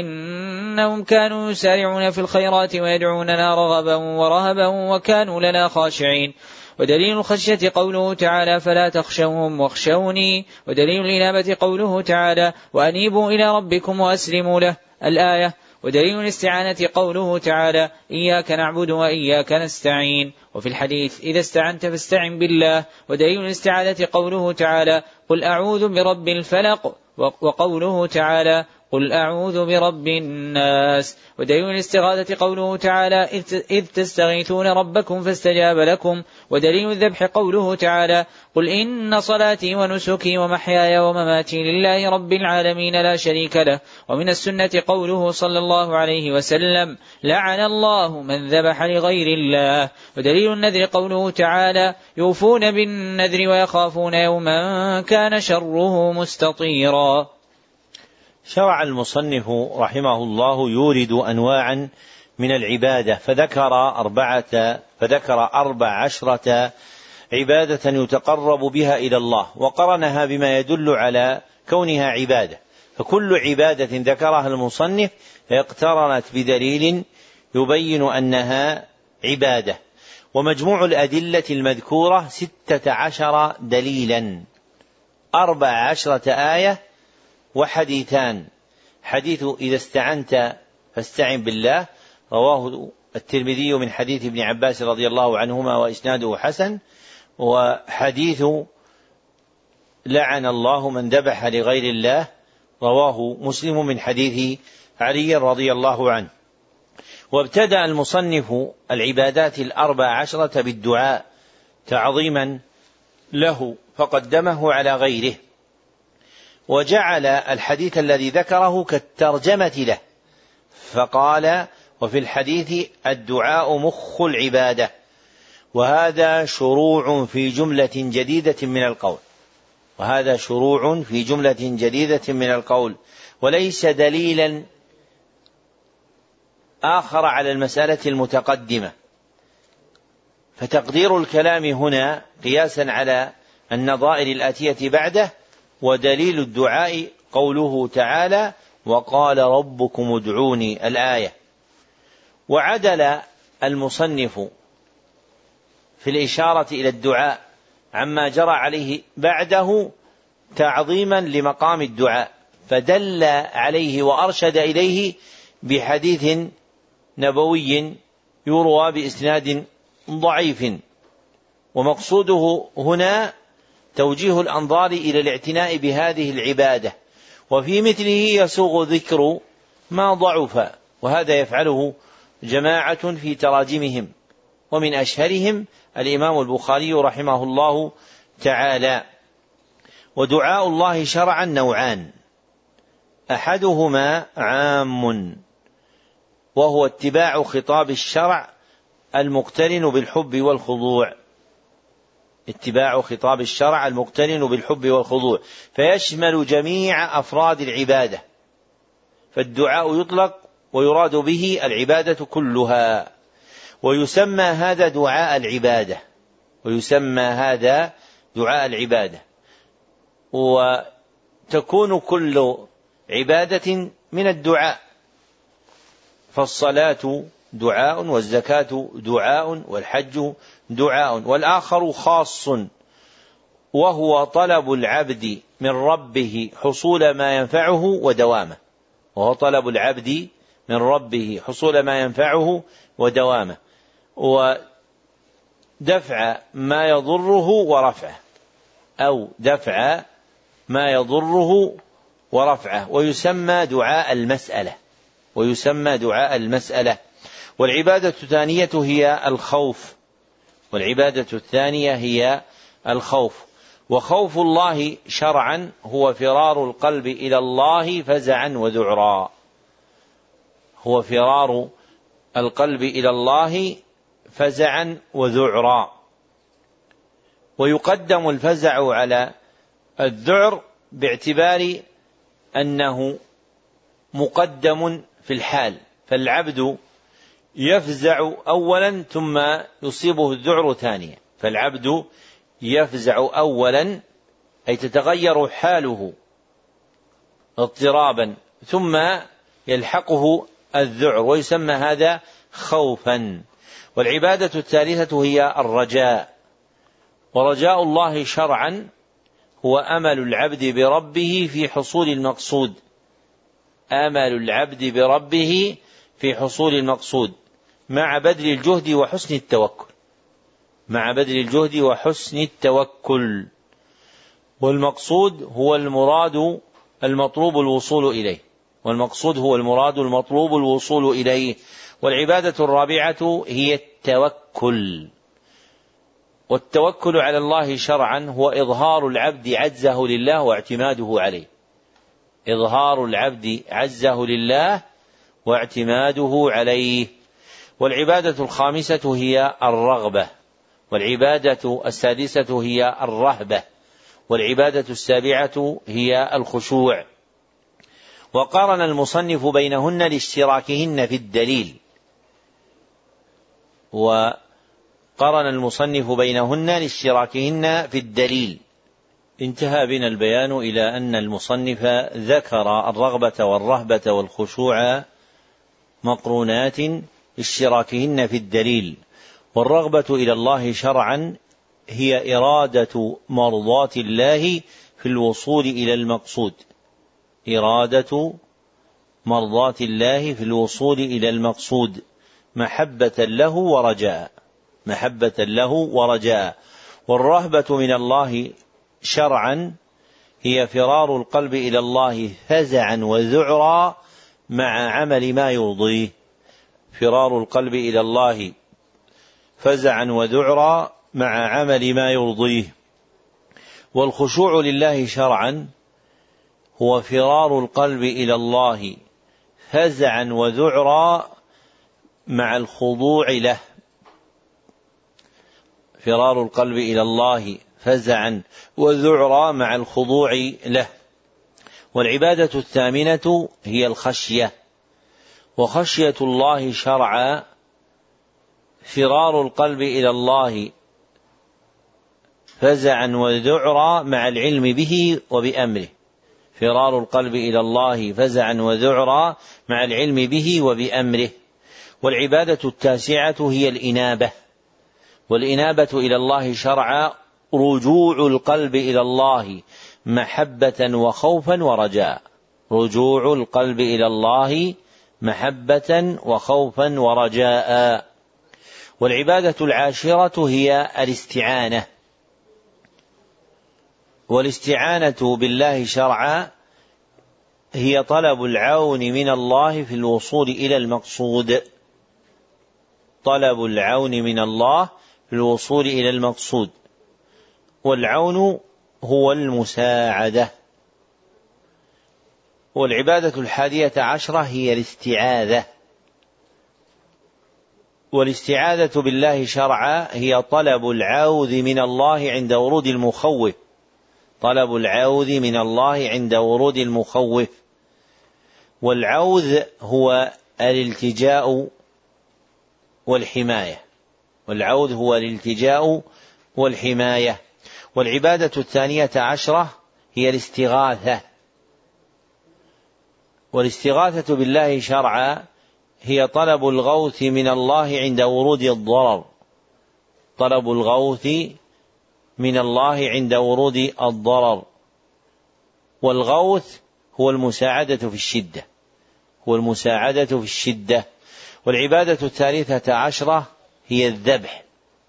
إنهم كانوا يسارعون في الخيرات ويدعوننا رغبا ورهبا وكانوا لنا خاشعين. ودليل الخشية قوله تعالى: فلا تخشوهم واخشوني. ودليل الإنابة قوله تعالى: وأنيبوا إلى ربكم وأسلموا له الآية. ودليل الاستعانة قوله تعالى: إياك نعبد وإياك نستعين. وفي الحديث: إذا استعنت فاستعن بالله. ودليل الاستعاذة قوله تعالى: قل أعوذ برب الفلق. وقوله تعالى: قل أعوذ برب الناس. ودليل الاستغاثة قوله تعالى: إذ تستغيثون ربكم فاستجاب لكم. ودليل الذبح قوله تعالى: قل إن صلاتي ونسكي ومحياي ومماتي لله رب العالمين لا شريك له. ومن السنة قوله صلى الله عليه وسلم: لعن الله من ذبح لغير الله. ودليل النذر قوله تعالى: يوفون بالنذر ويخافون يوما كان شره مستطيرا. شرع المصنف رحمه الله يورد أنواعا من العبادة فذكر أربعة فذكر أربع عشرة عبادة يتقرب بها إلى الله وقرنها بما يدل على كونها عبادة. فكل عبادة ذكرها المصنف اقترنت بدليل يبين أنها عبادة. ومجموع الأدلة المذكورة ستة عشر دليلا، أربع عشرة آية وحديثان. حديث إذا استعنت فاستعن بالله رواه الترمذي من حديث ابن عباس رضي الله عنهما وإسناده حسن. وحديث لعن الله من ذبح لغير الله رواه مسلم من حديث علي رضي الله عنه. وابتدأ المصنف العبادات الأربع عشرة بالدعاء تعظيما له فقدمه على غيره، وجعل الحديث الذي ذكره كالترجمة له فقال: وفي الحديث الدعاء مخ العبادة. وهذا شروع في جملة جديدة من القول وهذا شروع في جملة جديدة من القول وليس دليلا آخر على المسألة المتقدمة. فتقدير الكلام هنا قياسا على النظائر الآتية بعده: ودليل الدعاء قوله تعالى: وقال ربكم ادعوني الآية. وعدل المصنف في الإشارة إلى الدعاء عما جرى عليه بعده تعظيما لمقام الدعاء، فدل عليه وأرشد إليه بحديث نبوي يروى بإسناد ضعيف. ومقصوده هنا توجيه الأنظار إلى الاعتناء بهذه العبادة، وفي مثله يسوغ ذكر ما ضعف، وهذا يفعله جماعة في تراجمهم، ومن أشهرهم الإمام البخاري رحمه الله تعالى. ودعاء الله شرعا نوعان: أحدهما عام وهو اتباع خطاب الشرع المقترن بالحب والخضوع اتباع خطاب الشرع المقترن بالحب والخضوع فيشمل جميع أفراد العبادة، فالدعاء يطلق ويراد به العبادة كلها، ويسمى هذا دعاء العبادة ويسمى هذا دعاء العبادة وتكون كل عبادة من الدعاء، فالصلاة دعاء، والزكاة دعاء، والحج دعاء، والآخر خاص وهو طلب العبد من ربه حصول ما ينفعه ودوامه وهو طلب العبد من ربه حصول ما ينفعه ودوامه ودفع ما يضره ورفعه أو دفع ما يضره ورفعه ويسمى دعاء المسألة ويسمى دعاء المسألة. والعبادة الثانية هي الخوف والعبادة الثانية هي الخوف وخوف الله شرعا هو فرار القلب إلى الله فزعا وذعرا هو فرار القلب إلى الله فزعا وذعرا ويقدم الفزع على الذعر باعتبار أنه مقدم في الحال فالعبد يفزع أولا ثم يصيبه الذعر ثانيا فالعبد يفزع أولا أي تتغير حاله اضطرابا ثم يلحقه الذعر ويسمى هذا خوفا. والعبادة الثالثة هي الرجاء ورجاء الله شرعا هو أمل العبد بربه في حصول المقصود أمل العبد بربه في حصول المقصود مع بذل الجهد وحسن التوكل مع بذل الجهد وحسن التوكل والمقصود هو المراد المطلوب الوصول إليه والمقصود هو المراد المطلوب الوصول إليه. والعبادة الرابعة هي التوكل والتوكل على الله شرعا هو إظهار العبد عجزه لله واعتماده عليه إظهار العبد عجزه لله واعتماده عليه. والعبادة الخامسة هي الرغبة والعبادة السادسة هي الرهبة والعبادة السابعة هي الخشوع. وقارن المصنف بينهن لاشتراكهن في الدليل وقارن المصنف بينهن لاشتراكهن في الدليل. انتهى بنا البيان إلى أن المصنف ذكر الرغبة والرهبة والخشوع مقرونات اشتراكهن في الدليل. والرغبة إلى الله شرعا هي إرادة مرضاة الله في الوصول إلى المقصود إرادة مرضاة الله في الوصول إلى المقصود محبة له ورجاء محبة له ورجاء. والرهبة من الله شرعا هي فرار القلب إلى الله فزعا وذعرا مع عمل ما يرضيه فرار القلب إلى الله فزعا وذعرا مع عمل ما يرضيه. والخشوع لله شرعا هو فرار القلب إلى الله فزعا وذعرا مع الخضوع له فرار القلب إلى الله فزعا وذعرا مع الخضوع له. والعبادة الثامنة هي الخشية وخشية الله شرعا فرار القلب إلى الله فزعا وذعرا مع العلم به وبأمره فرار القلب إلى الله فزعا وذعرا مع العلم به وبأمره. والعبادة التاسعة هي الإنابة والإنابة إلى الله شرعا رجوع القلب إلى الله محبة وخوفا ورجاء رجوع القلب إلى الله محبة وخوفا ورجاء. والعبادة العاشرة هي الاستعانة والاستعانة بالله شرعا هي طلب العون من الله في الوصول إلى المقصود طلب العون من الله في الوصول إلى المقصود. والعون هو المساعدة. والعبادة الحادية عشرة هي الاستعاذة والاستعاذة بالله شرعا هي طلب العوذ من الله عند ورود المخوف طلب العوذ من الله عند ورود المخوف. والعوذ هو الالتجاء والحماية والعوذ هو الالتجاء والحماية. والعبادة الثانية عشرة هي الاستغاثة والاستغاثة بالله شرعا هي طلب الغوث من الله عند ورود الضرر طلب الغوث من الله عند ورود الضرر. والغوث هو المساعدة في الشدة هو المساعدة في الشدة. والعبادة الثالثة عشرة هي الذبح.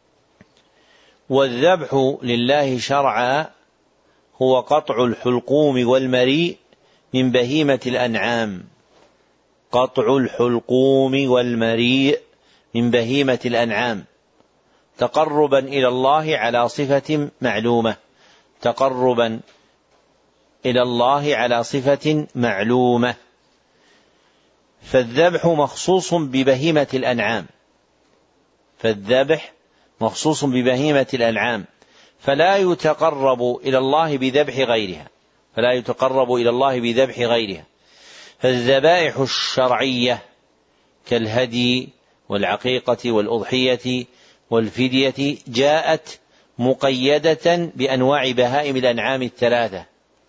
والذبح لله شرعا هو قطع الحلقوم والمريء من بهيمة الأنعام قطع الحلقوم والمريء من بهيمة الأنعام تقربا إلى الله على صفة معلومة تقربا إلى الله على صفة معلومة. فالذبح مخصوص ببهيمة الأنعام فالذبح مخصوص ببهيمة الأنعام فلا يتقرب إلى الله بذبح غيرها فلا يتقرب إلى الله بذبح غيرها. فالذبائح الشرعية كالهدي والعقيقة والأضحية والفدية جاءت مقيدة بأنواع بهائم الأنعام الثلاثة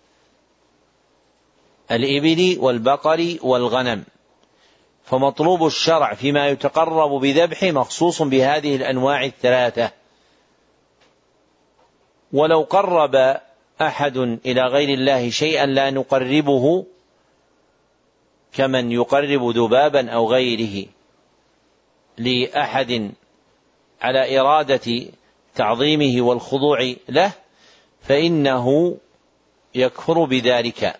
الإبل والبقر والغنم. فمطلوب الشرع فيما يتقرب بذبح مخصوص بهذه الأنواع الثلاثة. ولو قرب أحد إلى غير الله شيئا لا نقربه كمن يقرب ذبابا أو غيره لأحد على إرادة تعظيمه والخضوع له فإنه يكفر بذلك.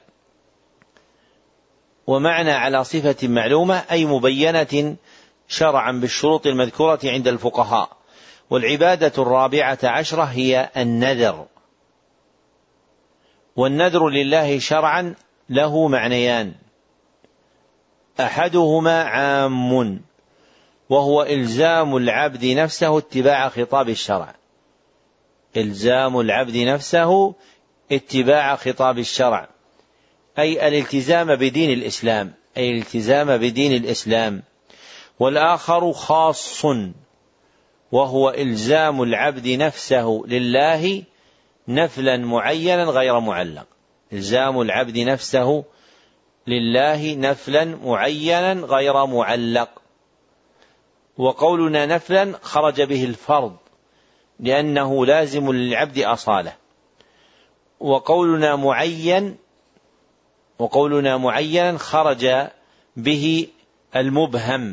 ومعنى على صفة معلومة أي مبينة شرعا بالشروط المذكورة عند الفقهاء. والعبادة الرابعة عشرة هي النذر. والنذر لله شرعا له معنيان أحدهما عام وهو إلزام العبد نفسه اتباع خطاب الشرع إلزام العبد نفسه اتباع خطاب الشرع أي الالتزام بدين الإسلام أي الالتزام بدين الإسلام. والآخر خاص وهو إلزام العبد نفسه لله نفلا معينا غير معلق إلزام العبد نفسه لله نفلا معينا غير معلق. وقولنا نفلا خرج به الفرض لأنه لازم للعبد أصالة. وقولنا معين وقولنا معينا خرج به المبهم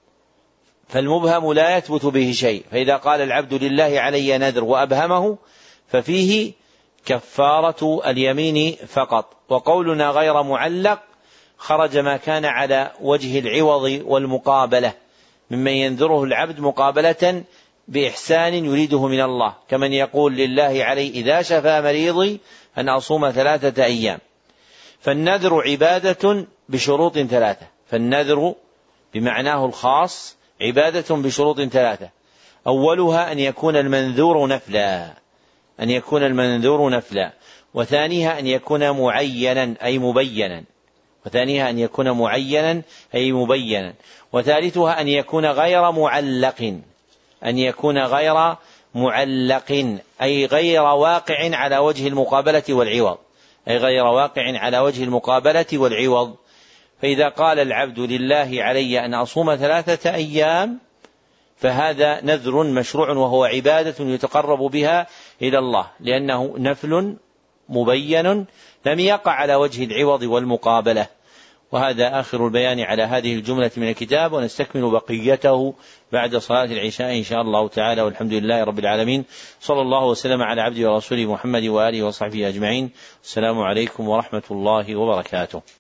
فالمبهم لا يثبت به شيء. فإذا قال العبد لله علي نذر وأبهمه ففيه كفارة اليمين فقط. وقولنا غير معلق خرج ما كان على وجه العوض والمقابلة ممن ينذره العبد مقابلة بإحسان يريده من الله كمن يقول لله علي إذا شفى مريضي أن أصوم ثلاثة أيام. فالنذر عبادة بشروط ثلاثة فالنذر بمعناه الخاص عبادة بشروط ثلاثة أولها أن يكون المنذور نفلا أن يكون المنذور نفلا وثانيها أن يكون معينا أي مبينا وثانيها أن يكون معينا أي مبينا وثالثها أن يكون غير معلق أن يكون غير معلق أي غير واقع على وجه المقابلة والعوض أي غير واقع على وجه المقابلة والعوض. فإذا قال العبد لله علي أن أصوم ثلاثة أيام فهذا نذر مشروع وهو عبادة يتقرب بها إلى الله لأنه نفل مبين لم يقع على وجه العوض والمقابلة. وهذا آخر البيان على هذه الجملة من الكتاب ونستكمل بقيته بعد صلاة العشاء إن شاء الله تعالى. والحمد لله رب العالمين صلى الله وسلم على عبده ورسوله محمد وآله وصحبه أجمعين. السلام عليكم ورحمة الله وبركاته.